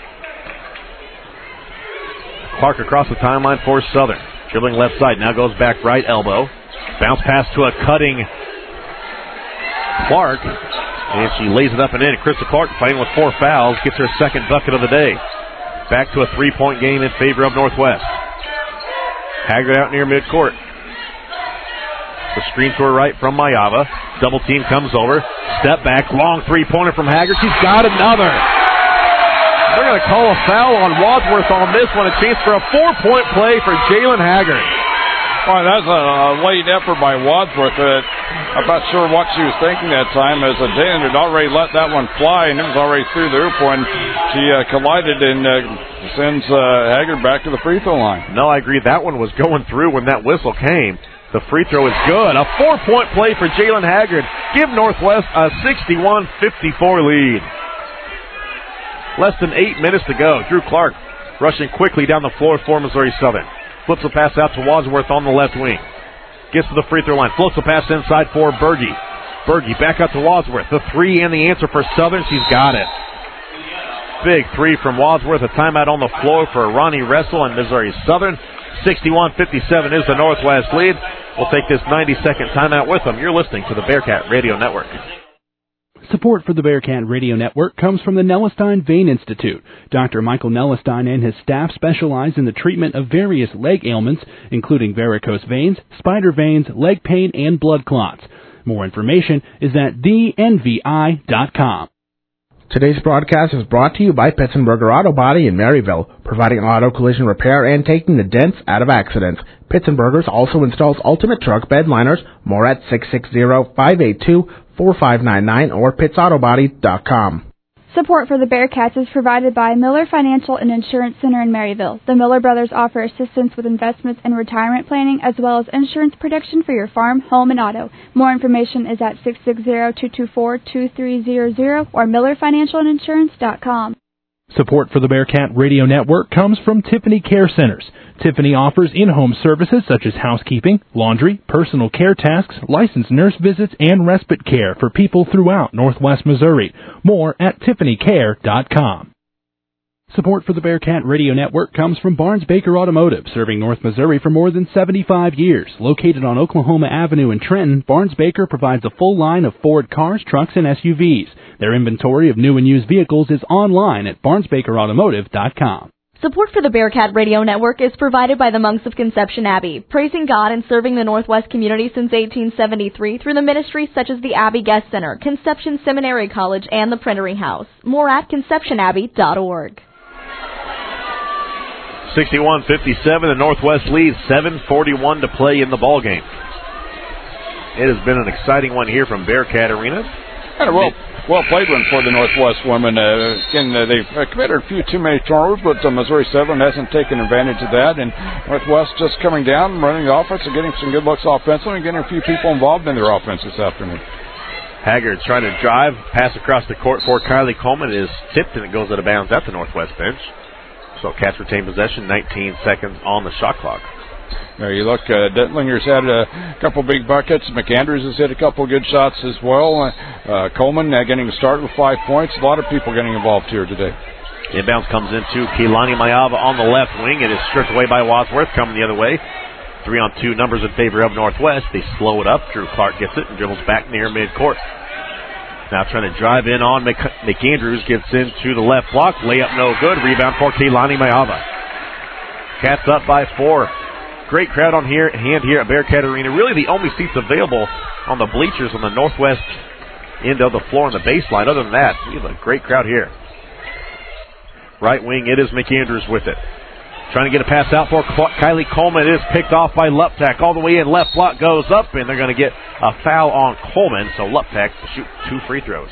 Clark across the timeline for Southern. Dribbling left side. Now goes back right elbow. Bounce pass to a cutting Clark. And she lays it up and in. Krista Clark, playing with 4 fouls, gets her second bucket of the day. Back to a 3-point game in favor of Northwest. Haggard out near midcourt. The screen to her right from Mayava. Double team comes over. Step back. Long three-pointer from Haggard. She's got another. They're going to call a foul on Wadsworth on this one. A chance for a 4-point play for Jalen Haggard. Well, that's a late effort by Wadsworth. I'm not sure what she was thinking that time, as Dan had already let that one fly, and it was already through the hoop when she collided and sends Haggard back to the free throw line. No, I agree. That one was going through when that whistle came. The free throw is good. A 4-point play for Jalen Haggard. Give Northwest a 61-54 lead. Less than 8 minutes to go. Drew Clark rushing quickly down the floor for Missouri Southern. Flips a pass out to Wadsworth on the left wing. Gets to the free throw line. Floats a pass inside for Berge. Berge back out to Wadsworth. The three and the answer for Southern. She's got it. Big three from Wadsworth. A timeout on the floor for Ronnie Ressel and Missouri Southern. 61-57 is the Northwest lead. We'll take this 90-second timeout with them. You're listening to the Bearcat Radio Network. Support for the Bearcat Radio Network comes from the Nellestein Vein Institute. Dr. Michael Nellestein and his staff specialize in the treatment of various leg ailments, including varicose veins, spider veins, leg pain, and blood clots. More information is at thenvi.com. Today's broadcast is brought to you by Pitzenberger Auto Body in Maryville, providing auto collision repair and taking the dents out of accidents. Pitzenberger's also installs ultimate truck bed liners. More at 660-582-4599 or pitsautobody.com. Support for the Bearcats is provided by Miller Financial and Insurance Center in Maryville. The Miller brothers offer assistance with investments and retirement planning, as well as insurance protection for your farm, home, and auto. More information is at 660-224-2300 or millerfinancialandinsurance.com. Support for the Bearcat Radio Network comes from Tiffany Care Centers. Tiffany offers in-home services such as housekeeping, laundry, personal care tasks, licensed nurse visits, and respite care for people throughout Northwest Missouri. More at tiffanycare.com. Support for the Bearcat Radio Network comes from Barnes Baker Automotive, serving North Missouri for more than 75 years. Located on Oklahoma Avenue in Trenton, Barnes Baker provides a full line of Ford cars, trucks, and SUVs. Their inventory of new and used vehicles is online at barnesbakerautomotive.com. Support for the Bearcat Radio Network is provided by the Monks of Conception Abbey, praising God and serving the Northwest community since 1873 through the ministries such as the Abbey Guest Center, Conception Seminary College, and the Printery House. More at conceptionabbey.org. 61-57, the Northwest leads, 7:41 to play in the ball game. It has been an exciting one here from Bearcat Arena. And a well played one for the Northwest women. They've committed a few too many turnovers, but Missouri Southern hasn't taken advantage of that. And Northwest just coming down, running the offense, and getting some good looks offensively, and getting a few people involved in their offense this afternoon. Haggard trying to drive, pass across the court for Kylie Coleman. It is tipped, and it goes out of bounds at the Northwest bench. So Cats retain possession, 19 seconds on the shot clock. There you look, Dentlinger's had a couple big buckets. McAndrews has hit a couple good shots as well. Coleman getting started with 5 points. A lot of people getting involved here today. Inbounds comes into Keilani Mayava on the left wing. It is stripped away by Wadsworth, coming the other way. 3-on-2 numbers in favor of Northwest. They slow it up. Drew Clark gets it and dribbles back near midcourt. Now trying to drive in on McAndrews, gets into the left block. Layup no good. Rebound for Keilani Mayava. Cats up by 4. Great crowd on hand here at Bearcat Arena. Really the only seats available on the bleachers on the Northwest end of the floor on the baseline. Other than that, we have a great crowd here. Right wing, it is McAndrews with it. Trying to get a pass out for Kylie Coleman. It is picked off by Luptak. All the way in, left block goes up, and they're going to get a foul on Coleman. So Luptak will shoot 2 free throws.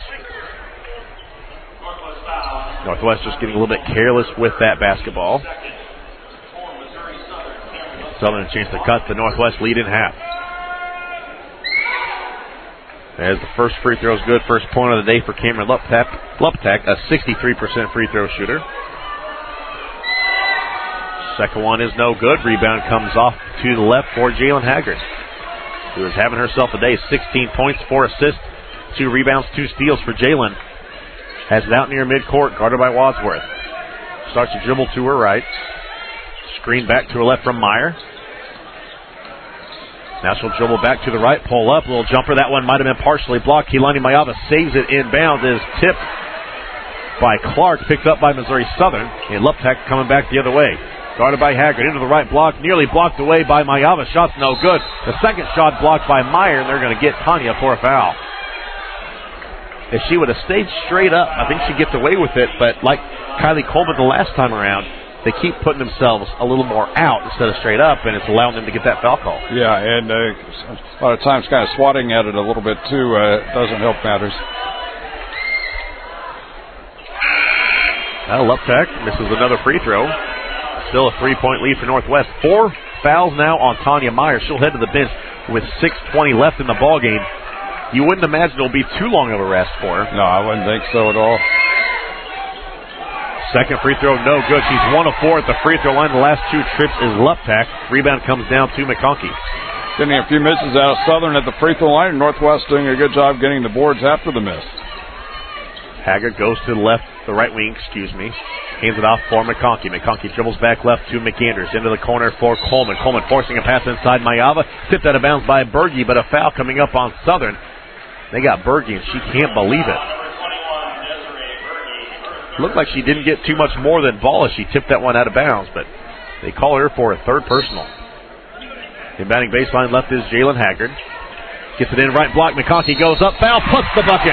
Northwest just getting a little bit careless with that basketball. Southern a chance to cut the Northwest lead in half. As the first free throw is good, first point of the day for Cameron Luptak, a 63% free throw shooter. Second one is no good. Rebound comes off to the left for Jalen Haggard, who is having herself a day. 16 points, 4 assists, 2 rebounds, 2 steals for Jalen. Has it out near midcourt, guarded by Wadsworth. Starts to dribble to her right. Screen back to her left from Meyer. Now she'll dribble back to the right, pull up, little jumper. That one might have been partially blocked. Keilani Mayava saves it inbounds. It is tipped by Clark, picked up by Missouri Southern. And Luptak coming back the other way. Guarded by Haggard into the right block, nearly blocked away by Mayava. Shot's no good. The second shot blocked by Meyer, and they're going to get Tanya for a foul. If she would have stayed straight up, I think she'd get away with it. But like Kylie Coleman the last time around, they keep putting themselves a little more out instead of straight up, and it's allowing them to get that foul call. Yeah, and a lot of times kind of swatting at it a little bit too doesn't help matters. Now Luptak misses another free throw. Still a 3-point lead for Northwest. 4 fouls now on Tanya Meyer. She'll head to the bench with 6:20 left in the ball game. You wouldn't imagine it'll be too long of a rest for her. No, I wouldn't think so at all. Second free throw, no good. She's 1 of 4 at the free throw line. The last 2 trips is Luptak. Rebound comes down to McConkey. Getting a few misses out of Southern at the free throw line. Northwest doing a good job getting the boards after the miss. Haggard goes to the right wing, Hands it off for McConkey. McConkey dribbles back left to McAndrews. Into the corner for Coleman. Coleman forcing a pass inside Mayava. Tipped out of bounds by Berge, but a foul coming up on Southern. They got Berge, and she can't believe it. Looked like she didn't get too much more than ball as she tipped that one out of bounds, but they call her for a third personal. Inbounding baseline left is Jalen Haggard. Gets it in, right block. McConkey goes up, foul, puts the bucket.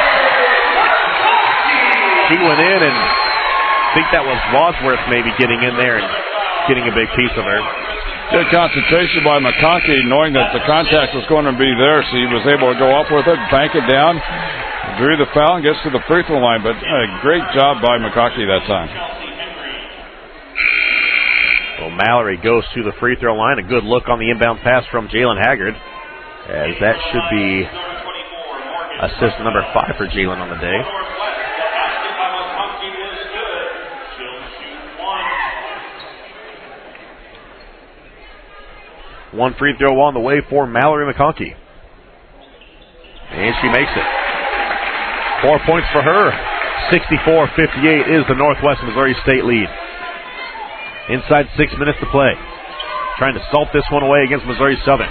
She went in, and I think that was Wadsworth maybe getting in there and getting a big piece of her. Good concentration by McConkey, knowing that the contact was going to be there, so he was able to go up with it, bank it down. Drew the foul and gets to the free throw line, but a great job by McConkey that time. Well, Mallory goes to the free throw line. A good look on the inbound pass from Jalen Haggard, as that should be assist number 5 for Jalen on the day. One free throw on the way for Mallory McConkey. And she makes it. 4 points for her. 64-58 is the Northwest Missouri State lead. Inside 6 minutes to play. Trying to salt this one away against Missouri Southern.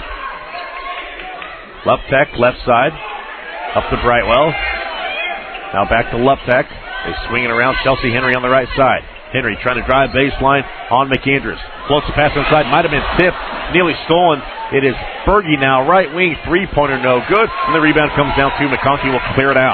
Luptak, left side. Up to Brightwell. Now back to Luptak. They swing it around. Chelsea Henry on the right side. Henry trying to drive baseline on McAndrews. Floats the pass inside. Might have been tipped. Nearly stolen. It is Berge now. Right wing. 3-pointer no good. And the rebound comes down to McConkey. Will clear it out.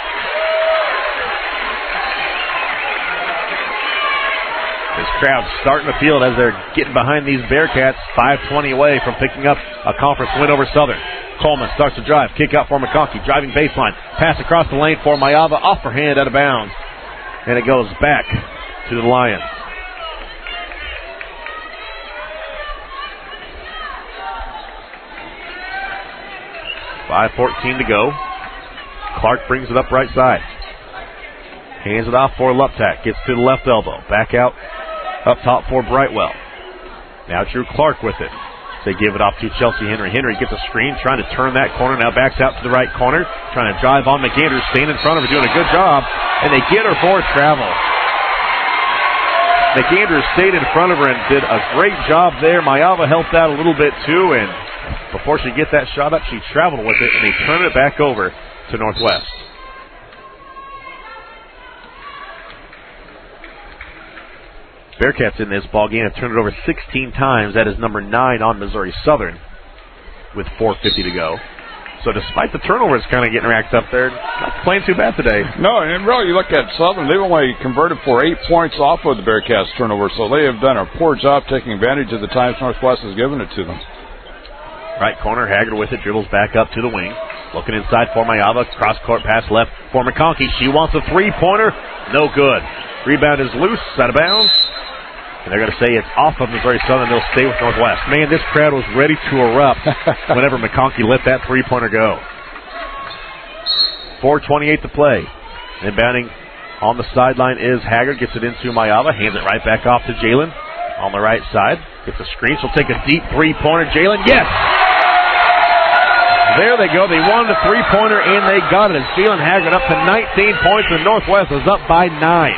This crowd starting to feel it as they're getting behind these Bearcats. 5:20 away from picking up a conference win over Southern. Coleman starts to drive. Kick out for McConkey. Driving baseline. Pass across the lane for Mayava. Off her hand, out of bounds. And it goes back to the Lions. .5:14 to go. Clark brings it up right side. Hands it off for Luptak. Gets to the left elbow. Back out up top for Brightwell. Now Drew Clark with it. They give it off to Chelsea Henry. Henry gets a screen, trying to turn that corner. Now backs out to the right corner. Trying to drive on McAndrews. Staying in front of her, doing a good job. And they get her for travel. McAndrews stayed in front of her and did a great job there. Mayava helped out a little bit too. And before she gets that shot up, she traveled with it. And they turn it back over to Northwest. Bearcats in this ball game have turned it over 16 times. That is number 9 on Missouri Southern with 4:50 to go. So despite the turnovers kind of getting racked up there, not playing too bad today. No, and really you look at Southern, they've only converted for 8 points off of the Bearcats turnover, so they have done a poor job taking advantage of the times Northwest has given it to them. Right corner, Haggard with it, dribbles back up to the wing. Looking inside for Mayava, cross-court pass left for McConkey. She wants a three-pointer, no good. Rebound is loose, out of bounds. And they're going to say it's off of Missouri Southern. They'll stay with Northwest. Man, this crowd was ready to erupt whenever McConkey let that three-pointer go. 4:28 to play. Inbounding on the sideline is Haggard. Gets it into Mayava. Hands it right back off to Jalen on the right side. Gets a screen. She'll take a deep three-pointer. Jalen, yes! There they go. They wanted a three-pointer, and they got it. As Jalen Haggard up to 19 points, and Northwest is up by 9.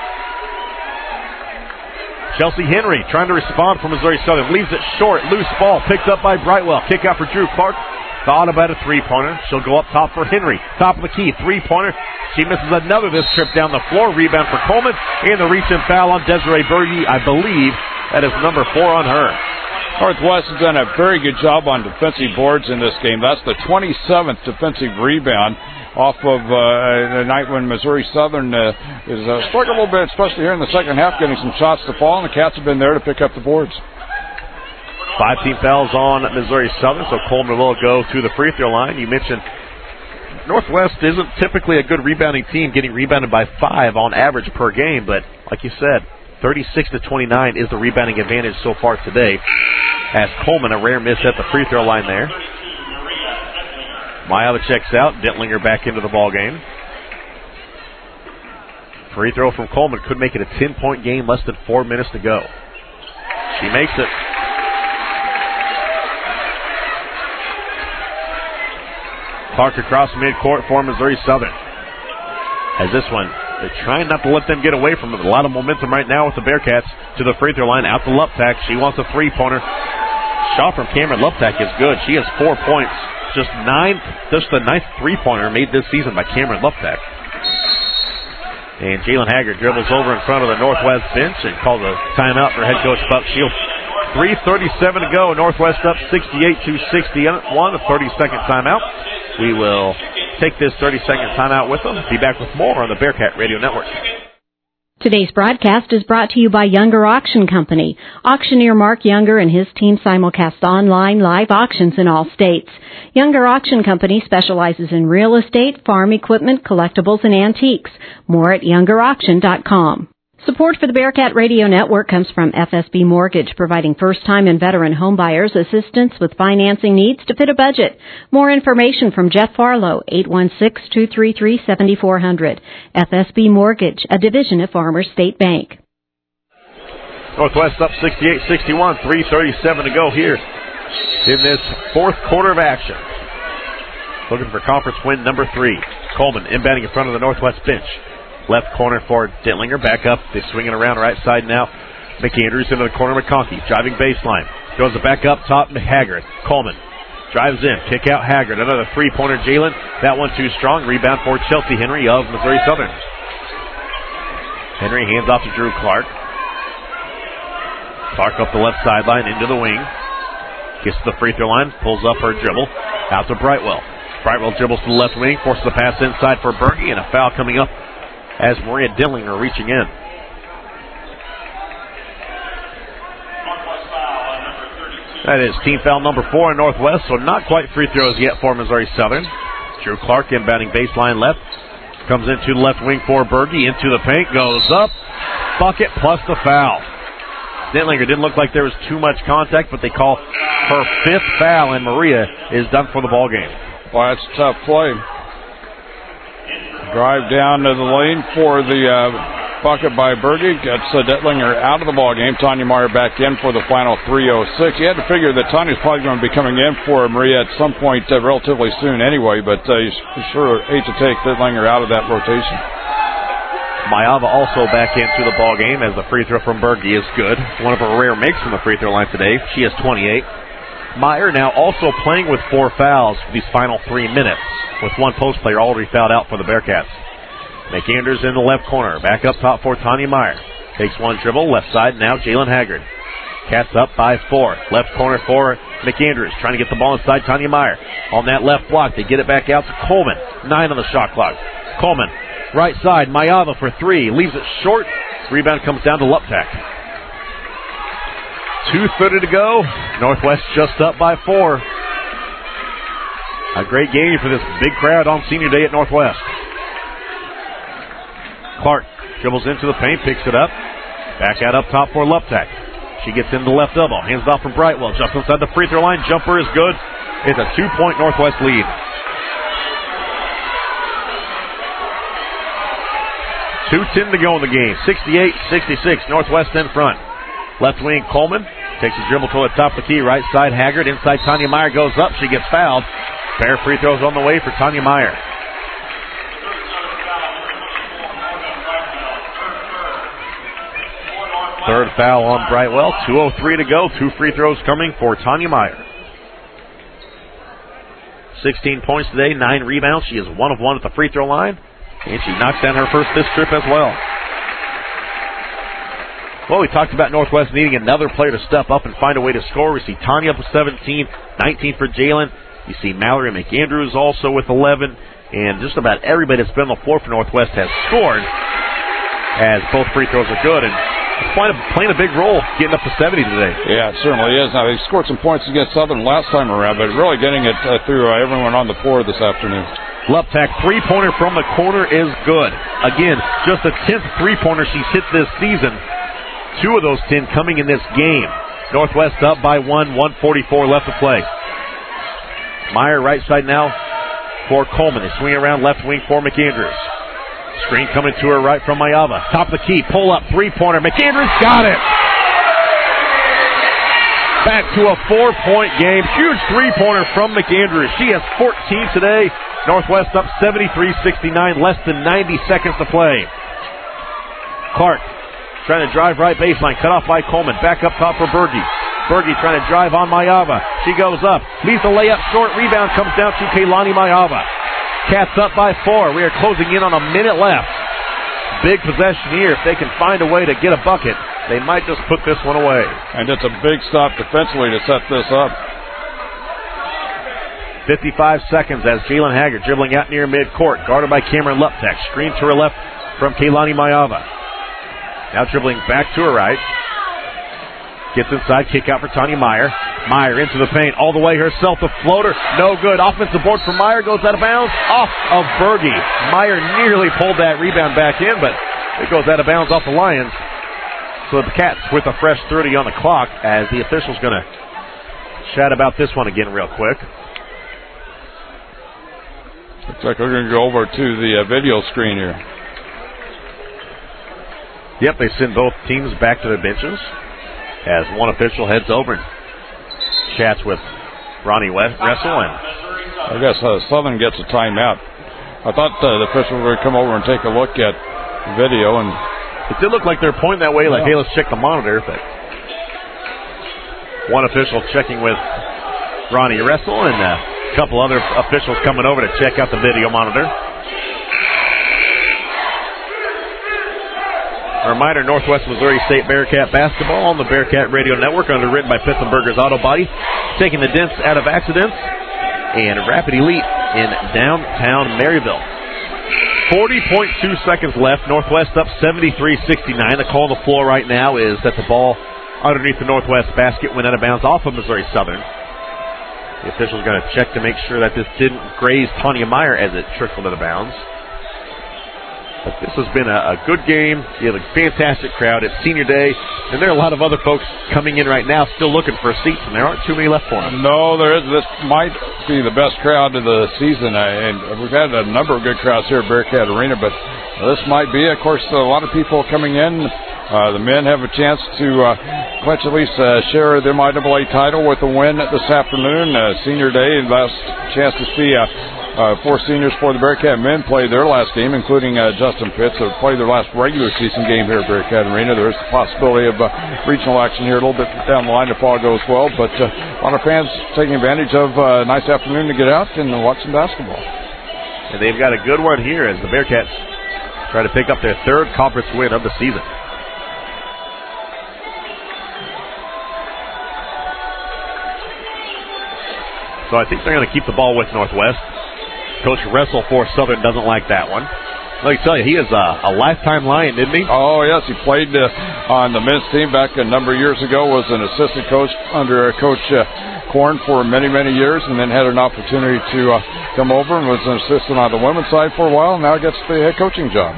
Chelsea Henry trying to respond from Missouri Southern. Leaves it short. Loose ball picked up by Brightwell. Kick out for Drew Clark. Thought about a three-pointer. She'll go up top for Henry. Top of the key. Three-pointer. She misses another this trip down the floor. Rebound for Coleman. And the reach and foul on Desiree Berge. I believe that is number 4 on her. Northwest has done a very good job on defensive boards in this game. That's the 27th defensive rebound off of the night when Missouri Southern is struggling a little bit, especially here in the second half, getting some shots to fall, and the Cats have been there to pick up the boards. 5 team fouls on Missouri Southern, so Coleman will go to the free throw line. You mentioned Northwest isn't typically a good rebounding team, getting rebounded by 5 on average per game, but like you said, 36-29 is the rebounding advantage so far today. As Coleman, a rare miss at the free throw line there. Mayava checks out. Dentlinger back into the ball game. Free throw from Coleman could make it a 10-point game, less than 4 minutes to go. She makes it. Clark across midcourt for Missouri Southern. As this one, they're trying not to let them get away from it. A lot of momentum right now with the Bearcats to the free throw line. Out to Luptak. She wants a three-pointer. Shot from Cameron Luptak is good. She has 4 points. Just the ninth three-pointer made this season by Cameron Luptak. And Jalen Haggard dribbles over in front of the Northwest bench and calls a timeout for head coach Buck Shields. 3:37 to go. Northwest up 68-61. A 30-second timeout. We will take this 30-second timeout with them. Be back with more on the Bearcat Radio Network. Today's broadcast is brought to you by Younger Auction Company. Auctioneer Mark Younger and his team simulcast online live auctions in all states. Younger Auction Company specializes in real estate, farm equipment, collectibles, and antiques. More at youngerauction.com. Support for the Bearcat Radio Network comes from FSB Mortgage, providing first-time and veteran home buyers assistance with financing needs to fit a budget. More information from Jeff Farlow, 816-233-7400. FSB Mortgage, a division of Farmers State Bank. Northwest up 68-61, 3:37 to go here in this fourth quarter of action. Looking for conference win number 3. Coleman inbounding in front of the Northwest bench. Left corner for Dentlinger. Back up. They swing it around right side now. Mickey Andrews into the corner. McConkey driving baseline. Goes it back up top. Haggard. Coleman drives in. Kick out Haggard. Another three-pointer. Jalen. That one too strong. Rebound for Chelsea Henry of Missouri Southern. Henry hands off to Drew Clark. Clark up the left sideline into the wing. Gets to the free throw line. Pulls up her dribble. Out to Brightwell. Brightwell dribbles to the left wing. Forces the pass inside for Berge. And a foul coming up as Maria Dentlinger reaching in. That is team foul number 4 in Northwest, so not quite free throws yet for Missouri Southern. Drew Clark inbounding baseline left. Comes into the left wing for Berge. Into the paint. Goes up. Bucket plus the foul. Dentlinger didn't look like there was too much contact, but they call her 5th foul, and Maria is done for the ball game. Well, that's a tough play. Drive down to the lane for the bucket by Berge. Gets Dentlinger out of the ball game. Tanya Meyer back in for the final 3:06. You had to figure that Tanya's probably going to be coming in for Maria at some point relatively soon anyway, but you sure hate to take Dentlinger out of that rotation. Mayava also back into the ball game as the free throw from Berge is good. One of her rare makes from the free throw line today. She has 28. Meyer now also playing with 4 fouls for these final 3 minutes, with one post player already fouled out for the Bearcats. McAndrews in the left corner. Back up top for Tanya Meyer. Takes one dribble. Left side now Jalen Haggard. Cats up by 4. Left corner for McAndrews. Trying to get the ball inside Tanya Meyer. On that left block, they get it back out to Coleman. 9 on the shot clock. Coleman, right side. Mayava for 3. Leaves it short. Rebound comes down to Luptak. 2:30 to go. Northwest just up by 4. A great game for this big crowd on senior day at Northwest. Clark dribbles into the paint, picks it up. Back out up top for Luptak. She gets into the left elbow. Hands it off from Brightwell. Just inside the free throw line. Jumper is good. It's a 2-point Northwest lead. 2:10 to go in the game. 68-66, Northwest in front. Left wing, Coleman takes a dribble to the top of the key. Right side, Haggard. Inside, Tanya Meyer goes up. She gets fouled. Pair of free throws on the way for Tanya Meyer. Third foul on Brightwell. 2:03 to go. 2 free throws coming for Tanya Meyer. 16 points today, 9 rebounds. She is 1 of 1 at the free throw line. And she knocks down her first this trip as well. Well, we talked about Northwest needing another player to step up and find a way to score. We see Tanya up with 17, 19 for Jalen. You see Mallory McAndrews also with 11. And just about everybody that's been on the floor for Northwest has scored, as both free throws are good. And playing a big role getting up to 70 today. Yeah, it certainly is. Now, they scored some points against Southern last time around, but really getting it through everyone on the floor this afternoon. Luptak, three-pointer from the corner is good. Again, just the 10th three-pointer she's hit this season. 2 of those 10 coming in this game. Northwest up by 1, 1:44 left to play. Meyer right side now for Coleman. They swing around left wing for McAndrews. Screen coming to her right from Mayava. Top of the key, pull up, three-pointer. McAndrews got it. Back to a 4-point game. Huge three-pointer from McAndrews. She has 14 today. Northwest up 73-69, less than 90 seconds to play. Clark trying to drive right baseline, cut off by Coleman. Back up top for Berge. Berge trying to drive on Mayava. She goes up, leaves the layup short. Rebound comes down to Kaylani Mayava. Cats up by 4. We are closing in on a minute left. Big possession here. If they can find a way to get a bucket, they might just put this one away. And it's a big stop defensively to set this up. 55 seconds as Jalen Haggard dribbling out near midcourt, guarded by Cameron Luptak. Screen to her left from Kaylani Mayava. Now dribbling back to her right. Gets inside, kick out for Tanya Meyer. Meyer into the paint, all the way herself. The floater, no good. Offensive board for Meyer, goes out of bounds, off of Berge. Meyer nearly pulled that rebound back in, but it goes out of bounds off the Lions. So the Cats with a fresh 30 on the clock, as the official's going to chat about this one again real quick. Looks like we're going to go over to the video screen here. Yep, they send both teams back to their benches as one official heads over and chats with Ronnie Wessel. And I guess Southern gets a timeout. I thought the official would come over and take a look at the video, and it did look like they're pointing that way, like, hey, let's check the monitor. But one official checking with Ronnie Wessel, and a couple other officials coming over to check out the video monitor. A reminder, Northwest Missouri State Bearcat basketball on the Bearcat Radio Network, underwritten by Pittsburgh's Auto Body, taking the dents out of accidents, and Rapid Elite in downtown Maryville. 40.2 seconds left. Northwest up 73-69. The call on the floor right now is that the ball underneath the Northwest basket went out of bounds off of Missouri Southern. The official's going to check to make sure that this didn't graze Tanya Meyer as it trickled out of bounds. But this has been a good game. You have a fantastic crowd. It's senior day, and there are a lot of other folks coming in right now still looking for seats, and there aren't too many left for them. No, there is. This might be the best crowd of the season, and we've had a number of good crowds here at Bearcat Arena, but this might be, of course, a lot of people coming in. The men have a chance to clinch at least share the MIAA title with a win this afternoon. Senior day, last chance to see 4 seniors for the Bearcat men play their last game, including Justin Pitts, who played their last regular season game here at Bearcat Arena. There's the possibility of regional action here a little bit down the line if all goes well, but a lot of fans taking advantage of a nice afternoon to get out and watch some basketball. And they've got a good one here as the Bearcats try to pick up their 3rd conference win of the season. So I think they're going to keep the ball with Northwest. Coach Wessel for Southern doesn't like that one. Let me tell you, he is a lifetime Lion, didn't he? Oh, yes. He played on the men's team back a number of years ago, was an assistant coach under Coach Korn for many, many years, and then had an opportunity to come over and was an assistant on the women's side for a while, and now gets the head coaching job.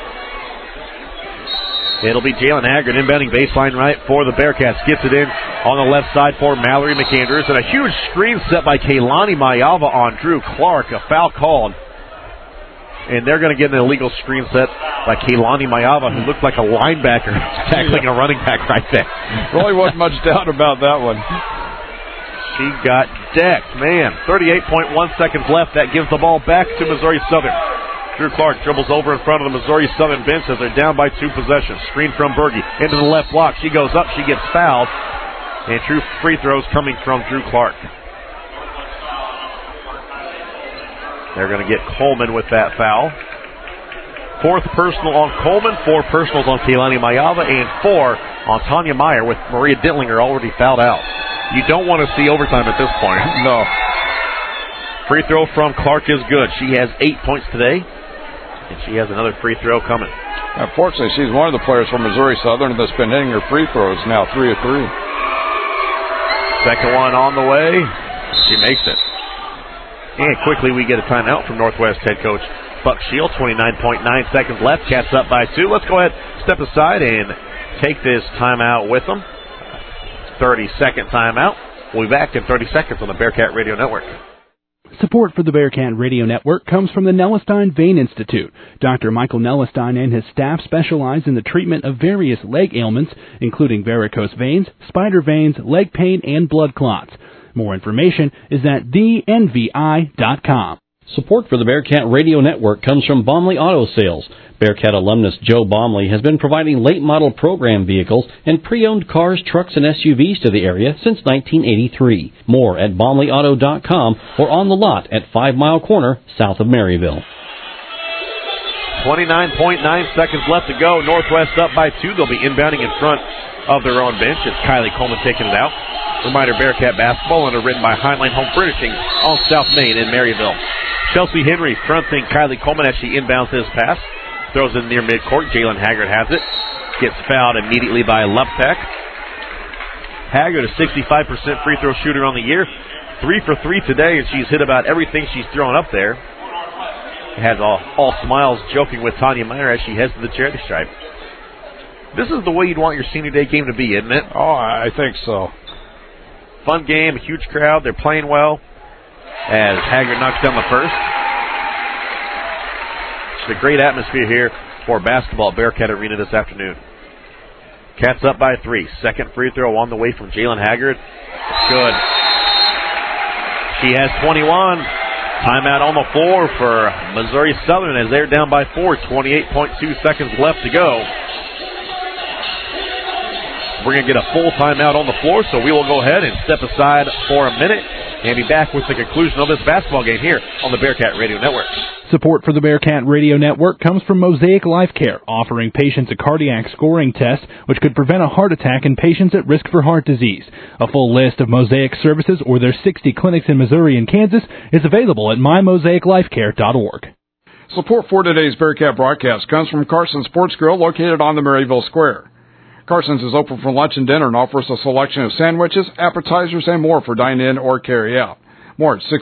It'll be Jalen Haggard inbounding baseline right for the Bearcats. Gets it in on the left side for Mallory McAndrews. And a huge screen set by Kaylani Mayava on Drew Clark. A foul called And they're going to get an illegal screen set by Kaylani Mayava, who looked like a linebacker tackling a running back right there. Really wasn't much doubt about that one. She got decked. Man, 38.1 seconds left. That gives the ball back to Missouri Southern. Drew Clark dribbles over in front of the Missouri Southern bench as they're down by 2 possessions. Screen from Berge into the left block. She goes up. She gets fouled. And true free throws coming from Drew Clark. They're going to get Coleman with that foul. 4th personal on Coleman, 4 personals on Kaylani Mayava, and 4 on Tanya Meyer with Maria Dittlinger already fouled out. You don't want to see overtime at this point. No. Free throw from Clark is good. She has 8 points today, and she has another free throw coming. Unfortunately, she's one of the players from Missouri Southern that's been hitting her free throws now, 3 of 3. Second one on the way. She makes it. And quickly we get a timeout from Northwest head coach Buck Shield. 29.9 seconds left. Cats up by 2. Let's go ahead, step aside, and take this timeout with them. 30-second timeout. We'll be back in 30 seconds on the Bearcat Radio Network. Support for the Bearcat Radio Network comes from the Nellestein Vein Institute. Dr. Michael Nellestein and his staff specialize in the treatment of various leg ailments, including varicose veins, spider veins, leg pain, and blood clots. More information is at thenvi.com. Support for the Bearcat Radio Network comes from Baumley Auto Sales. Bearcat alumnus Joe Baumley has been providing late-model program vehicles and pre-owned cars, trucks, and SUVs to the area since 1983. More at baumleyauto.com or on the lot at 5 Mile Corner, south of Maryville. 29.9 seconds left to go. Northwest up by 2. They'll be inbounding in front of their own bench. It's Kylie Coleman taking it out. Reminder, Bearcat basketball underwritten by Heinlein Home Furnishing on South Main in Maryville. Chelsea Henry fronting Kylie Coleman as she inbounds his pass. Throws it near midcourt. Jalen Haggard has it. Gets fouled immediately by Luptek. Haggard, a 65% free throw shooter on the year. 3 for 3 today, and she's hit about everything she's thrown up there. Has all smiles, joking with Tanya Meyer as she heads to the charity stripe. This is the way you'd want your senior day game to be, isn't it? Oh, I think so. Fun game, a huge crowd. They're playing well as Haggard knocks down the first. It's a great atmosphere here for basketball at Bearcat Arena this afternoon. Cats up by 3. Second free throw on the way from Jalen Haggard. Good. She has 21. Timeout on the floor for Missouri Southern as they're down by 4. 28.2 seconds left to go. We're going to get a full timeout on the floor, so we will go ahead and step aside for a minute and be back with the conclusion of this basketball game here on the Bearcat Radio Network. Support for the Bearcat Radio Network comes from Mosaic Life Care, offering patients a cardiac scoring test which could prevent a heart attack in patients at risk for heart disease. A full list of Mosaic services or their 60 clinics in Missouri and Kansas is available at mymosaiclifecare.org. Support for today's Bearcat broadcast comes from Carson Sports Grill, located on the Maryville Square. Carson's is open for lunch and dinner and offers a selection of sandwiches, appetizers, and more for dine-in or carry-out. More at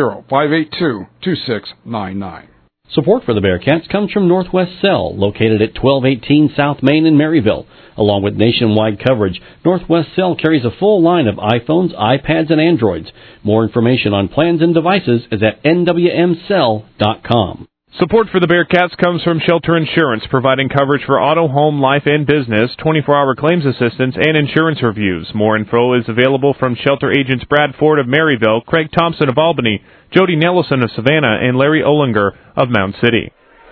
660-582-2699. Support for the Bearcats comes from Northwest Cell, located at 1218 South Main in Maryville. Along with nationwide coverage, Northwest Cell carries a full line of iPhones, iPads, and Androids. More information on plans and devices is at nwmcell.com. Support for the Bearcats comes from Shelter Insurance, providing coverage for auto, home, life, and business, 24-hour claims assistance, and insurance reviews. More info is available from Shelter agents Brad Ford of Maryville, Craig Thompson of Albany, Jody Nellison of Savannah, and Larry Olinger of Mound City.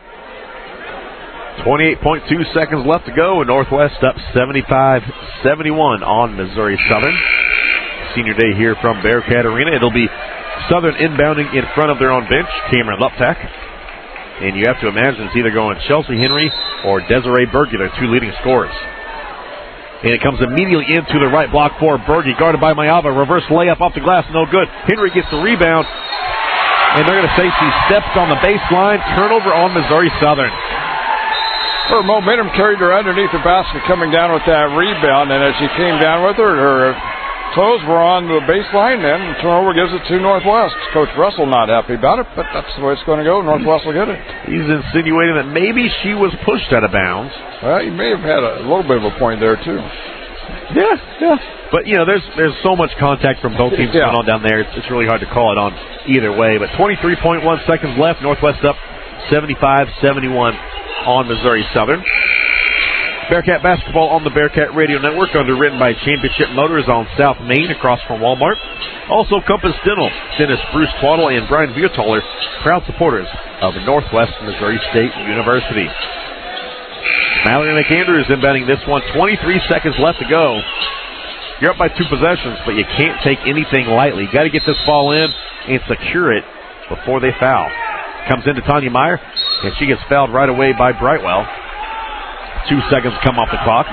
28.2 seconds left to go. Northwest up 75-71 on Missouri Southern. Senior day here from Bearcat Arena. It'll be Southern inbounding in front of their own bench. Cameron Luptak. And you have to imagine it's either going Chelsea Henry or Desiree Berge, their 2 leading scorers. And it comes immediately into the right block for Berge, guarded by Mayava. Reverse layup off the glass, no good. Henry gets the rebound, and they're going to say she steps on the baseline. Turnover on Missouri Southern. Her momentum carried her underneath the basket coming down with that rebound, and as she came down with her toes were on the baseline, and turnover gives it to Northwest. Coach Russell not happy about it, but that's the way it's going to go. Northwest will get it. He's insinuating that maybe she was pushed out of bounds. Well, he may have had a little bit of a point there, too. Yeah. But, you know, there's so much contact from both teams going on down there. It's really hard to call it on either way. But 23.1 seconds left. Northwest up 75-71 on Missouri Southern. Bearcat basketball on the Bearcat Radio Network, underwritten by Championship Motors on South Main across from Walmart. Also, Compass Dental, dentist Bruce Twaddle and Brian Viertaler, proud supporters of Northwest Missouri State University. Mallory McAndrews inbounding this one. 23 seconds left to go. You're up by 2 possessions, but you can't take anything lightly. Got to get this ball in and secure it before they foul. Comes into Tanya Meyer, and she gets fouled right away by Brightwell. 2 seconds come off the clock.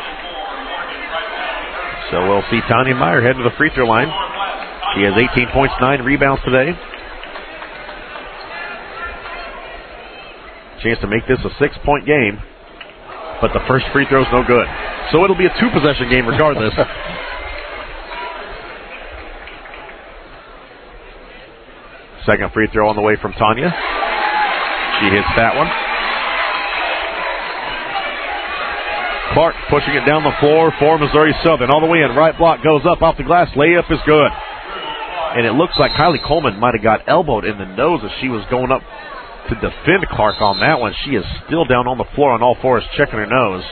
So we'll see Tanya Meyer head to the free throw line. She has 18 points, 9 rebounds today. Chance to make this a 6-point game, but the first free throw's no good. So it'll be a 2-possession game regardless. Second free throw on the way from Tanya. She hits that one. Clark pushing it down the floor for Missouri Southern. All the way in. Right block goes up off the glass. Layup is good. And it looks like Kylie Coleman might have got elbowed in the nose as she was going up to defend Clark on that one. She is still down on the floor on all fours, checking her nose.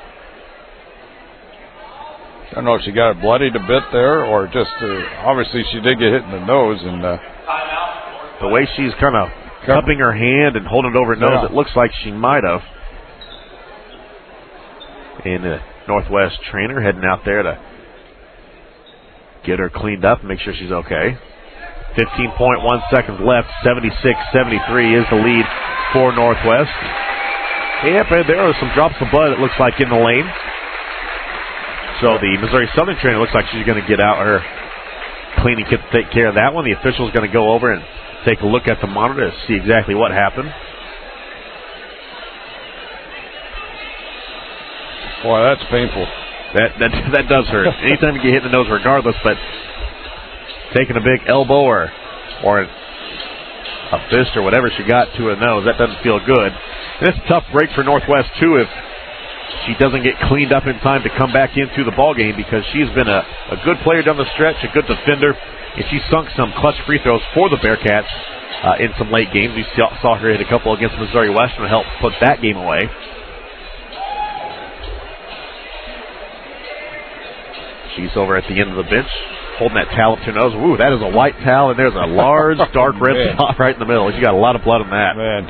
I don't know if she got it bloodied a bit there or just obviously she did get hit in the nose. And the way she's kind of cupping her hand and holding it over her nose, it looks like she might have. And the Northwest trainer heading out there to get her cleaned up and make sure she's okay. 15.1 seconds left. 76-73 is the lead for Northwest. Yep, and there are some drops of blood, it looks like, in the lane. So the Missouri Southern trainer looks like she's going to get out her cleaning kit to take care of that one. The official's going to go over and take a look at the monitor to see exactly what happened. Boy, that's painful. That does hurt. Anytime you get hit in the nose, regardless, but taking a big elbow or a fist or whatever she got to her nose, that doesn't feel good. And it's a tough break for Northwest, too, if she doesn't get cleaned up in time to come back into the ballgame, because she's been a good player down the stretch, a good defender, and she sunk some clutch free throws for the Bearcats in some late games. We saw her hit a couple against Missouri Western to help put that game away. She's over at the end of the bench, holding that towel up to her nose. Ooh, that is a white towel, and there's a large, dark red spot right in the middle. She got a lot of blood on that. Man.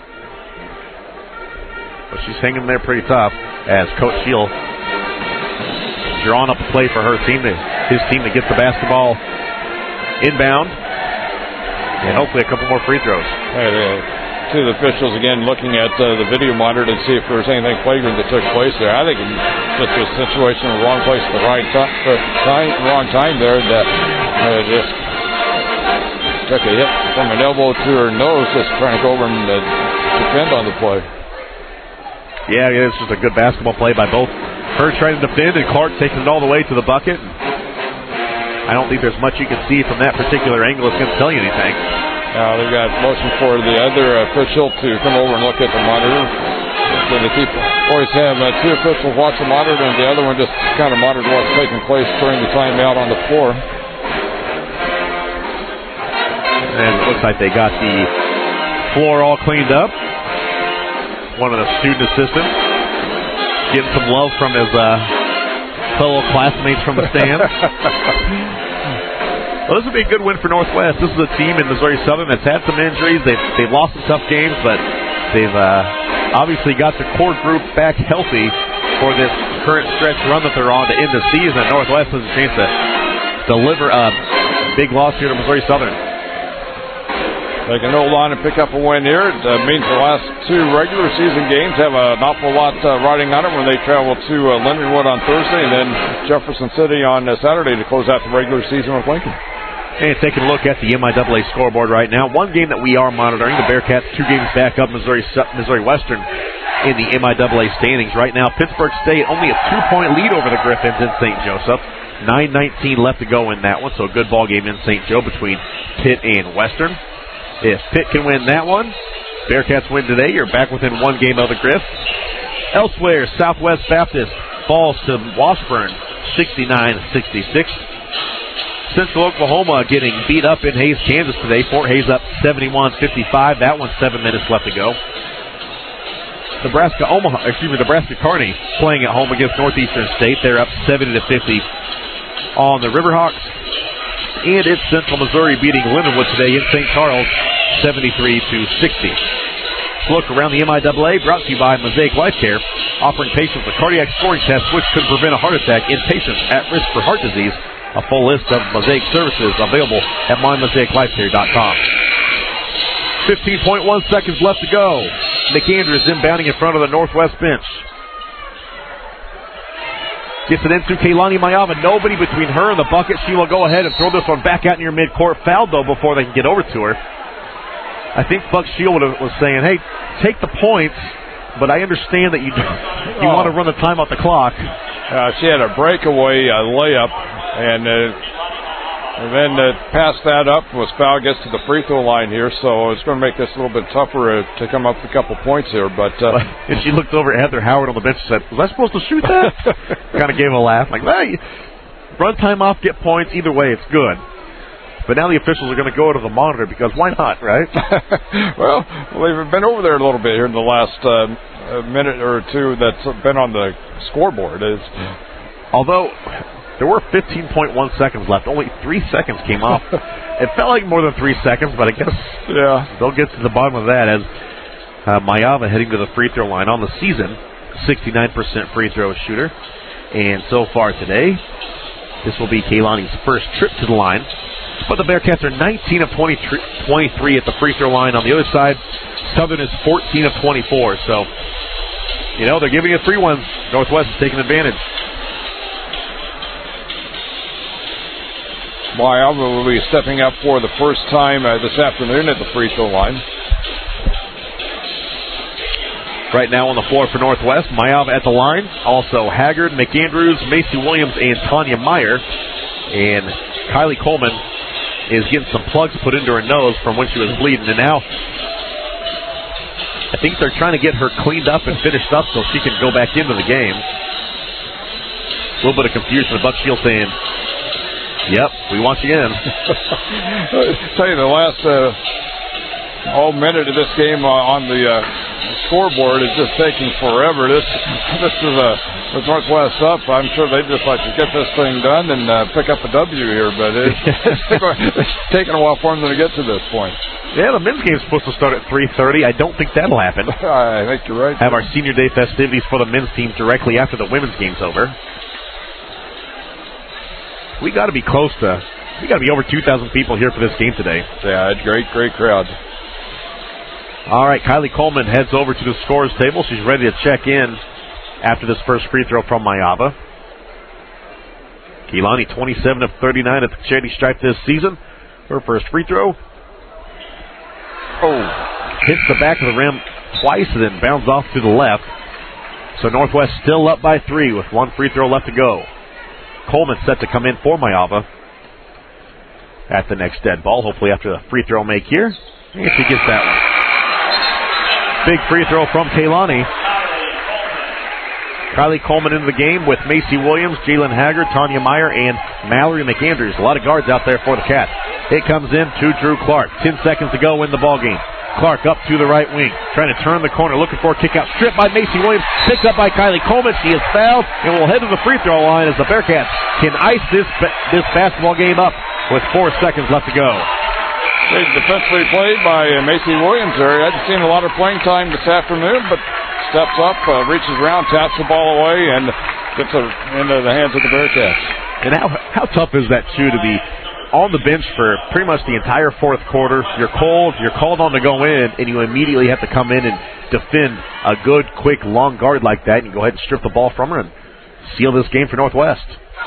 But she's hanging there pretty tough as Coach Shield drawing up a play for his team to get the basketball inbound, and hopefully a couple more free throws. To the officials again looking at the video monitor to see if there was anything flagrant that took place there. I think it's just a situation in the wrong place at the right wrong time there that just took a hit from an elbow to her nose, just trying to go over and defend on the play. Yeah, it's just a good basketball play by both her trying to defend and Clark taking it all the way to the bucket. I don't think there's much you can see from that particular angle that's going to tell you anything. They've got motion for the other official to come over and look at the monitor. So they always have two officials watch the monitor, and the other one just kind of monitor what's taking place during the timeout on the floor. And it looks like they got the floor all cleaned up. One of the student assistants getting some love from his fellow classmates from the stands. Well, this would be a good win for Northwest. This is a team in Missouri Southern that's had some injuries. They've lost some tough games, but they've obviously got the core group back healthy for this current stretch run that they're on to end the season. Northwest has a chance to deliver a big loss here to Missouri Southern. They can hold on and pick up a win here. It means the last two regular season games have an awful lot riding on it when they travel to Lindenwood on Thursday and then Jefferson City on Saturday to close out the regular season with Lincoln. And taking a look at the MIAA scoreboard right now, one game that we are monitoring, the Bearcats 2 games back up Missouri Western in the MIAA standings. Right now, Pittsburgh State only a 2-point lead over the Griffins in St. Joseph. 9:19 left to go in that one, so a good ball game in St. Joe between Pitt and Western. If Pitt can win that one, Bearcats win today, you're back within 1 game of the Griff. Elsewhere, Southwest Baptist falls to Washburn 69-66. Central Oklahoma getting beat up in Hays, Kansas today. Fort Hays up 71-55. That one's 7 minutes left to go. Nebraska Kearney playing at home against Northeastern State. They're up 70-50 on the Riverhawks. And it's Central Missouri beating Lindenwood today in St. Charles 73-60. Look around the MIAA brought to you by Mosaic Life Care, offering patients a cardiac scoring test which could prevent a heart attack in patients at risk for heart disease. A full list of Mosaic services available at mymosaiclifecare.com. 15.1 seconds left to go. McAndrews inbounding in front of the Northwest bench. Gets it into Kaylani Mayava. Nobody between her and the bucket. She will go ahead and throw this one back out near midcourt. Fouled, though, before they can get over to her. I think Buck Shield was saying, hey, take the points, but I understand that you want to run the time off the clock. She had a breakaway layup, and then pass that up was foul, gets to the free throw line here, so it's going to make this a little bit tougher to come up with a couple points here. But and she looked over at Heather Howard on the bench and said, was I supposed to shoot that? Kind of gave a laugh, like, hey, run time off, get points, either way, it's good. But now the officials are going to go to the monitor because why not, right? Well, they've been over there a little bit here in the last minute or two that's been on the scoreboard. Although there were 15.1 seconds left, only 3 seconds came off. It felt like more than 3 seconds, but I guess they'll get to the bottom of that as Mayava heading to the free throw line on the season, 69% free throw shooter. And so far today, this will be Kaylani's first trip to the line. But the Bearcats are 19 of 23 at the free throw line. On the other side, Southern is 14 of 24. So, they're giving it free ones. Northwest is taking advantage. Mayava will be stepping up for the first time this afternoon at the free throw line. Right now on the floor for Northwest, Mayava at the line. Also Haggard, McAndrews, Macy Williams, and Tanya Meyer. And Kylie Coleman is getting some plugs put into her nose from when she was bleeding. And now I think they're trying to get her cleaned up and finished up so she can go back into the game. A little bit of confusion. Buck Shield saying, yep, we want you in. I'll tell you, the last minute of this game on the scoreboard is just taking forever. This is with Northwest up. I'm sure they'd just like to get this thing done and pick up a W here, but it's taking a while for them to get to this point. Yeah, the men's game's supposed to start at 3:30. I don't think that'll happen. I think you're right. Have our senior day festivities for the men's team directly after the women's game's over. We got to be over 2,000 people here for this game today. Yeah, it's great crowd. All right, Kylie Coleman heads over to the scorer's table. She's ready to check in after this first free throw from Mayava. Keelani, 27 of 39 at the charity stripe this season. Her first free throw. Hits the back of the rim twice and then bounds off to the left. So Northwest still up by 3 with one free throw left to go. Coleman set to come in for Mayava at the next dead ball, hopefully after the free throw make here. If he gets that one. Big free throw from Kaylani. Kylie Coleman into the game with Macy Williams, Jalen Haggard, Tanya Meyer, and Mallory McAndrews. A lot of guards out there for the Cats. It comes in to Drew Clark. 10 seconds to go in the ball game. Clark up to the right wing, trying to turn the corner, looking for a kick out. Stripped by Macy Williams, picked up by Kylie Coleman. She is fouled and will head to the free throw line as the Bearcats can ice this basketball game up with 4 seconds left to go. Defensively played by Macy Williams there. I hadn't seen a lot of playing time this afternoon, but steps up, reaches around, taps the ball away, and gets it into the hands of the Bearcats. And how tough is that, too, to be on the bench for pretty much the entire fourth quarter? You're called on to go in, and you immediately have to come in and defend a good, quick, long guard like that, and you go ahead and strip the ball from her and seal this game for Northwest.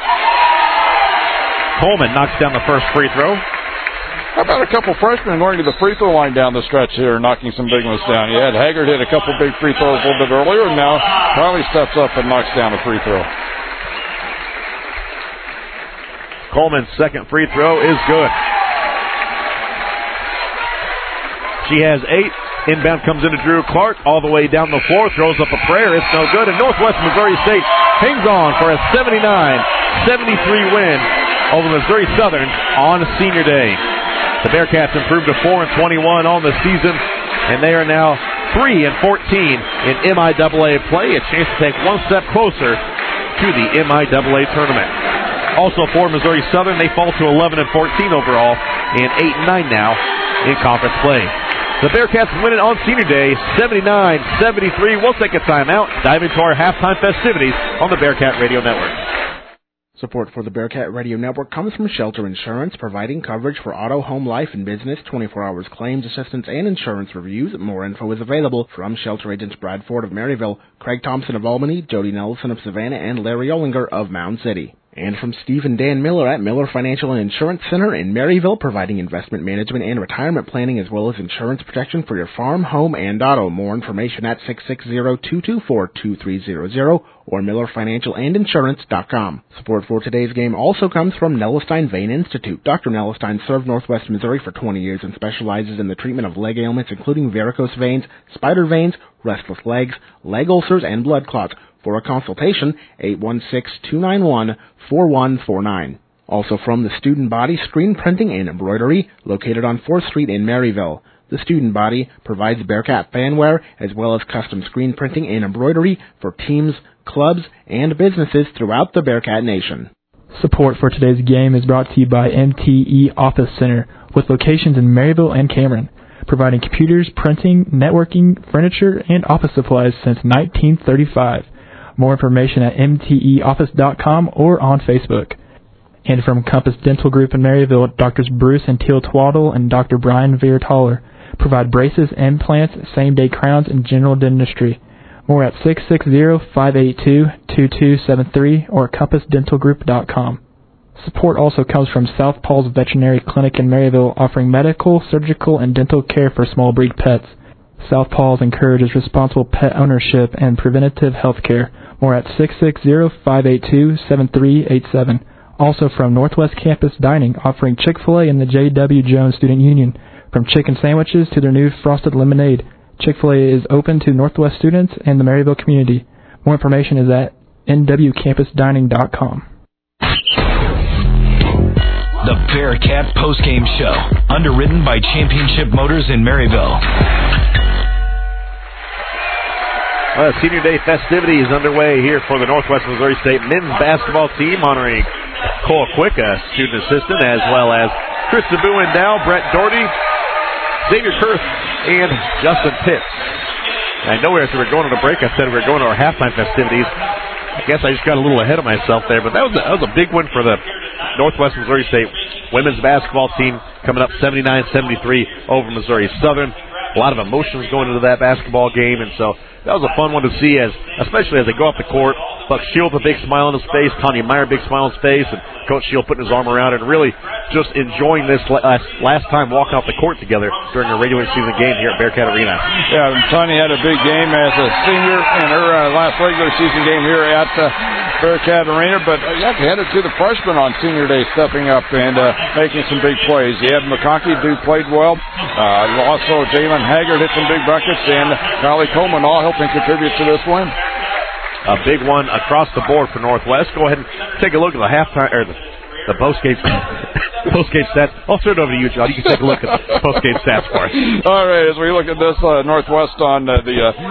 Coleman knocks down the first free throw. How about a couple freshmen going to the free throw line down the stretch here, knocking some big ones down? You had Haggard hit a couple big free throws a little bit earlier, and now Riley steps up and knocks down a free throw. Coleman's second free throw is good. She has 8. Inbound comes into Drew Clark all the way down the floor, throws up a prayer. It's no good, and Northwest Missouri State hangs on for a 79-73 win over Missouri Southern on Senior Day. The Bearcats improved to 4-21 on the season, and they are now 3-14 in MIAA play. A chance to take one step closer to the MIAA tournament. Also for Missouri Southern, they fall to 11-14 overall and 8-9 now in conference play. The Bearcats win it on Senior Day, 79-73. We'll take a timeout, dive into our halftime festivities on the Bearcat Radio Network. Support for the Bearcat Radio Network comes from Shelter Insurance, providing coverage for auto, home, life, and business, 24 hours claims assistance, and insurance reviews. More info is available from Shelter agents Brad Ford of Maryville, Craig Thompson of Albany, Jody Nelson of Savannah, and Larry Ollinger of Mound City. And from Steve and Dan Miller at Miller Financial and Insurance Center in Maryville, providing investment management and retirement planning as well as insurance protection for your farm, home, and auto. More information at 660-224-2300 or MillerFinancialAndInsurance.com. Support for today's game also comes from Nellestein Vein Institute. Dr. Nellestein served Northwest Missouri for 20 years and specializes in the treatment of leg ailments including varicose veins, spider veins, restless legs, leg ulcers, and blood clots. For a consultation, 816-291-4149. Also from the Student Body Screen Printing and Embroidery, located on 4th Street in Maryville. The Student Body provides Bearcat fanwear as well as custom screen printing and embroidery for teams, clubs, and businesses throughout the Bearcat Nation. Support for today's game is brought to you by MTE Office Center, with locations in Maryville and Cameron, providing computers, printing, networking, furniture, and office supplies since 1935. More information at mteoffice.com or on Facebook. And from Compass Dental Group in Maryville, Drs. Bruce and Teal Twaddle and Dr. Brian Veertaller provide braces, implants, same-day crowns, and general dentistry. More at 660-582-2273 or compassdentalgroup.com. Support also comes from South Paul's Veterinary Clinic in Maryville, offering medical, surgical, and dental care for small breed pets. South Paul's encourages responsible pet ownership and preventative health care. More at 660-582-7387. Also from Northwest Campus Dining, offering Chick-fil-A and the J.W. Jones Student Union. From chicken sandwiches to their new frosted lemonade, Chick-fil-A is open to Northwest students and the Maryville community. More information is at nwcampusdining.com. The Bearcat Postgame Show, underwritten by Championship Motors in Maryville. Senior Day festivities underway here for the Northwest Missouri State men's basketball team, honoring Cole Quick, a student assistant, as well as Kristen Buendow, Brett Doherty, Xavier Kurth, and Justin Pitts. I know as we were going on a break, I said we were going to our halftime festivities. I guess I just got a little ahead of myself there, but that was a big one for the Northwest Missouri State women's basketball team, coming up 79-73 over Missouri Southern. A lot of emotions going into that basketball game, and so that was a fun one to see, especially as they go off the court. Buck Shield, a big smile on his face, Tanya Meyer, big smile on his face, and Coach Shield putting his arm around it and really just enjoying this last time walking off the court together during a regular season game here at Bearcat Arena. Yeah, Tanya had a big game as a senior in her last regular season game here at Bearcat Arena, but you have to hand it to the freshmen on Senior Day stepping up and making some big plays. You had McConkey, Duke played well. Also, Jalen Haggard hit some big buckets, and Kylie Coleman all helping contribute to this win. A big one across the board for Northwest. Go ahead and take a look at the halftime or the postgame stats. I'll turn it over to you, John. You can take a look at the postgame stats for us. All right, as we look at this, Northwest on the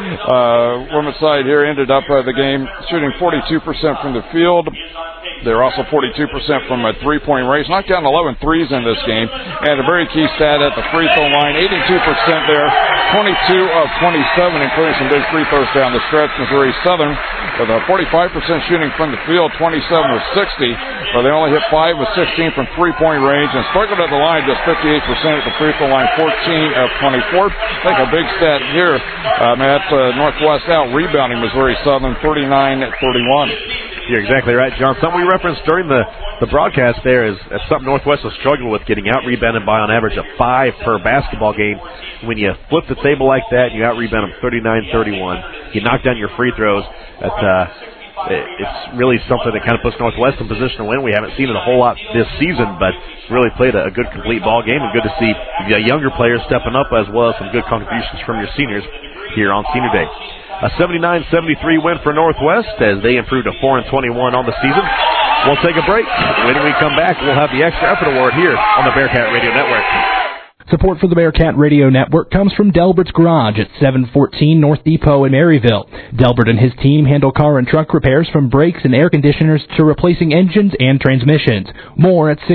women's side here ended up the game shooting 42% from the field. They're also 42% from a three-point range. Knocked down 11 threes in this game. And a very key stat at the free throw line, 82% there, 22 of 27, including some big free throws down the stretch. Missouri Southern with a 45% shooting from the field, 27 of 60. But they only hit 5 of 16 from three-point range and struggled at the line, just 58% at the free throw line, 14 of 24. I think a big stat here, Matt, Northwest out rebounding Missouri Southern 39-31. You're exactly right, John. Something we referenced during the broadcast there is something Northwest has struggled with, getting out-rebounded by on average of 5 per basketball game. When you flip the table like that, you out-rebound them 39-31. You knock down your free throws. It's really something that kind of puts Northwest in position to win. We haven't seen it a whole lot this season, but really played a good complete ball game, and good to see the younger players stepping up as well as some good contributions from your seniors here on Senior Day. A 79-73 win for Northwest as they improved to 4-21 on the season. We'll take a break. When we come back, we'll have the Extra Effort Award here on the Bearcat Radio Network. Support for the Bearcat Radio Network comes from Delbert's Garage at 714 North Depot in Maryville. Delbert and his team handle car and truck repairs from brakes and air conditioners to replacing engines and transmissions. More at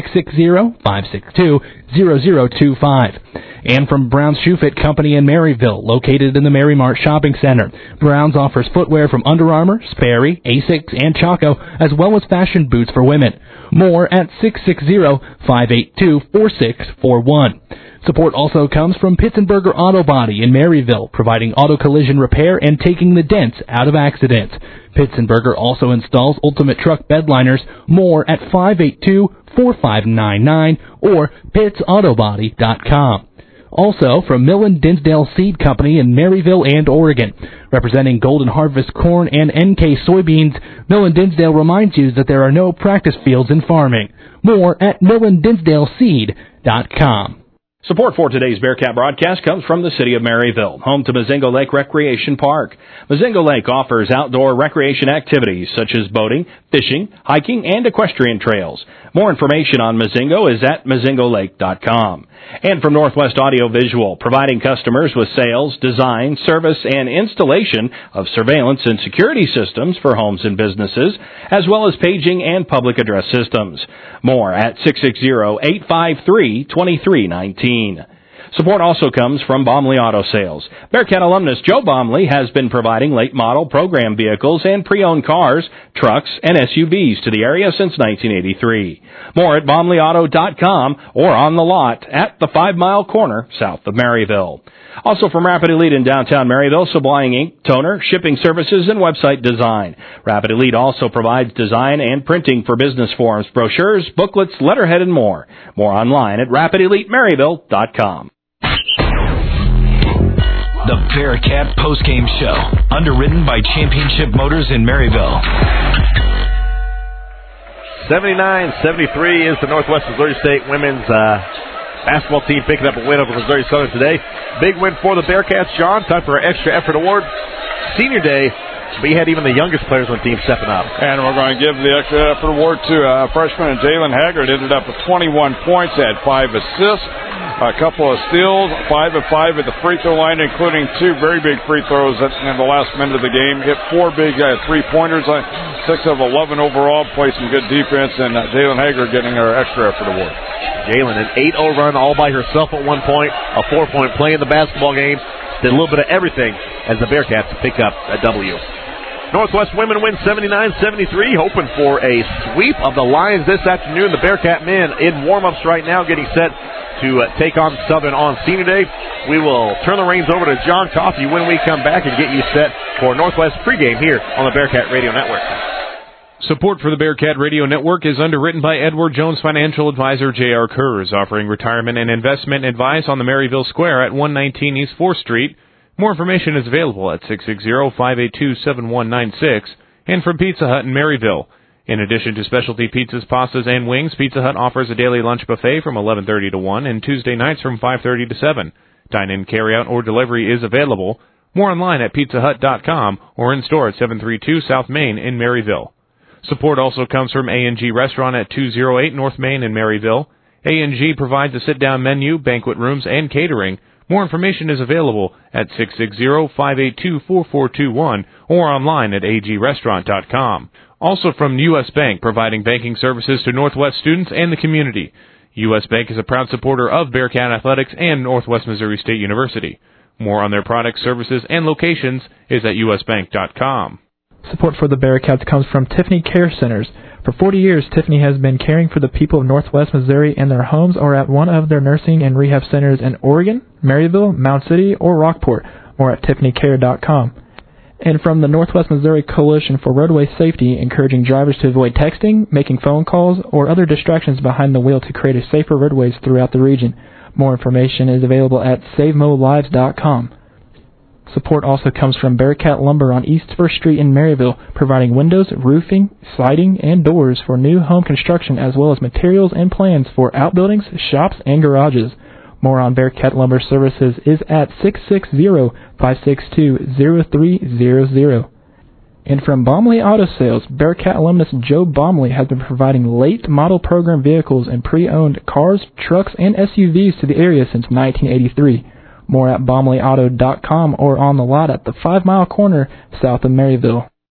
660-562-0025. And from Brown's Shoe Fit Company in Maryville, located in the Mary Mart Shopping Center. Brown's offers footwear from Under Armour, Sperry, Asics, and Chaco, as well as fashion boots for women. More at 660-582-4641. Support also comes from Pitzenberger Auto Body in Maryville, providing auto collision repair and taking the dents out of accidents. Pitzenberger also installs ultimate truck bed liners. More at 582-4599 or pittsautobody.com. Also from Millen Dinsdale Seed Company in Maryville and Oregon. Representing Golden Harvest corn and NK soybeans, Millen Dinsdale reminds you that there are no practice fields in farming. More at millendinsdaleseed.com. Support for today's Bearcat broadcast comes from the City of Maryville, home to Mazingo Lake Recreation Park. Mazingo Lake offers outdoor recreation activities such as boating, fishing, hiking, and equestrian trails. More information on Mazingo is at mazingolake.com. And from Northwest Audio Visual, providing customers with sales, design, service, and installation of surveillance and security systems for homes and businesses, as well as paging and public address systems. More at 660-853-2319. Support also comes from Baumley Auto Sales. Bearcat alumnus Joe Baumley has been providing late model program vehicles and pre-owned cars, trucks, and SUVs to the area since 1983. More at BaumleyAuto.com or on the lot at the 5 Mile Corner south of Maryville. Also from Rapid Elite in downtown Maryville, supplying ink, toner, shipping services, and website design. Rapid Elite also provides design and printing for business forms, brochures, booklets, letterhead, and more. More online at RapidEliteMaryville.com. The Bearcat Postgame Show, underwritten by Championship Motors in Maryville. 79-73 is the Northwest Missouri State women's basketball team picking up a win over Missouri Southern today. Big win for the Bearcats, John. Time for our Extra Effort Award. Senior Day, we had even the youngest players on the team stepping up. And we're going to give the Extra Effort Award to freshman Jalen Haggard. Ended up with 21 points, had 5 assists, a couple of steals, 5 of 5 at the free throw line, including 2 very big free throws in the last minute of the game. Hit 4 big 3-pointers, 6 of 11 overall, played some good defense, and Jalen Haggard getting our Extra Effort Award. Jalen, an 8-0 run all by herself at one point, a 4-point play in the basketball game. Did a little bit of everything as the Bearcats pick up a W. Northwest women win 79-73, hoping for a sweep of the Lions this afternoon. The Bearcat men in warm-ups right now, getting set to take on Southern on Senior Day. We will turn the reins over to John Coffey when we come back and get you set for Northwest pregame here on the Bearcat Radio Network. Support for the Bearcat Radio Network is underwritten by Edward Jones financial advisor J.R. Kurz, offering retirement and investment advice on the Maryville Square at 119 East 4th Street. More information is available at 660-582-7196 and from Pizza Hut in Maryville. In addition to specialty pizzas, pastas, and wings, Pizza Hut offers a daily lunch buffet from 11:30 to 1 and Tuesday nights from 5:30 to 7. Dine-in, carry-out, or delivery is available. More online at pizzahut.com or in store at 732 South Main in Maryville. Support also comes from A&G Restaurant at 208 North Main in Maryville. A&G provides a sit-down menu, banquet rooms, and catering. More information is available at 660-582-4421 or online at agrestaurant.com. Also from U.S. Bank, providing banking services to Northwest students and the community. U.S. Bank is a proud supporter of Bearcat Athletics and Northwest Missouri State University. More on their products, services, and locations is at usbank.com. Support for the Bearcats comes from Tiffany Care Centers. For 40 years, Tiffany has been caring for the people of Northwest Missouri in their homes or at one of their nursing and rehab centers in Oregon, Maryville, Mound City, or Rockport. More at tiffanycare.com. And from the Northwest Missouri Coalition for Roadway Safety, encouraging drivers to avoid texting, making phone calls, or other distractions behind the wheel to create a safer roadways throughout the region. More information is available at SaveMoLives.com. Support also comes from Bearcat Lumber on East 1st Street in Maryville, providing windows, roofing, siding, and doors for new home construction, as well as materials and plans for outbuildings, shops, and garages. More on Bearcat Lumber Services is at 660-562-0300. And from Baumley Auto Sales, Bearcat alumnus Joe Baumley has been providing late model program vehicles and pre-owned cars, trucks, and SUVs to the area since 1983. More at BaumleyAuto.com or on the lot at the 5 Mile Corner south of Maryville.